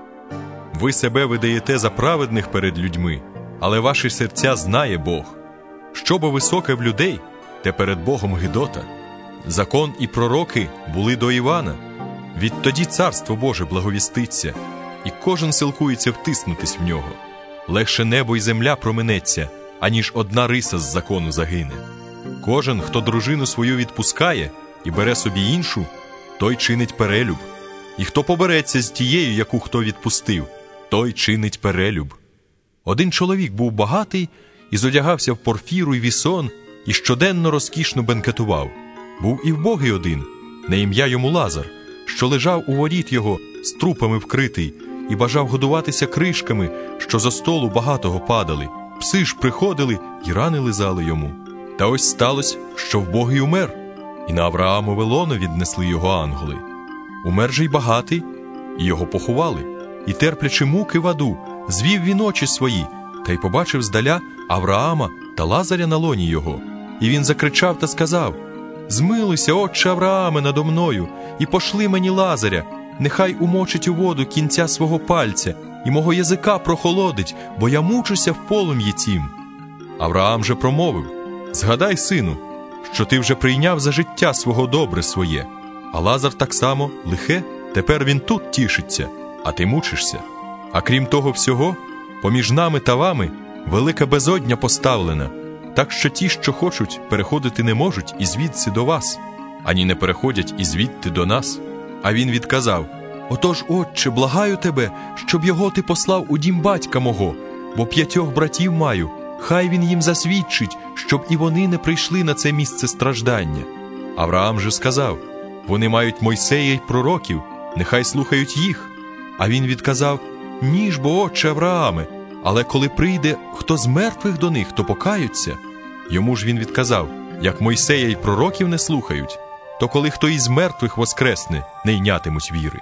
ви себе видаєте за праведних перед людьми, але ваші серця знає Бог. Що бо високе в людей, те перед Богом гидота. Закон і пророки були до Івана. Відтоді царство Боже благовіститься, і кожен силкується втиснутись в нього. Легше небо й земля проминеться, аніж одна риса з закону загине. Кожен, хто дружину свою відпускає і бере собі іншу, той чинить перелюб. І хто побереться з тією, яку хто відпустив, той чинить перелюб. Один чоловік був багатий і зодягався в порфіру й вісон, і щоденно розкішно бенкетував. Був і вбогий один, на ім'я йому Лазар, що лежав у воріт його, з трупами вкритий, і бажав годуватися кришками, що зо столу багатого падали. Пси ж приходили і рани лизали йому. Та ось сталося, що вбогий умер, і на Авраамове лоно віднесли його ангели. Умер же й багатий, і його поховали. І, терплячи муки в аду, звів він очі свої, та й побачив здаля Авраама та Лазаря на лоні його. І він закричав та сказав: «Змилуйся, отче Аврааме, надо мною, і пошли мені Лазаря, нехай умочить у воду кінця свого пальця, і мого язика прохолодить, бо я мучуся в полум'ї цім». Авраам же промовив: «Згадай, сину, що ти вже прийняв за життя свого добре своє, а Лазар так само лихе, тепер він тут тішиться, а ти мучишся. А крім того всього, поміж нами та вами велика безодня поставлена, так що ті, що хочуть, переходити не можуть і звідси до вас, ані не переходять і звідти до нас». А він відказав: «Отож, отче, благаю тебе, щоб його ти послав у дім батька мого, бо п'ятьох братів маю, хай він їм засвідчить, щоб і вони не прийшли на це місце страждання». Авраам же сказав: «Вони мають Мойсея й пророків, нехай слухають їх». А він відказав: «Ні ж бо, отче Аврааме, але коли прийде хто з мертвих до них, то покаються». Йому ж він відказав: «Як Мойсея й пророків не слухають, то коли хто із мертвих воскресне, не йнятимуть віри».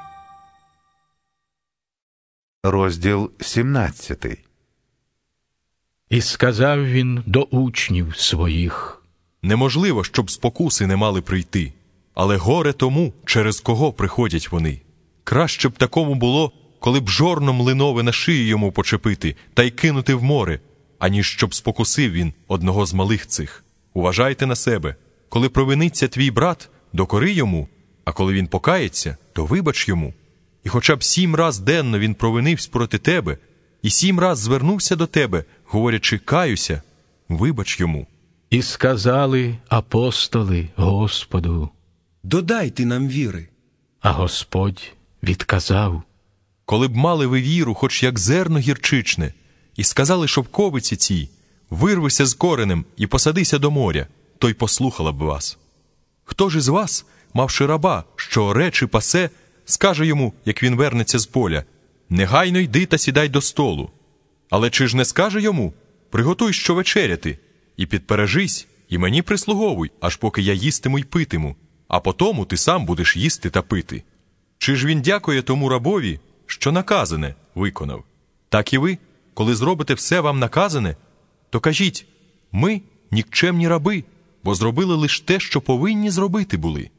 Розділ сімнадцятий. І сказав він до учнів своїх: «Неможливо, щоб спокуси не мали прийти, але горе тому, через кого приходять вони. Краще б такому було, коли б жорно млинове на шию йому почепити та й кинути в море, аніж щоб спокусив він одного з малих цих. Уважайте на себе. Коли провиниться твій брат, докори йому, а коли він покається, то вибач йому. І хоча б сім раз денно він провинився проти тебе, і сім раз звернувся до тебе, говорячи: каюся, вибач йому». І сказали апостоли Господу: «Додайте нам віри». А Господь відказав: «Коли б мали ви віру, хоч як зерно гірчичне, і сказали шовковиці цій: вирвися з коренем і посадися до моря, то й послухала б вас. Хто ж із вас, мавши раба, що оре чи пасе, скаже йому, як він вернеться з поля: негайно йди та сідай до столу? Але чи ж не скаже йому: приготуй що вечеряти, і підпережись, і мені прислуговуй, аж поки я їстиму й питиму, а потому ти сам будеш їсти та пити? Чи ж він дякує тому рабові, що наказане виконав? Так і ви, коли зробите все вам наказане, то кажіть: ми нікчемні раби, бо зробили лише те, що повинні зробити були».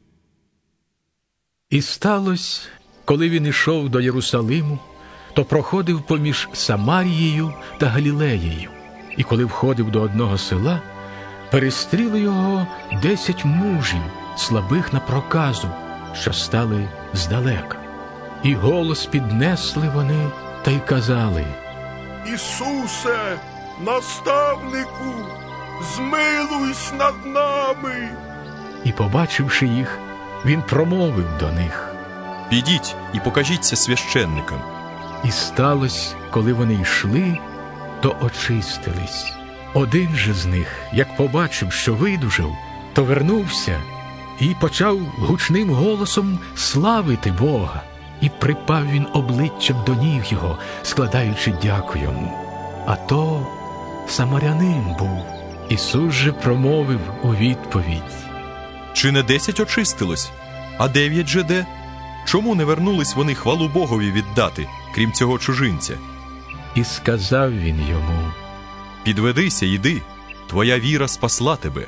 І сталося, коли він ішов до Єрусалиму, то проходив поміж Самарією та Галілеєю. І коли входив до одного села, перестріли його десять мужів, слабих на проказу, що стали здалека. І голос піднесли вони та й казали: «Ісусе, наставнику, змилуйся над нами!» І, побачивши їх, він промовив до них: «Підіть і покажіться священникам». І сталося, коли вони йшли, то очистились. Один же з них, як побачив, що видужав, то вернувся і почав гучним голосом славити Бога. І припав він обличчям до ніг його, складаючи дяку йому. А то самарянин був. Ісус же промовив у відповідь: «Чи не десять очистилось? А дев'ять же де? Чому не вернулись вони хвалу Богові віддати, крім цього чужинця?» І сказав він йому: «Підведися, йди, твоя віра спасла тебе».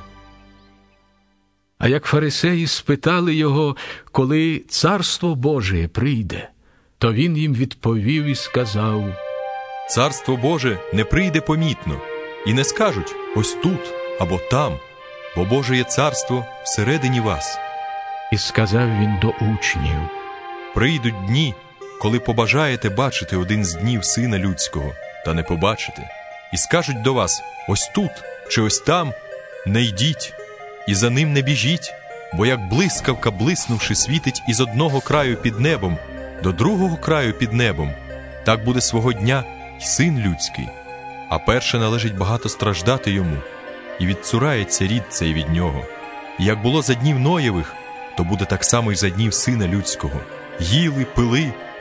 А як фарисеї спитали його, коли Царство Боже прийде, то він їм відповів і сказав: «Царство Боже не прийде помітно, і не скажуть: ось тут або там, бо Боже є царство всередині вас». І сказав він до учнів: «Прийдуть дні, коли побажаєте бачити один з днів Сина Людського, та не побачите, і скажуть до вас: ось тут чи ось там, не йдіть, і за ним не біжіть, бо як блискавка, блиснувши, світить із одного краю під небом до другого краю під небом, так буде свого дня й Син Людський. А перше належить багато страждати йому, і відцурається рід цей від нього. І як було за днів Ноєвих, то буде так само й за днів Сина Людського. Їли, пили,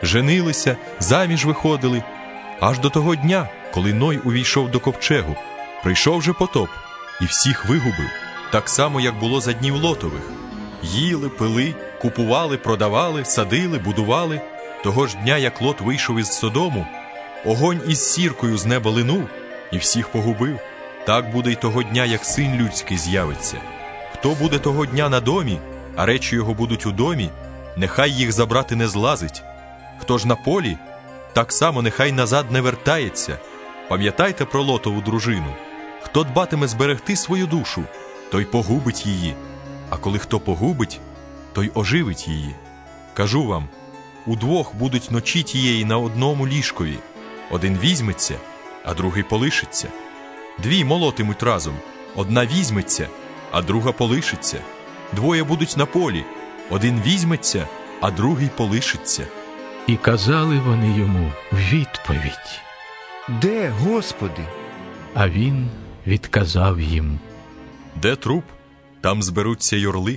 женилися, заміж виходили, аж до того дня, коли Ной увійшов до ковчегу. Прийшов же потоп і всіх вигубив, так само, як було за днів Лотових. Їли, пили, купували, продавали, садили, будували. Того ж дня, як Лот вийшов із Содому, огонь із сіркою з неба линув і всіх погубив. Так буде й того дня, як Син Людський з'явиться. Хто буде того дня на домі, а речі його будуть у домі, нехай їх забрати не злазить. Хто ж на полі, так само нехай назад не вертається. Пам'ятайте про Лотову дружину. Хто дбатиме зберегти свою душу, той погубить її, а коли хто погубить, той оживить її. Кажу вам, удвох будуть ночі тієї на одному ліжкові. Один візьметься, а другий полишиться. Дві молотимуть разом, одна візьметься, а друга полишиться. Двоє будуть на полі, один візьметься, а другий полишиться. І казали вони йому в відповідь: Де, Господи? А він відказав їм: Де труп, там зберуться й орли.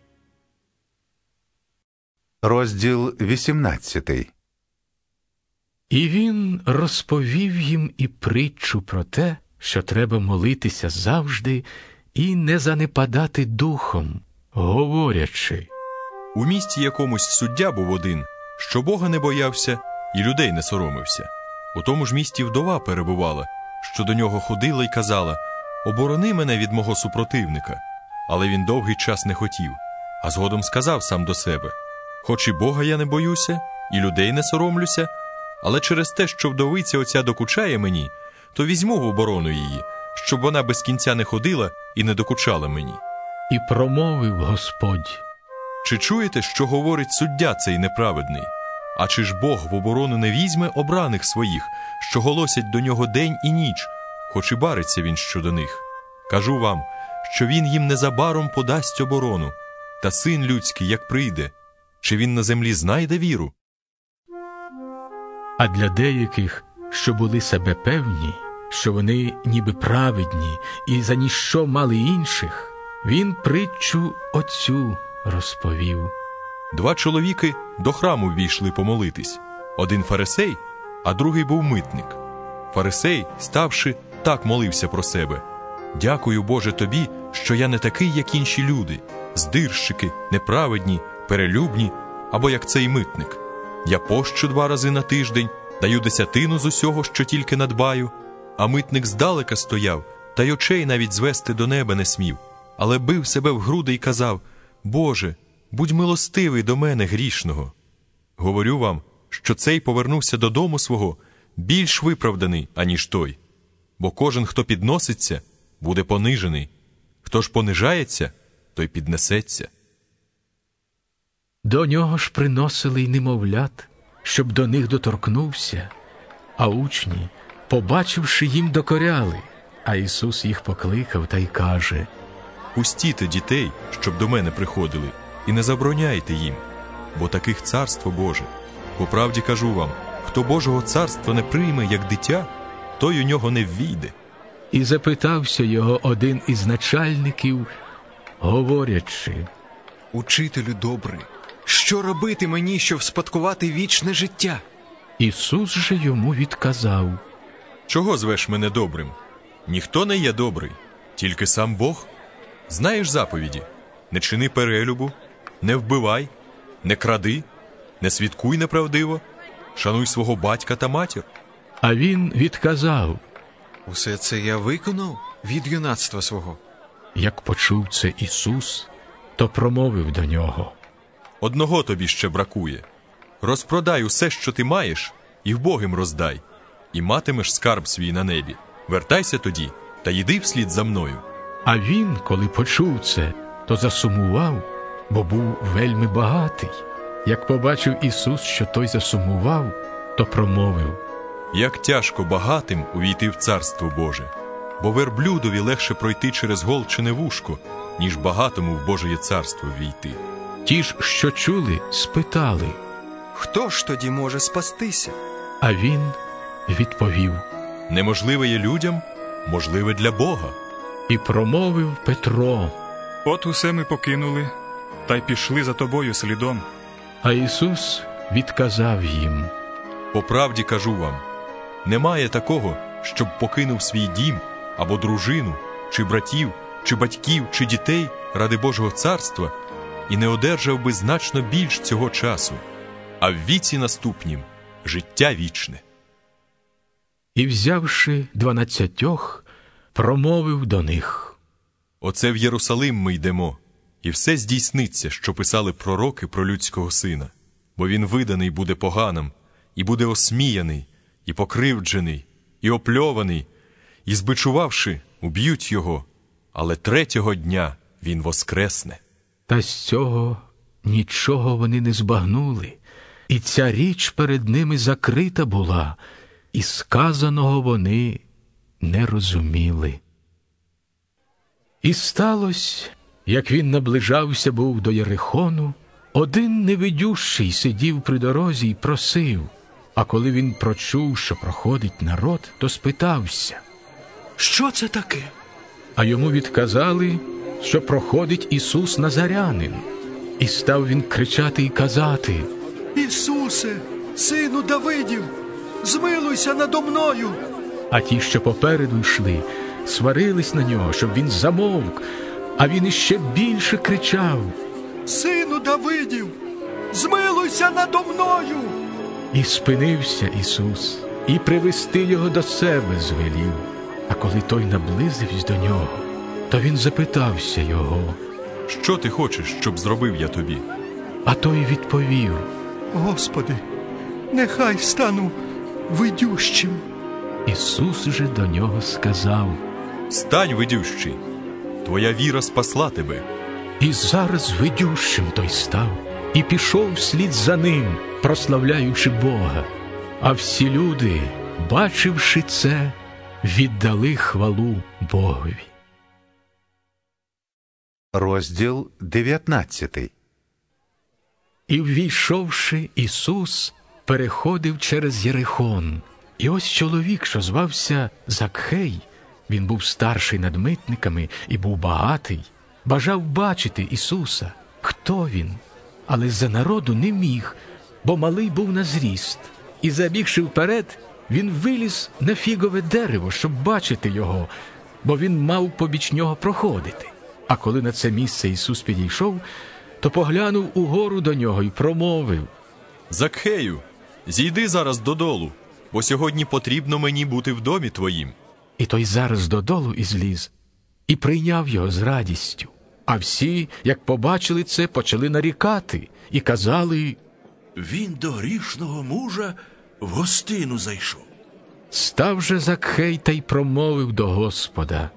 Розділ вісімнадцятий. І він розповів їм і притчу про те, що треба молитися завжди і не занепадати духом, говорячи: У місті якомусь суддя був один, що Бога не боявся і людей не соромився. У тому ж місті вдова перебувала, що до нього ходила й казала: «Оборони мене від мого супротивника». Але він довгий час не хотів, а згодом сказав сам до себе: «Хоч і Бога я не боюся, і людей не соромлюся, але через те, що вдовиця оця докучає мені, то візьму в оборону її, щоб вона без кінця не ходила і не докучала мені». І промовив Господь: «Чи чуєте, що говорить суддя цей неправедний? А чи ж Бог в оборону не візьме обраних своїх, що голосять до нього день і ніч, хоч і бариться він щодо них? Кажу вам, що він їм незабаром подасть оборону. Та Син Людський, як прийде, чи він на землі знайде віру?» А для деяких, що були себе певні, що вони ніби праведні і за ніщо мали інших, він притчу оцю розповів. Два чоловіки до храму ввійшли помолитись. Один фарисей, а другий був митник. Фарисей, ставши, так молився про себе: «Дякую, Боже, тобі, що я не такий, як інші люди, здирщики, неправедні, перелюбні, або як цей митник. Я пощу два рази на тиждень, даю десятину з усього, що тільки надбаю». А митник здалека стояв, та й очей навіть звести до неба не смів, але бив себе в груди й казав: «Боже, будь милостивий до мене грішного». Говорю вам, що цей повернувся додому свого більш виправданий, аніж той. Бо кожен, хто підноситься, буде понижений. Хто ж понижається, той піднесеться. До нього ж приносили й немовлят, щоб до них доторкнувся. А учні, побачивши, їм докоряли. А Ісус їх покликав та й каже: «Пустіте дітей, щоб до мене приходили, і не забороняйте їм, бо таких царство Боже. По правді кажу вам, хто Божого царства не прийме, як дитя, той у нього не ввійде». І запитався його один із начальників, говорячи: «Учителю добрий, що робити мені, щоб спадкувати вічне життя?» Ісус же йому відказав: «Чого звеш мене добрим? Ніхто не є добрий, тільки сам Бог. Знаєш заповіді: не чини перелюбу, не вбивай, не кради, не свідкуй неправдиво, шануй свого батька та матір». А він відказав: «Усе це я виконав від юнацтва свого». Як почув це Ісус, то промовив до нього: «Одного тобі ще бракує. Розпродай усе, що ти маєш, і вбогим роздай, і матимеш скарб свій на небі. Вертайся тоді та йди вслід за мною». А він, коли почув це, то засумував, бо був вельми багатий. Як побачив Ісус, що той засумував, то промовив: «Як тяжко багатим увійти в Царство Боже, бо верблюдові легше пройти через голчине вушко, ніж багатому в Божеє царство ввійти». Ті ж, що чули, спитали: «Хто ж тоді може спастися?» А він відповів: «Неможливе є людям, можливе для Бога». І промовив Петро: «От усе ми покинули, та й пішли за тобою слідом». А Ісус відказав їм: по правді кажу вам, немає такого, щоб покинув свій дім, або дружину, чи братів, чи батьків, чи дітей ради Божого царства, і не одержав би значно більш цього часу, а в віці наступнім життя вічне. І, взявши дванадцятьох, промовив до них: оце в Єрусалим ми йдемо, і все здійсниться, що писали пророки про людського сина. Бо він виданий буде поганам, і буде осміяний, і покривджений, і опльований, і, збичувавши, уб'ють його, але третього дня він воскресне. Та з цього нічого вони не збагнули, і ця річ перед ними закрита була, і сказаного вони не розуміли. І сталося, як він наближався був до Єрихону, один невидющий сидів при дорозі й просив, а коли він прочув, що проходить народ, то спитався: що це таке? А йому відказали, що проходить Ісус Назарянин. І став він кричати й казати: Ісусе, сину Давидів, змилуйся надо мною. А ті, що попереду йшли, сварились на нього, щоб він замовк, а він іще більше кричав: Сину Давидів, змилуйся надо мною. І спинився Ісус, і привести його до себе звелів. А коли той наблизився до нього, то він запитався його: що ти хочеш, щоб зробив я тобі? А той відповів: Господи, нехай стану видющим. Ісус же до нього сказав: стань видющий, твоя віра спасла тебе. І зараз видющим той став, і пішов вслід за ним, прославляючи Бога. А всі люди, бачивши це, віддали хвалу Богові. Розділ дев'ятнадцятий. І, ввійшовши, Ісус переходив через Єрихон. І ось чоловік, що звався Закхей, він був старший над митниками і був багатий, бажав бачити Ісуса, хто він, але за народу не міг, бо малий був на зріст. І, забігши вперед, він виліз на фігове дерево, щоб бачити його, бо він мав побіч нього проходити. А коли на це місце Ісус підійшов, то поглянув угору до нього і промовив: Закхею, зійди зараз додолу, бо сьогодні потрібно мені бути в домі твоїм. І той зараз додолу і зліз, і прийняв його з радістю. А всі, як побачили це, почали нарікати і казали: він до грішного мужа в гостину зайшов. Став же Закхей та й промовив до Господа: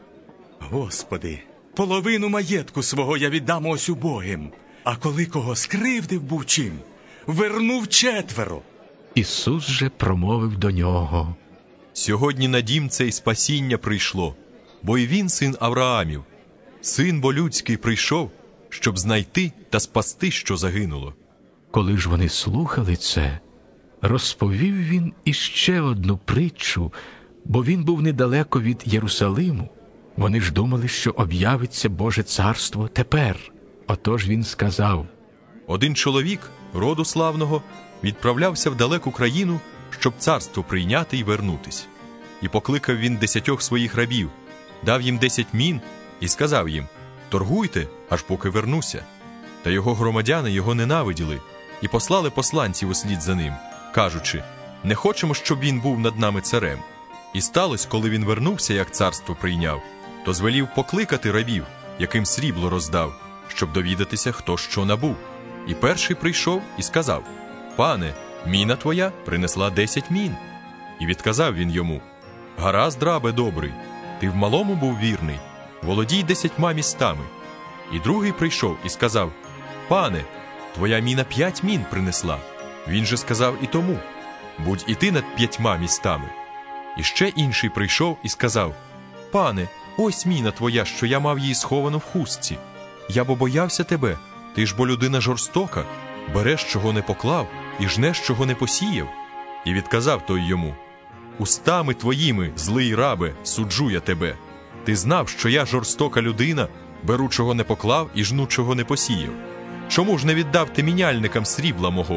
Господи, половину маєтку свого я віддам ось убогим, а коли кого скривдив був чим, вернув четверо. Ісус же промовив до нього: сьогодні на дім цей спасіння прийшло, бо й він син Авраамів. Син бо людський прийшов, щоб знайти та спасти, що загинуло. Коли ж вони слухали це, розповів він іще одну притчу, бо він був недалеко від Єрусалиму. Вони ж думали, що об'явиться Боже царство тепер. Отож він сказав: один чоловік, роду славного, відправлявся в далеку країну, щоб царство прийняти і вернутись. І покликав він десятьох своїх рабів, дав їм десять мін і сказав їм: торгуйте, аж поки вернуся. Та його громадяни його ненавиділи і послали посланців услід за ним, кажучи: не хочемо, щоб він був над нами царем. І сталося, коли він вернувся, як царство прийняв, то звелів покликати рабів, яким срібло роздав, щоб довідатися, хто що набув. І перший прийшов і сказав: пане, міна твоя принесла десять мін. І відказав він йому: гаразд, рабе добрий, ти в малому був вірний, володій десятьма містами. І другий прийшов і сказав: пане, твоя міна п'ять мін принесла. Він же сказав і тому: будь і ти над п'ятьма містами. І ще інший прийшов і сказав: пане, ось міна твоя, що я мав її сховану в хустці. Я бо боявся тебе, ти ж бо людина жорстока, береш, чого не поклав, і жнеш, чого не посіяв. І відказав той йому: устами твоїми, злий рабе, суджу я тебе. Ти знав, що я жорстока людина, беру, чого не поклав, і жну, чого не посіяв. Чому ж не віддав ти міняльникам срібла мого,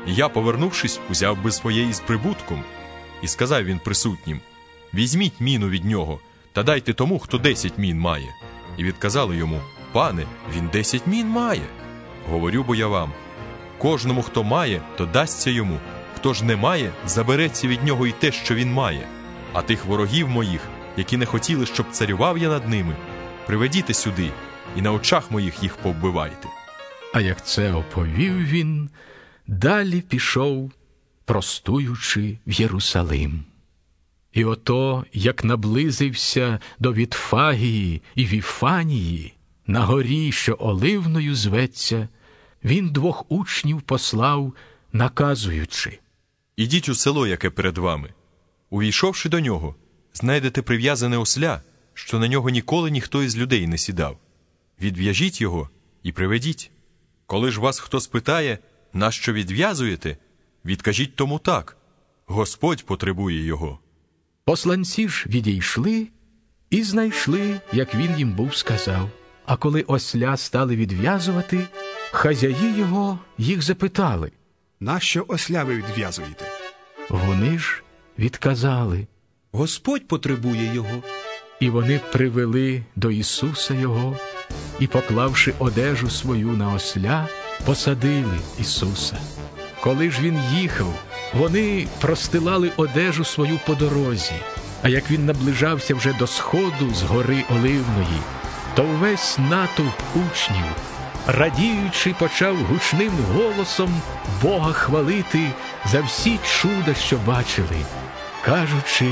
І я, повернувшись, узяв би своєї з прибутком. І сказав він присутнім: візьміть міну від нього, та дайте тому, хто десять мін має. І відказали йому: пане, він десять мін має. Говорю бо я вам: кожному, хто має, то дасться йому, хто ж не має, забереться від нього і те, що він має. А тих ворогів моїх, які не хотіли, щоб царював я над ними, приведіте сюди, і на очах моїх їх повбивайте. А як це оповів він, далі пішов, простуючи в Єрусалим. І ото, як наблизився до Вітфагії і Віфанії, на горі, що Оливною зветься, він двох учнів послав, наказуючи: ідіть у село, яке перед вами. Увійшовши до нього, знайдете прив'язане осля, що на нього ніколи ніхто із людей не сідав. Відв'яжіть його і приведіть. Коли ж вас хто спитає, нащо відв'язуєте, відкажіть тому так: Господь потребує його. Посланці ж відійшли і знайшли, як він їм був сказав. А коли осля стали відв'язувати, хазяї його їх запитали: нащо осля ви відв'язуєте? Вони ж відказали: Господь потребує його. І вони привели до Ісуса його, і, поклавши одежу свою на осля, посадили Ісуса. Коли ж він їхав, вони простилали одежу свою по дорозі, а як він наближався вже до сходу з гори Оливної, то весь натовп учнів, радіючи, почав гучним голосом Бога хвалити за всі чуда, що бачили, кажучи: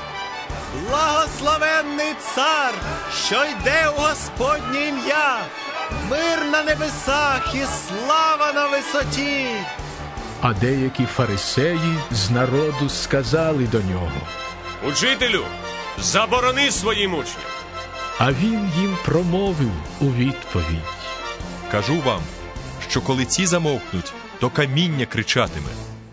благословенний цар, що йде у Господнє ім'я, мир на небесах і слава на висоті. А деякі фарисеї з народу сказали до нього: учителю, заборони своїм учням. А він їм промовив у відповідь: кажу вам, що коли ці замовкнуть, то каміння кричатиме.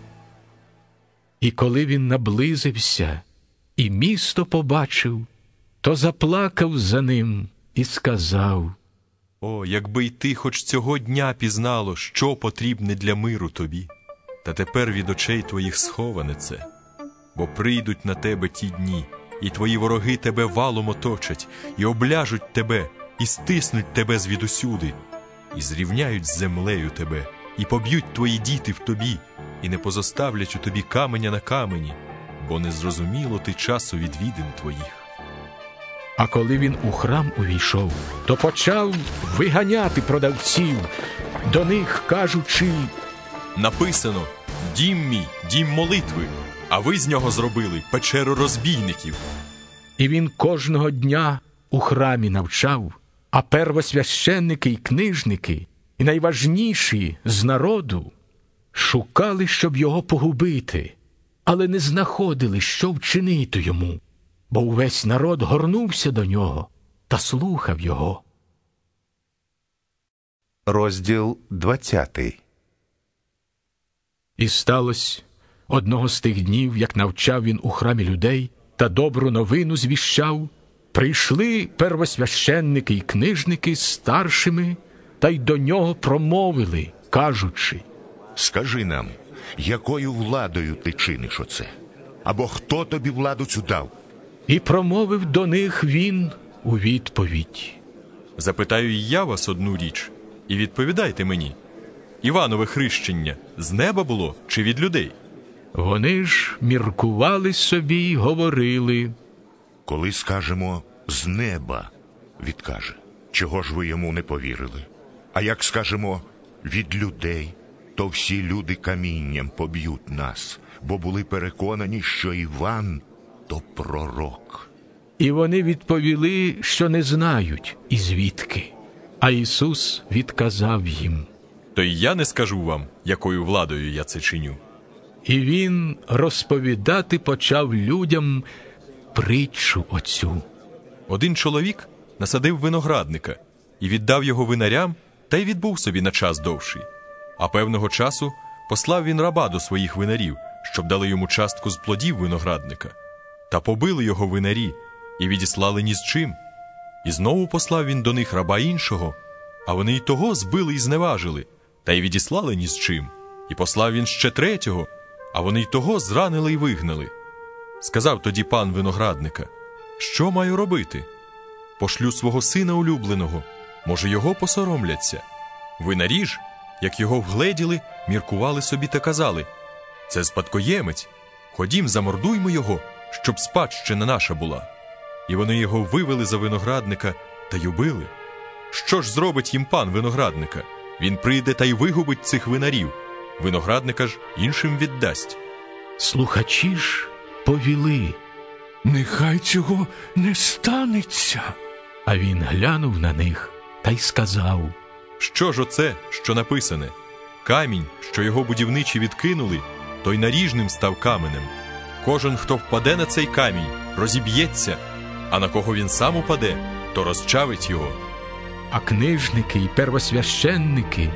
І коли він наблизився і місто побачив, то заплакав за ним і сказав: о, якби й ти хоч цього дня пізнало, що потрібне для миру тобі. Та тепер від очей твоїх сховане це. Бо прийдуть на тебе ті дні, і твої вороги тебе валом оточать, і обляжуть тебе, і стиснуть тебе звідусюди, і зрівняють з землею тебе, і поб'ють твої діти в тобі, і не позоставлять у тобі каменя на камені, бо не зрозуміло ти часу відвідин твоїх. А коли він у храм увійшов, то почав виганяти продавців, до них кажучи: написано: дім мій, дім молитви, а ви з нього зробили печеру розбійників. І він кожного дня у храмі навчав, а первосвященники й книжники, і найважніші з народу, шукали, щоб його погубити, але не знаходили, що вчинити йому, бо увесь народ горнувся до нього та слухав його. Розділ двадцятий. І сталося одного з тих днів, як навчав він у храмі людей та добру новину звіщав, прийшли первосвященники й книжники з старшими, та й до нього промовили, кажучи: скажи нам, якою владою ти чиниш оце? Або хто тобі владу цю дав? І промовив до них він у відповідь: запитаю й я вас одну річ, і відповідайте мені. Іванове хрещення з неба було чи від людей? Вони ж міркували собі й говорили: коли скажемо «з неба», відкаже, чого ж ви йому не повірили? А як скажемо «від людей», то всі люди камінням поб'ють нас, бо були переконані, що Іван – то пророк. І вони відповіли, що не знають, і звідки. А Ісус відказав їм: то й я не скажу вам, якою владою я це чиню. І він розповідати почав людям притчу оцю. Один чоловік насадив виноградника і віддав його винарям, та й відбув собі на час довший. А певного часу послав він раба до своїх винарів, щоб дали йому частку з плодів виноградника. Та побили його винарі і відіслали ні з чим. І знову послав він до них раба іншого, а вони й того збили і зневажили, та й відіслали ні з чим. І послав він ще третього, а вони й того зранили й вигнали. Сказав тоді пан виноградника: що маю робити? Пошлю свого сина улюбленого, може, його посоромляться. Винарі ж, як його вгледіли, міркували собі та казали: це спадкоємець, ходім, замордуймо його, щоб спадщина наша була. І вони його вивели за виноградника та й убили. Що ж зробить їм пан виноградника? Він прийде та й вигубить цих винарів, виноградника ж іншим віддасть. Слухачі ж повіли: нехай цього не станеться. А він глянув на них та й сказав: що ж оце, що написане? Камінь, що його будівничі відкинули, той наріжним став каменем. Кожен, хто впаде на цей камінь, розіб'ється, а на кого він сам упаде, то розчавить його. А книжники й первосвященники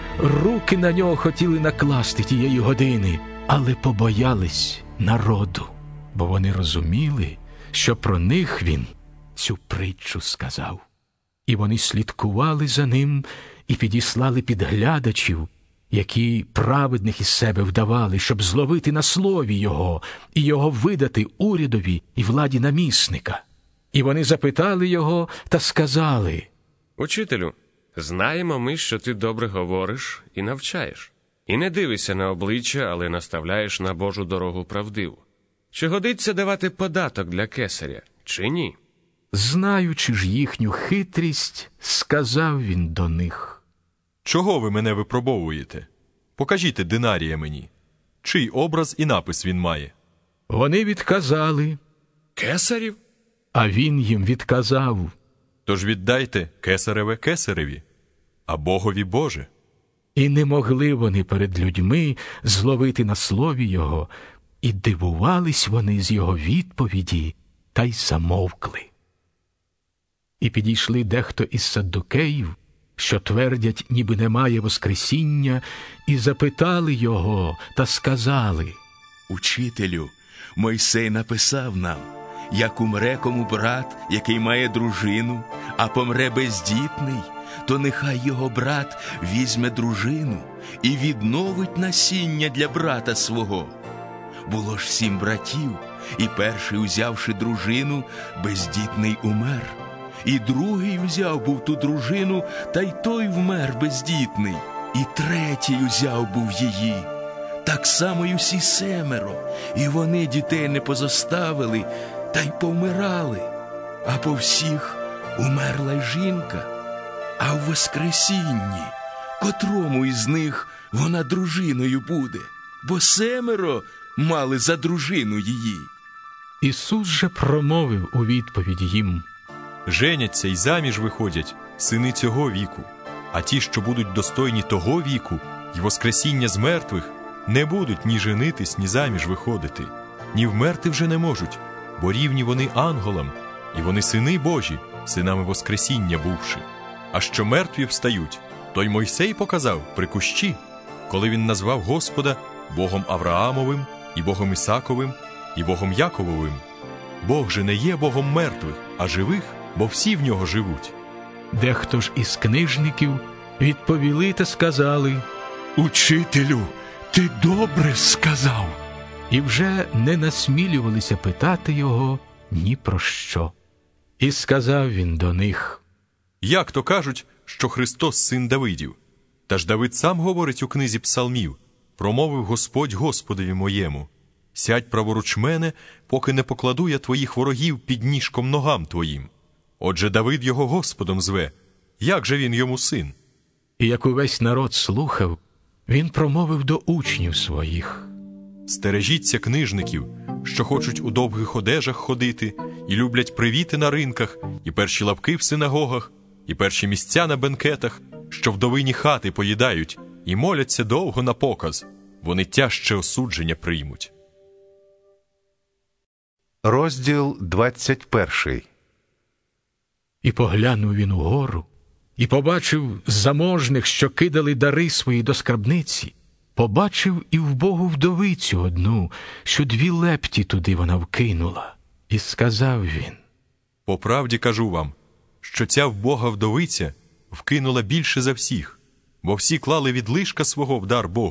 руки на нього хотіли накласти тієї години, але побоялись народу, бо вони розуміли, що про них він цю притчу сказав. І вони слідкували за ним і підіслали підглядачів, які праведних із себе вдавали, щоб зловити на слові його і його видати урядові і владі намісника. І вони запитали його та сказали: Учителю, знаємо ми, що ти добре говориш і навчаєш, і не дивишся на обличчя, але наставляєш на Божу дорогу правдиву. Чи годиться давати податок для кесаря, чи ні? Знаючи ж їхню хитрість, сказав він до них: чого ви мене випробовуєте? Покажіть динарія мені. Чий образ і напис він має? Вони відказали: кесарів? А він їм відказав: тож віддайте кесареве кесареві, а Богові Боже. І не могли вони перед людьми зловити на слові його, і дивувались вони з його відповіді, та й замовкли. І підійшли дехто із саддукеїв, що твердять, ніби немає воскресіння, і запитали його та сказали: Учителю, Мойсей написав нам, як умре кому брат, який має дружину, а помре бездітний, то нехай його брат візьме дружину і відновить насіння для брата свого. Було ж сім братів, і перший, узявши дружину, бездітний умер. І другий взяв був ту дружину, та й той вмер бездітний. І третій узяв був її. Так само й усі семеро, і вони дітей не позоставили, та й повмирали. А по всіх умерла й жінка. А в воскресінні, котрому із них вона дружиною буде? Бо семеро мали за дружину її. Ісус же промовив у відповідь їм: женяться й заміж виходять сини цього віку, а ті, що будуть достойні того віку й воскресіння з мертвих, не будуть ні женитись, ні заміж виходити, ні вмерти вже не можуть, бо рівні вони ангелам, і вони сини Божі, синами воскресіння бувши. А що мертві встають, то й Мойсей показав при кущі, коли він назвав Господа Богом Авраамовим, і Богом Ісаковим, і Богом Якововим. Бог же не є Богом мертвих, а живих, бо всі в нього живуть. Дехто ж із книжників відповіли та сказали: Учителю, ти добре сказав. І вже не насмілювалися питати його ні про що. І сказав він до них: як то кажуть, що Христос син Давидів? Та ж Давид сам говорить у книзі псалмів: промовив Господь Господові моєму: сядь праворуч мене, поки не покладу я твоїх ворогів під ніжком ногам твоїм. Отже, Давид його Господом зве. Як же він йому син? І як увесь народ слухав, він промовив до учнів своїх: стережіться книжників, що хочуть у довгих одежах ходити, і люблять привіти на ринках, і перші лавки в синагогах, і перші місця на бенкетах, що вдовині хати поїдають, і моляться довго на показ. Вони тяжче осудження приймуть. Розділ двадцять перший. І поглянув він угору, і побачив заможних, що кидали дари свої до скарбниці. Побачив і вбогу вдовицю одну, що дві лепті туди вона вкинула. І сказав він: по правді кажу вам, що ця вбога вдовиця вкинула більше за всіх, бо всі клали від лишка свого в дар Богові,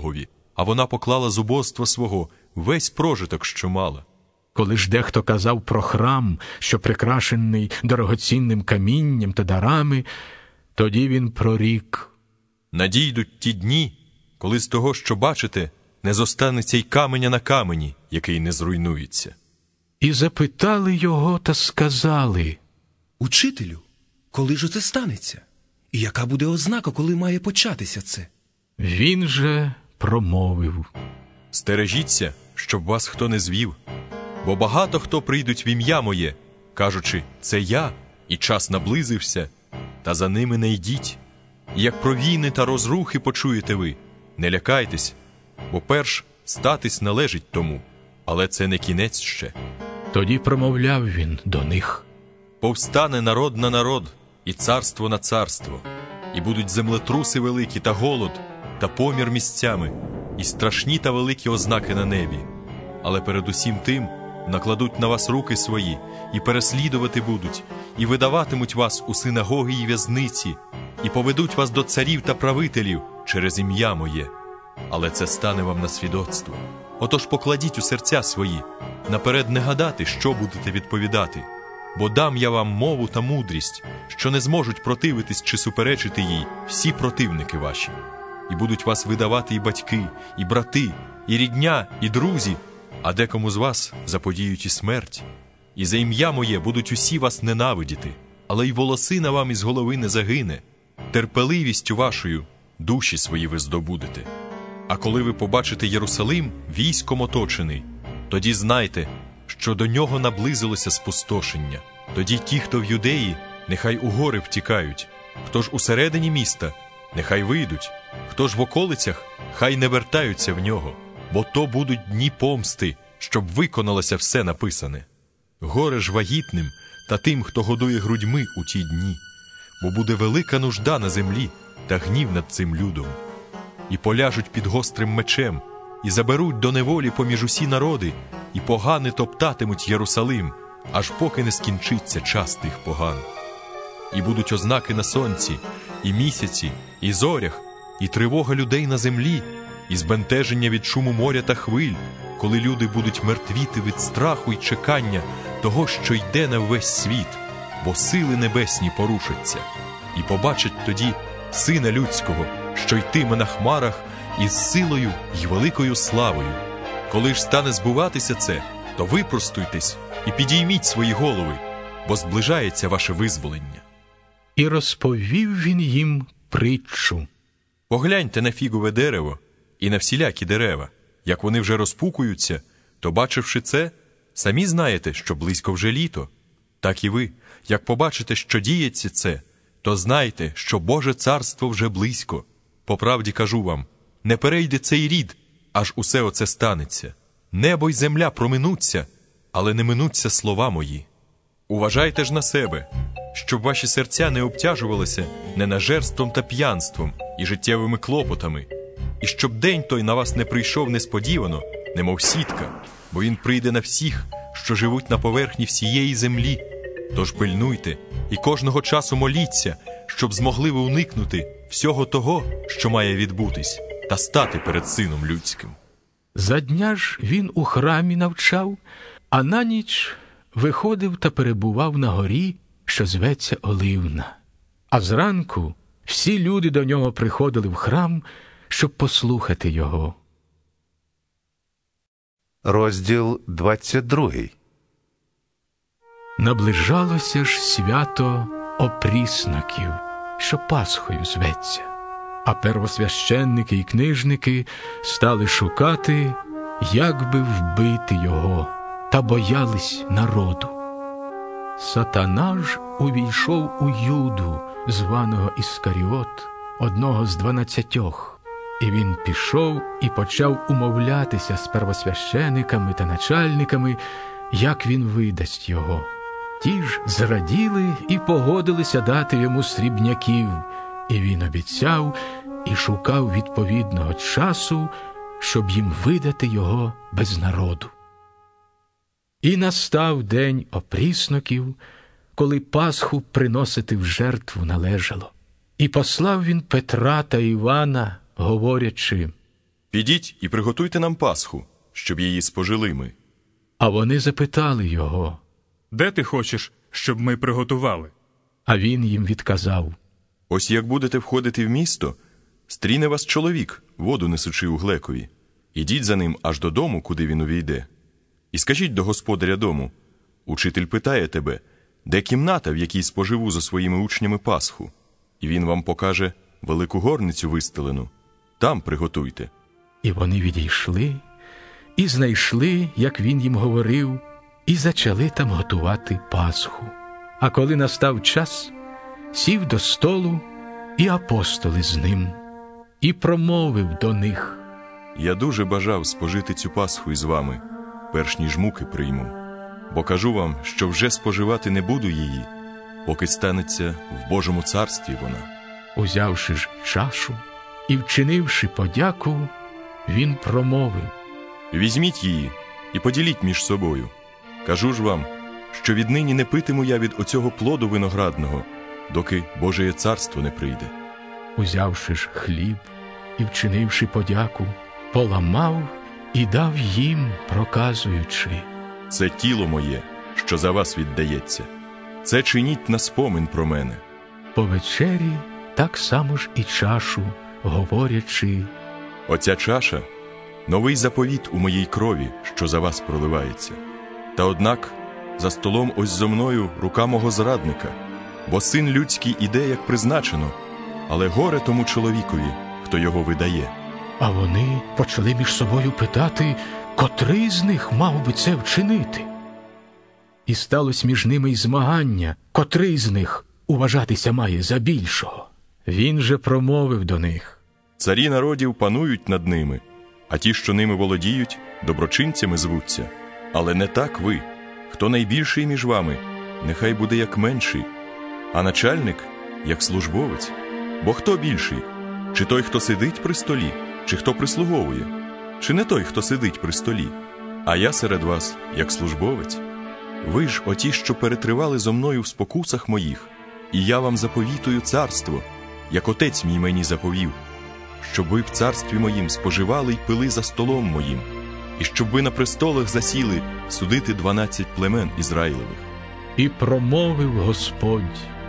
а вона поклала з убоства свого весь прожиток, що мала. Коли ж дехто казав про храм, що прикрашений дорогоцінним камінням та дарами, тоді він прорік: надійдуть ті дні, коли з того, що бачите, не зостанеться й каменя на камені, який не зруйнується. І запитали його та сказали: Учителю, коли ж це станеться? І яка буде ознака, коли має початися це? Він же промовив: стережіться, щоб вас хто не звів, бо багато хто прийдуть в ім'я моє, кажучи, це я, і час наблизився, та за ними не йдіть. І як про війни та розрухи почуєте ви, не лякайтесь, бо перш статись належить тому, але це не кінець ще. Тоді промовляв він до них: повстане народ на народ, і царство на царство, і будуть землетруси великі та голод, та помір місцями, і страшні та великі ознаки на небі. Але перед усім тим накладуть на вас руки свої, і переслідувати будуть, і видаватимуть вас у синагоги і в'язниці, і поведуть вас до царів та правителів через ім'я моє. Але це стане вам на свідоцтво. Отож покладіть у серця свої, наперед не гадати, що будете відповідати, бо дам я вам мову та мудрість, що не зможуть противитись чи суперечити їй всі противники ваші. І будуть вас видавати і батьки, і брати, і рідня, і друзі, а декому з вас заподіють і смерть. І за ім'я моє будуть усі вас ненавидіти, але й волосина вам із голови не загине. Терпеливістю вашою душі свої ви здобудете. А коли ви побачите Єрусалим військом оточений, тоді знайте, що до нього наблизилося спустошення. Тоді ті, хто в Юдеї, нехай у гори втікають, хто ж усередині міста, нехай вийдуть, хто ж в околицях, хай не вертаються в нього, бо то будуть дні помсти, щоб виконалося все написане. Горе ж вагітним та тим, хто годує грудьми у ті дні, бо буде велика нужда на землі та гнів над цим людом. І поляжуть під гострим мечем, і заберуть до неволі поміж усі народи, і погани топтатимуть Єрусалим, аж поки не скінчиться час тих поган. І будуть ознаки на сонці, і місяці, і зорях, і тривога людей на землі, і збентеження від шуму моря та хвиль, коли люди будуть мертвіти від страху й чекання того, що йде на весь світ, бо сили небесні порушаться. І побачать тоді Сина Людського, що йтиме на хмарах із силою й великою славою. Коли ж стане збуватися це, то випростуйтесь і підійміть свої голови, бо зближається ваше визволення. І розповів він їм притчу. Погляньте на фігове дерево і на всілякі дерева. Як вони вже розпукуються, то, бачивши це, самі знаєте, що близько вже літо. Так і ви, як побачите, що діється це, то знайте, що Боже царство вже близько. По правді кажу вам, не перейде цей рід, аж усе оце станеться. Небо й земля проминуться, але не минуться слова мої. Уважайте ж на себе, щоб ваші серця не обтяжувалися ненажерством та п'янством і життєвими клопотами, і щоб день той на вас не прийшов несподівано, немов сітка, бо він прийде на всіх, що живуть на поверхні всієї землі. Тож пильнуйте і кожного часу моліться, щоб змогли ви уникнути всього того, що має відбутись, та стати перед Сином Людським. За дня ж він у храмі навчав, а на ніч виходив та перебував на горі, що зветься Оливна. А зранку всі люди до нього приходили в храм, щоб послухати його. Розділ двадцять другий. Наближалося ж свято опрісноків, що Пасхою зветься. А первосвященники і книжники стали шукати, як би вбити його, та боялись народу. Сатана ж увійшов у Юду, званого Іскаріот, одного з дванадцятьох. І він пішов і почав умовлятися з первосвящениками та начальниками, як він видасть його. Ті ж зраділи і погодилися дати йому срібняків, і він обіцяв і шукав відповідного часу, щоб їм видати його без народу. І настав день опрісноків, коли Пасху приносити в жертву належало. І послав він Петра та Івана, говорячи: Підіть і приготуйте нам Пасху, щоб її спожили ми. А вони запитали його: Де ти хочеш, щоб ми приготували? А він їм відказав: Ось як будете входити в місто, стріне вас чоловік, воду несучи у глекові. Ідіть за ним аж додому, куди він увійде. І скажіть до господаря дому: учитель питає тебе, де кімната, в якій споживу за своїми учнями Пасху? І він вам покаже велику горницю вистелену. Там приготуйте. І вони відійшли, і знайшли, як він їм говорив, і зачали там готувати Пасху. А коли настав час, сів до столу, і апостоли з ним, і промовив до них: Я дуже бажав спожити цю Пасху із вами, перш ніж муки прийму. Бо кажу вам, що вже споживати не буду її, поки станеться в Божому царстві вона. Узявши ж чашу і вчинивши подяку, він промовив: Візьміть її і поділіть між собою. Кажу ж вам, що віднині не питиму я від оцього плоду виноградного, доки Божеє царство не прийде. Узявши ж хліб і вчинивши подяку, поламав і дав їм, проказуючи: Це тіло моє, що за вас віддається. Це чиніть на спомин про мене. По вечері так само ж і чашу, говорячи: Оця чаша – новий заповіт у моїй крові, що за вас проливається. Та однак за столом ось зо мною рука мого зрадника, бо син людський іде, як призначено, але горе тому чоловікові, хто його видає. А вони почали між собою питати, котрий з них мав би це вчинити. І сталося між ними й змагання, котрий з них уважатися має за більшого. Він же промовив до них: Царі народів панують над ними, а ті, що ними володіють, доброчинцями звуться. Але не так ви. Хто найбільший між вами, нехай буде як менший, а начальник – як службовець. Бо хто більший? Чи той, хто сидить при столі, чи хто прислуговує? Чи не той, хто сидить при столі? А я серед вас, як службовець. Ви ж оті, що перетривали зо мною в спокусах моїх, і я вам заповітую царство, як отець мій мені заповів, щоб ви в царстві моїм споживали й пили за столом моїм, і щоб ви на престолах засіли судити дванадцять племен Ізраїлевих. І промовив Господь: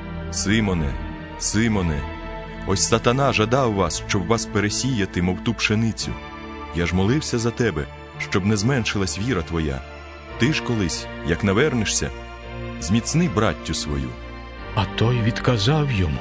Симоне, Симоне, ось сатана жадав вас, щоб вас пересіяти, мов ту пшеницю. Я ж молився за тебе, щоб не зменшилась віра твоя. Ти ж колись, як навернешся, зміцни браттю свою. А той відказав йому: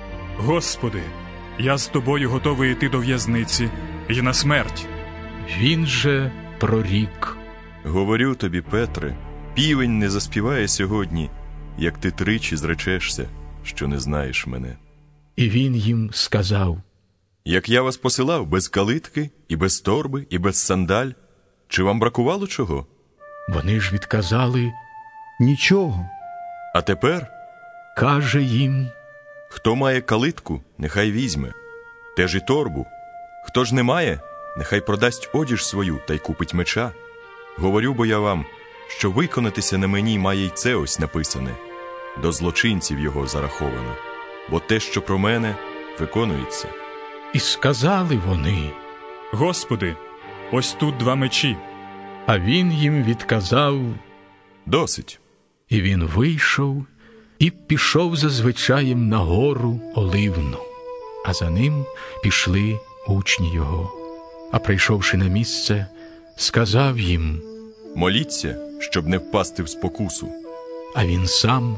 Господи, я з тобою готовий йти до в'язниці і на смерть. Він же прорік: Говорю тобі, Петре, півень не заспіває сьогодні, як ти тричі зречешся, що не знаєш мене. І він їм сказав: Як я вас посилав без калитки, і без торби, і без сандаль, чи вам бракувало чого? Вони ж відказали: Нічого. А тепер каже їм: Хто має калитку, нехай візьме, теж і торбу. Хто ж не має, нехай продасть одіж свою та й купить меча. Говорю бо я вам, що виконатися на мені має й це ось написане. До злочинців його зараховано, бо те, що про мене, виконується. І сказали вони: Господи, ось тут два мечі. А він їм відказав: Досить. І він вийшов і пішов за звичаєм на гору Оливну, а за ним пішли учні його. А прийшовши на місце, сказав їм: Моліться, щоб не впасти в спокусу. А він сам,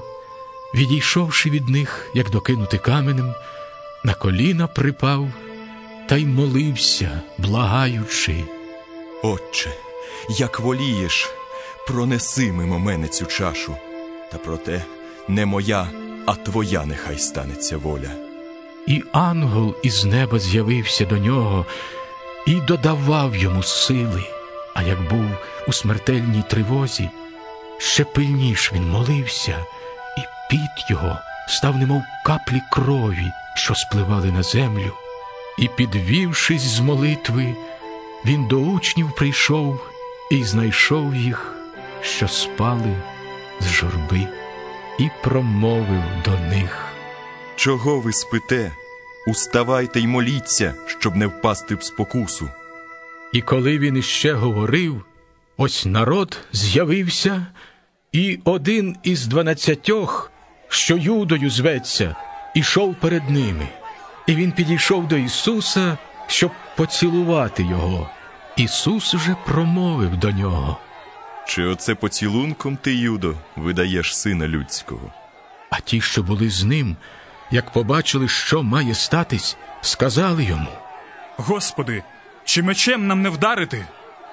відійшовши від них, як докинути каменем, на коліна припав та й молився, благаючи: Отче, як волієш, пронеси мимо мене цю чашу, та проте не моя, а твоя нехай станеться воля. І ангел із неба з'явився до нього і додавав йому сили, а як був у смертельній тривозі, ще пильніш він молився, і піт його став немов каплі крові, що спливали на землю. І, підвівшись з молитви, він до учнів прийшов і знайшов їх, що спали з журби, і промовив до них: Чого ви спите? Уставайте й моліться, щоб не впасти в спокусу. І коли він іще говорив, ось народ з'явився, і один із дванадцятьох, що Юдою зветься, ішов перед ними. І він підійшов до Ісуса, щоб поцілувати його. Ісус уже промовив до нього: «Чи оце поцілунком ти, Юдо, видаєш сина людського?» А ті, що були з ним, як побачили, що має статись, сказали йому: «Господи, чи мечем нам не вдарити?»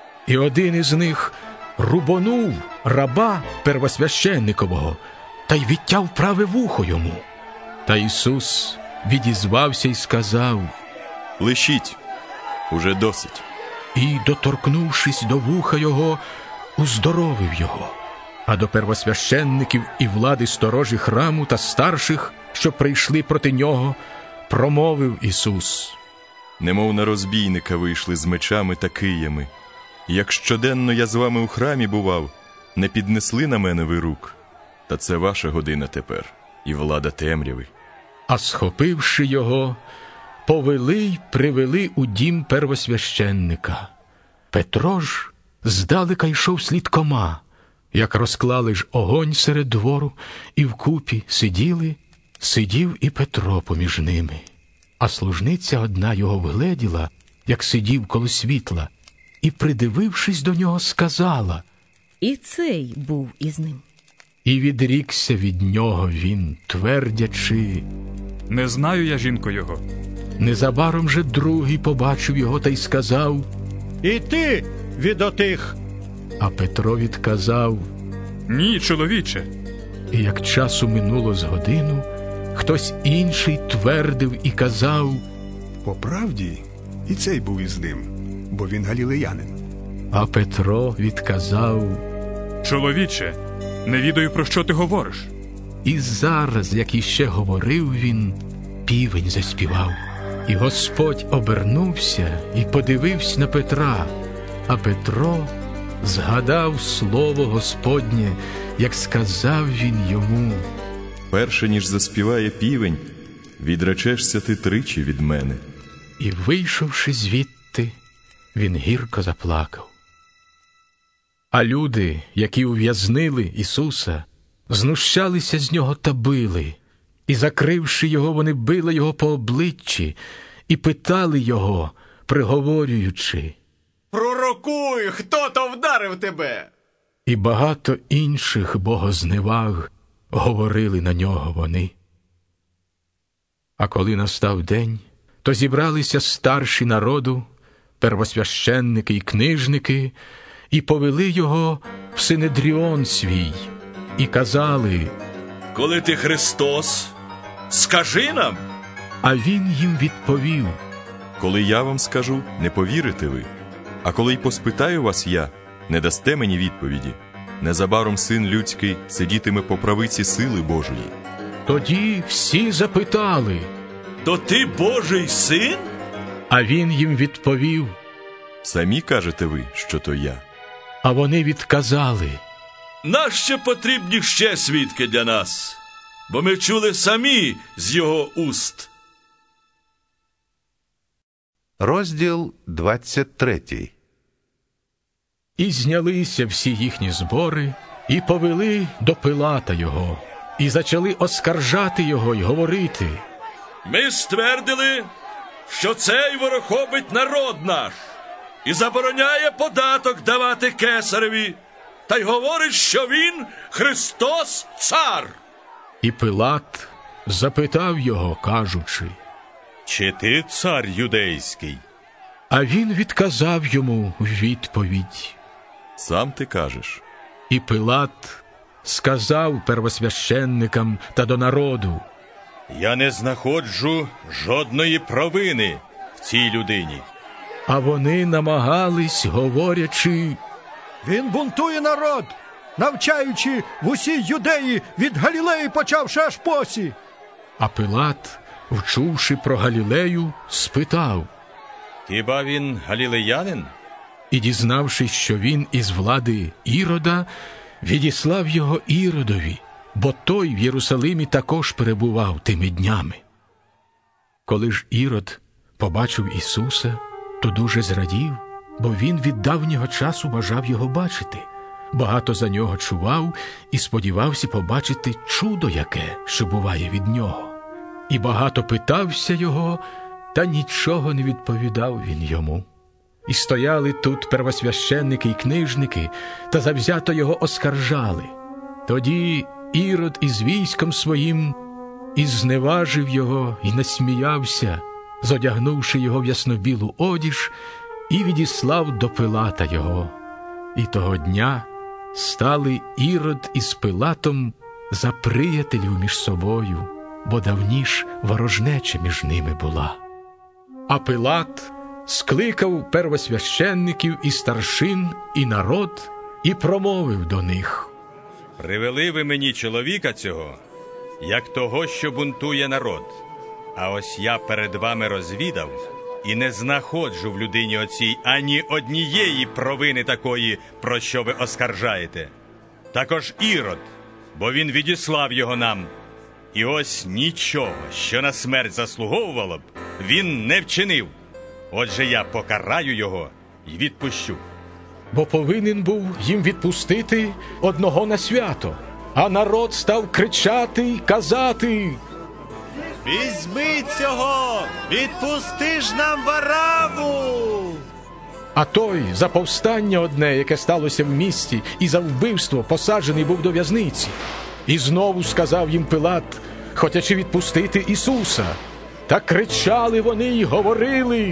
І один із них рубонув раба первосвященникового та й відтяв праве вухо йому. Та Ісус відізвався й сказав: «Лишіть, уже досить». І, доторкнувшись до вуха його, уздоровив його. А до первосвященників і влади сторожі храму та старших, що прийшли проти нього, промовив Ісус: «Немов на розбійника вийшли з мечами та киями. Як щоденно я з вами у храмі бував, не піднесли на мене ви рук. Та це ваша година тепер, і влада темряви». А схопивши його, повели й привели у дім первосвященника. Петро ж здалека йшов слідкома, як розклали ж огонь серед двору, і вкупі сиділи, сидів і Петро поміж ними. А служниця одна його вгледіла, як сидів коло світла, і, придивившись до нього, сказала: «І цей був із ним». І відрікся від нього він, твердячи: «Не знаю я, жінко, його». Незабаром же другий побачив його та й сказав: «І ти від отих». А Петро відказав: «Ні, чоловіче». І як часу минуло з годину, хтось інший твердив і казав: «По правді, і цей був із ним, бо він галілеянин». А Петро відказав: «Чоловіче, не відаю, про що ти говориш». І зараз, як іще говорив він, півень заспівав. І Господь обернувся і подивився на Петра, а Петро згадав слово Господнє, як сказав він йому: «Перше, ніж заспіває півень, відречешся ти тричі від мене». І, вийшовши звідти, він гірко заплакав. А люди, які ув'язнили Ісуса, знущалися з нього та били. І, закривши його, вони били його по обличчі і питали його, приговорюючи: «Пророкуй, хто то вдарив тебе?» І багато інших богозневаг говорили на нього вони. А коли настав день, то зібралися старші народу, первосвященники і книжники, і повели його в синедріон свій, і казали: «Коли ти Христос, скажи нам». А він їм відповів: «Коли я вам скажу, не повірите ви, а коли й поспитаю вас я, не дасте мені відповіді. Незабаром Син людський сидітиме по правиці сили Божої». Тоді всі запитали: «То ти Божий син?» А він їм відповів: «Самі кажете ви, що то я». А вони відказали: «Нащо потрібні ще свідки для нас? Бо ми чули самі з його уст». Розділ двадцять третій. І знялися всі їхні збори, і повели до Пилата його, і зачали оскаржати його й говорити: «Ми ствердили, що цей ворохобить народ наш і забороняє податок давати кесареві, та й говорить, що він Христос цар». І Пилат запитав його, кажучи: «Чи ти цар юдейський?» А він відказав йому в відповідь: «Сам ти кажеш». І Пилат сказав первосвященникам та до народу: «Я не знаходжу жодної провини в цій людині». А вони намагались, говорячи: «Він бунтує народ, навчаючи в усій Юдеї від Галілеї, почавши аж посі». А Пилат, вчувши про Галілею, спитав: «Хіба він галілеянин?» І, дізнавшись, що він із влади Ірода, відіслав його Іродові, бо той в Єрусалимі також перебував тими днями. Коли ж Ірод побачив Ісуса, то дуже зрадів бо він від давнього часу бажав його бачити. Багато за нього чував і сподівався побачити чудо яке, що буває від нього. І багато питався його, та нічого не відповідав він йому. І стояли тут первосвященники й книжники, та завзято його оскаржали. Тоді Ірод із військом своїм і зневажив його, і насміявся, зодягнувши його в яснобілу одіж, і відіслав до Пилата його. І того дня стали Ірод із Пилатом за приятелів між собою, бо давніш ворожнеча між ними була. А Пилат скликав первосвященників і старшин, і народ, і промовив до них: «Привели ви мені чоловіка цього, як того, що бунтує народ. А ось я перед вами розвідав, і не знаходжу в людині оцій ані однієї провини такої, про що ви оскаржаєте. Також Ірод, бо він відіслав його нам. І ось нічого, що на смерть заслуговувало б, він не вчинив. Отже, я покараю його і відпущу». Бо повинен був їм відпустити одного на свято. А народ став кричати й казати: «Візьми цього! Відпусти ж нам Вараву!» А той за повстання одне, яке сталося в місті, і за вбивство посаджений був до в'язниці. І знову сказав їм Пилат, хотячи відпустити Ісуса. Та кричали вони й говорили: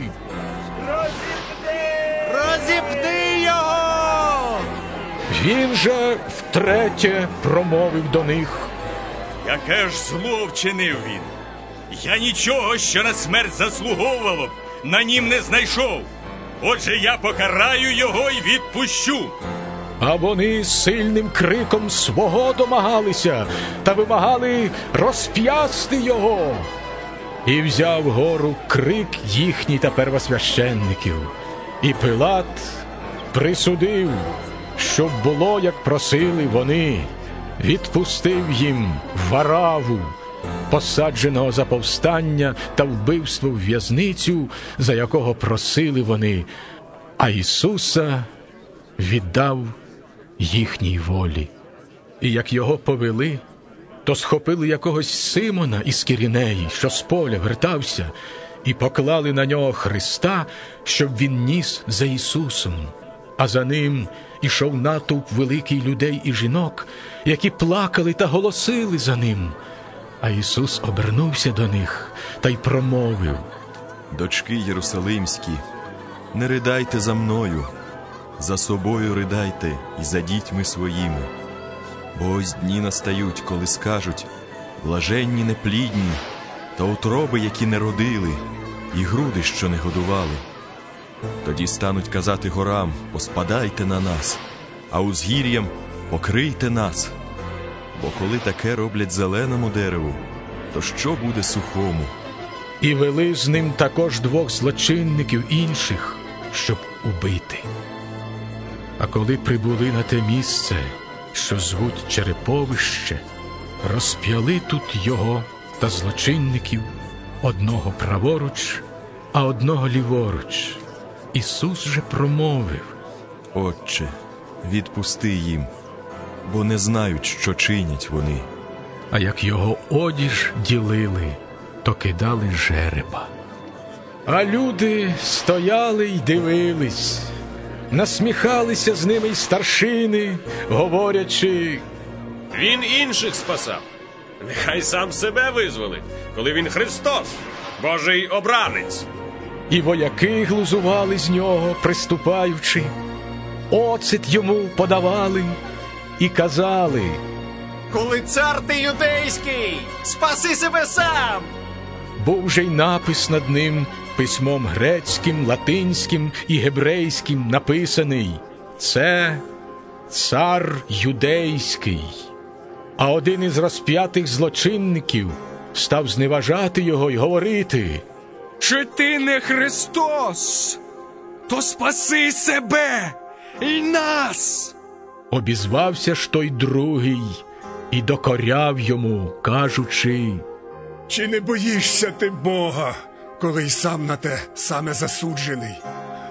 «Розіпни його!» Він же втретє промовив до них: «Яке ж зло вчинив він? Я нічого, що на смерть заслуговувало б, на нім не знайшов. Отже, я покараю його і відпущу». А вони сильним криком свого домагалися та вимагали розп'ясти його. І взяв гору крик їхній та первосвященників. І Пилат присудив, щоб було, як просили вони, відпустив їм Вараву, посадженого за повстання та вбивство в в'язницю, за якого просили вони, а Ісуса віддав їхній волі. І як його повели, то схопили якогось Симона із Кірінеї, що з поля вертався, і поклали на нього Христа, щоб він ніс за Ісусом. А за ним ішов натовп великий людей і жінок, які плакали та голосили за ним. А Ісус обернувся до них та й промовив: «Дочки Єрусалимські, не ридайте за мною, за собою ридайте і за дітьми своїми. Бо ось дні настають, коли скажуть: блаженні неплідні, та утроби, які не родили, і груди, що не годували. Тоді стануть казати горам: поспадайте на нас, а узгір'ям: покрийте нас. Бо коли таке роблять зеленому дереву, то що буде сухому?» І вели з ним також двох злочинників інших, щоб убити. А коли прибули на те місце, що звуть Череповище, розп'яли тут його та злочинників, одного праворуч, а одного ліворуч. Ісус же промовив: «Отче, відпусти їм, бо не знають, що чинять вони». А як його одіж ділили, то кидали жереба. А люди стояли й дивились. Насміхалися з ними й старшини, говорячи: «Він інших спасав. Нехай сам себе визволить, коли він Христос, Божий обранець». І вояки глузували з нього, приступаючи, оцет йому подавали і казали: «Коли цар ти юдейський, спаси себе сам!» Був же й напис над ним письмом грецьким, латинським і гебрейським написаний: «Це цар юдейський». А один із розп'ятих злочинників став зневажати його й говорити: «Чи ти не Христос? То спаси себе і нас!» Обізвався ж той другий і докоряв йому, кажучи: «Чи не боїшся ти Бога, коли й сам на те саме засуджений?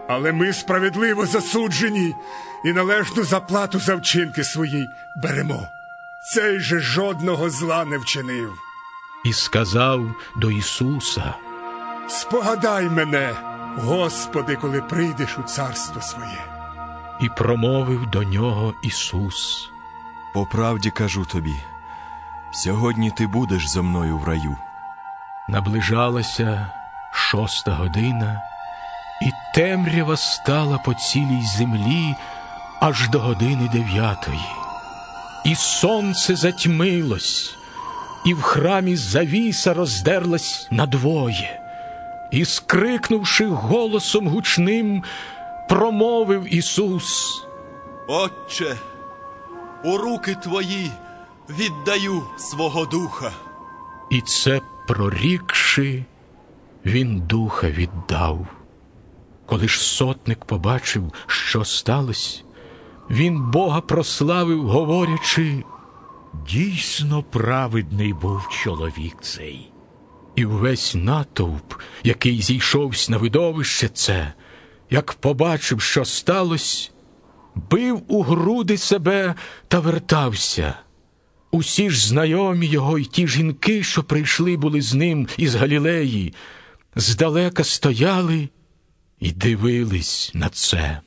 Але ми справедливо засуджені і належну заплату за вчинки свої беремо. Цей же жодного зла не вчинив. І сказав до Ісуса: спогадай мене, Господи, коли прийдеш у царство своє. І промовив до нього Ісус: по правді кажу тобі, сьогодні ти будеш зо мною в раю. Наближалася шоста година, і темрява стала по цілій землі аж до години дев'ятої. І сонце затьмилось, і в храмі завіса роздерлась надвоє. І, скрикнувши голосом гучним, промовив Ісус: Отче, у руки твої віддаю свого духа. І це прорікши, він духа віддав. Коли ж сотник побачив, що сталося, він Бога прославив, говорячи: дійсно праведний був чоловік цей. І весь натовп, який зійшовся на видовище це, як побачив, що сталося, бив у груди себе та вертався. Усі ж знайомі його й ті жінки, що прийшли були з ним із Галілеї, здалека стояли і дивились на це.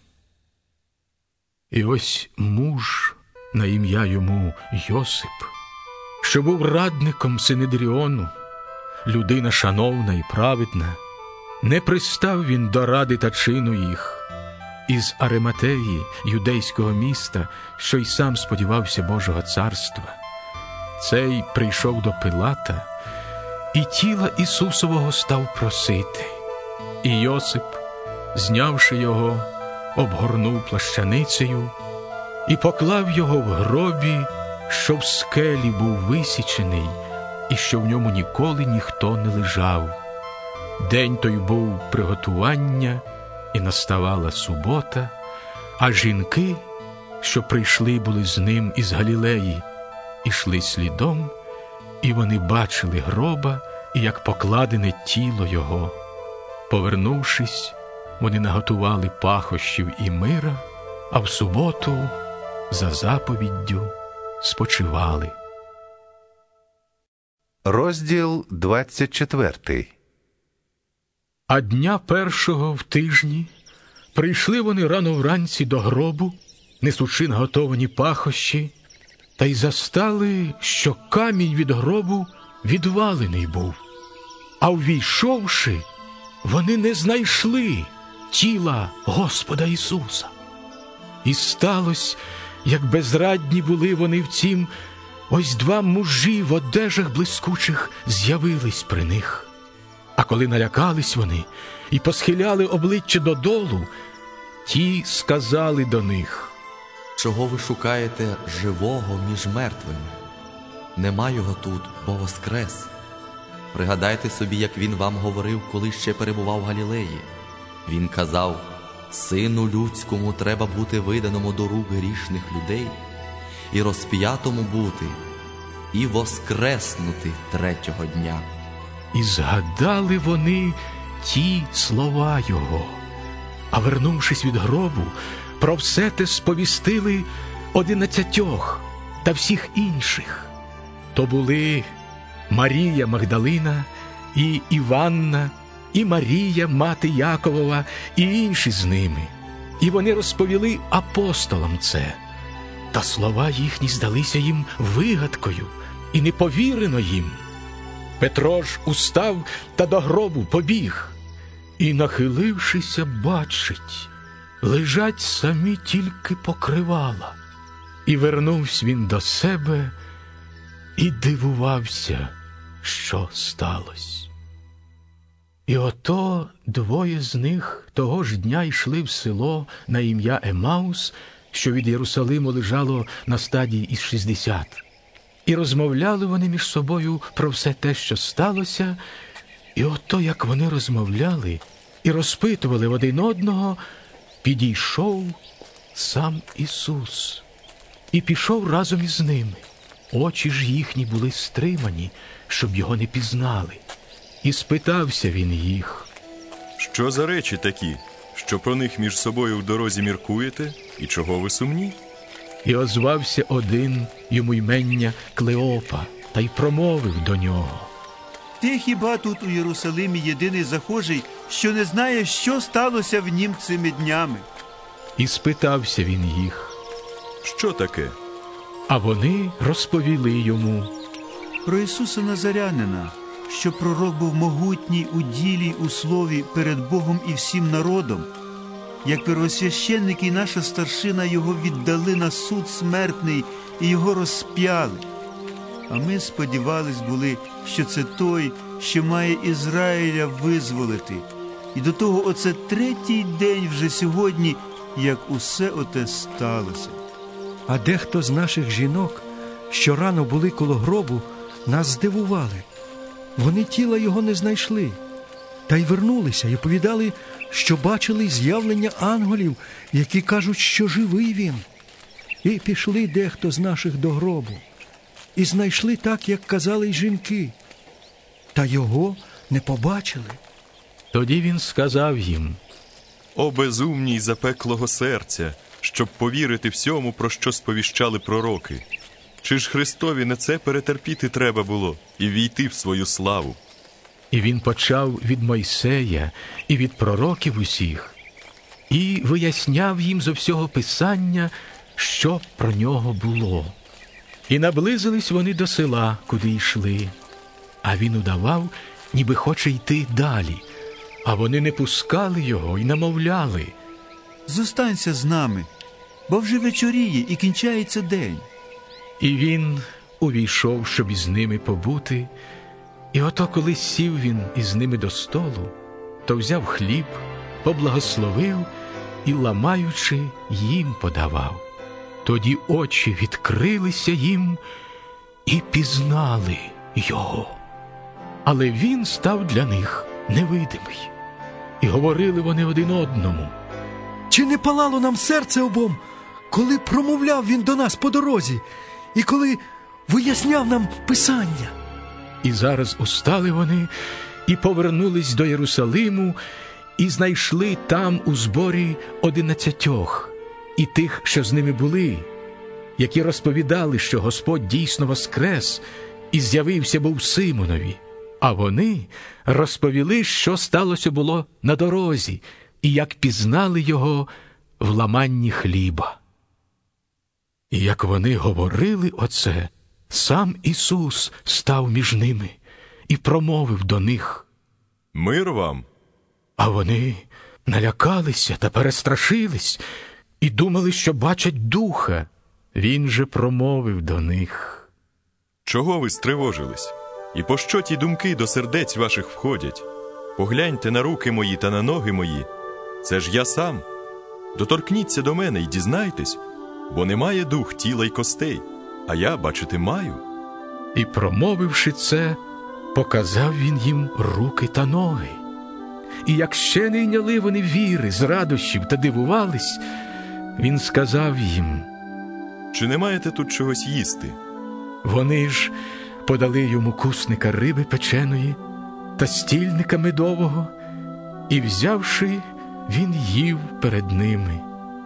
І ось муж, на ім'я йому Йосип, що був радником Синедріону, людина шановна і праведна, не пристав він до ради та чину їх. Із Ариматеї, юдейського міста, що й сам сподівався Божого царства. Цей прийшов до Пилата і тіла Ісусового став просити. І Йосип, знявши його, обгорнув плащаницею і поклав його в гробі, що в скелі був висічений, і що в ньому ніколи ніхто не лежав. День той був приготування, і наставала субота, а жінки, що прийшли були з ним із Галілеї, ішли слідом, і вони бачили гроба, і як покладене тіло його. Повернувшись, вони наготували пахощів і мира, а в суботу за заповіддю спочивали. Розділ двадцять четвертий. А дня першого в тижні прийшли вони рано вранці до гробу, несучи наготовані пахощі, та й застали, що камінь від гробу відвалений був. А увійшовши, вони не знайшли тіла Господа Ісуса. І сталося, як безрадні були вони в цім, ось два мужі в одежах блискучих з'явились при них. А коли налякались вони і посхиляли обличчя додолу, ті сказали до них: чого ви шукаєте живого між мертвими? Нема його тут, бо воскрес. Пригадайте собі, як він вам говорив, коли ще перебував в Галілеї. Він казав: сину людському треба бути виданому до рук грішних людей, і розп'ятому бути, і воскреснути третього дня. І згадали вони ті слова його, а вернувшись від гробу, про все те сповістили одинадцятьох та всіх інших. То були Марія Магдалина, і Іванна, і Марія, мати Яковова, і інші з ними. І вони розповіли апостолам це. Та слова їхні здалися їм вигадкою, і не повірено їм. Петро ж устав та до гробу побіг, і, нахилившися, бачить, лежать самі тільки покривала. І вернувся він до себе і дивувався, що сталося. І ото двоє з них того ж дня йшли в село на ім'я Емаус, що від Єрусалиму лежало на стадії із шістдесят. І розмовляли вони між собою про все те, що сталося. І ото, як вони розмовляли і розпитували один одного, підійшов сам Ісус і пішов разом із ними. Очі ж їхні були стримані, щоб його не пізнали. І спитався він їх: що за речі такі, що про них між собою в дорозі міркуєте, і чого ви сумні? І озвався один йому ймення Клеопа, та й промовив до нього: Ти хіба тут у Єрусалимі єдиний захожий, що не знає, що сталося в нім цими днями? І спитався він їх: Що таке? А вони розповіли йому: Про Ісуса Назарянина, що пророк був могутній у ділі й у слові перед Богом і всім народом. Як первосвященник і наша старшина його віддали на суд смертний і його розп'яли. А ми сподівались були, що це той, що має Ізраїля визволити. І до того оце третій день вже сьогодні, як усе оте сталося. А дехто з наших жінок, що рано були коло гробу, нас здивували. Вони тіла його не знайшли. Та й вернулися і оповідали, що бачили з'явлення ангелів, які кажуть, що живий він. І пішли дехто з наших до гробу. І знайшли так, як казали й жінки. Та його не побачили. Тоді він сказав їм: О безумні й запеклого серця, щоб повірити всьому, про що сповіщали пророки. Чи ж Христові не це перетерпіти треба було і війти в свою славу? І він почав від Мойсея і від пророків усіх, і виясняв їм зо всього Писання, що про нього було. І наблизились вони до села, куди йшли. А він удавав, ніби хоче йти далі. А вони не пускали його і намовляли: Зостанься з нами, бо вже вечоріє і кінчається день. І він увійшов, щоб із ними побути. І ото, коли сів він із ними до столу, то взяв хліб, поблагословив і, ламаючи, їм подавав. Тоді очі відкрилися їм і пізнали його. Але він став для них невидимий. І говорили вони один одному: Чи не палало нам серце обом, коли промовляв він до нас по дорозі, і коли виясняв нам Писання? І зараз устали вони і повернулись до Єрусалиму, і знайшли там у зборі одинадцятьох, і тих, що з ними були, які розповідали, що Господь дійсно воскрес і з'явився був Симонові. А вони розповіли, що сталося було на дорозі, і як пізнали його в ламанні хліба. І як вони говорили оце, сам Ісус став між ними і промовив до них: Мир вам! А вони налякалися та перестрашились і думали, що бачать духа. Він же промовив до них: Чого ви стривожились? І пощо ті думки до сердець ваших входять? Погляньте на руки мої та на ноги мої. Це ж я сам. Доторкніться до мене і дізнайтесь, бо немає дух тіла й костей, а я, бачите, маю. І, промовивши це, показав він їм руки та ноги. І як ще не йняли вони віри з радощів та дивувались, він сказав їм: Чи не маєте тут чогось їсти? Вони ж подали йому кусника риби печеної та стільника медового, і, взявши, він їв перед ними.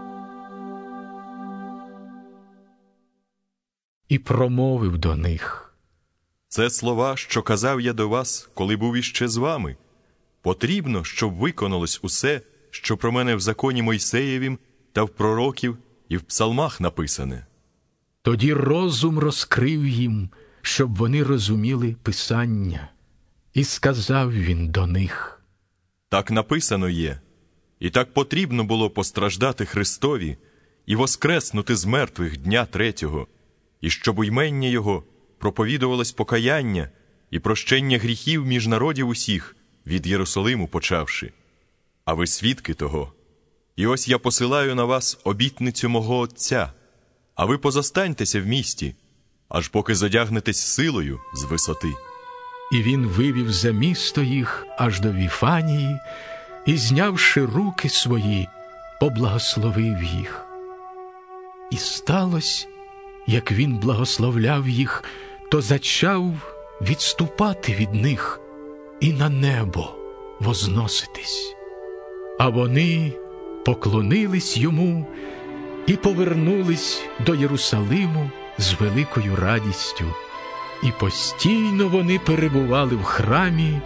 І промовив до них: Це слова, що казав я до вас, коли був іще з вами. Потрібно, щоб виконалось усе, що про мене в законі Мойсеєвім та в пророків і в псалмах написане. Тоді розум розкрив їм, щоб вони розуміли Писання. І сказав він до них: Так написано є, і так потрібно було постраждати Христові і воскреснути з мертвих дня третього, і щоб у ймення Його проповідувалось покаяння і прощення гріхів між народів усіх, від Єрусалиму почавши. А ви свідки того. І ось я посилаю на вас обітницю мого Отця, а ви позостаньтеся в місті, аж поки задягнетесь силою з висоти. І він вивів за місто їх аж до Віфанії, і, знявши руки свої, поблагословив їх. І сталося, як він благословляв їх, то зачав відступати від них і на небо возноситись. А вони поклонились йому і повернулись до Єрусалиму з великою радістю. І постійно вони перебували в храмі,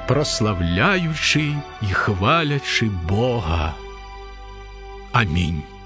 прославляючи і хвалячи Бога. Амінь.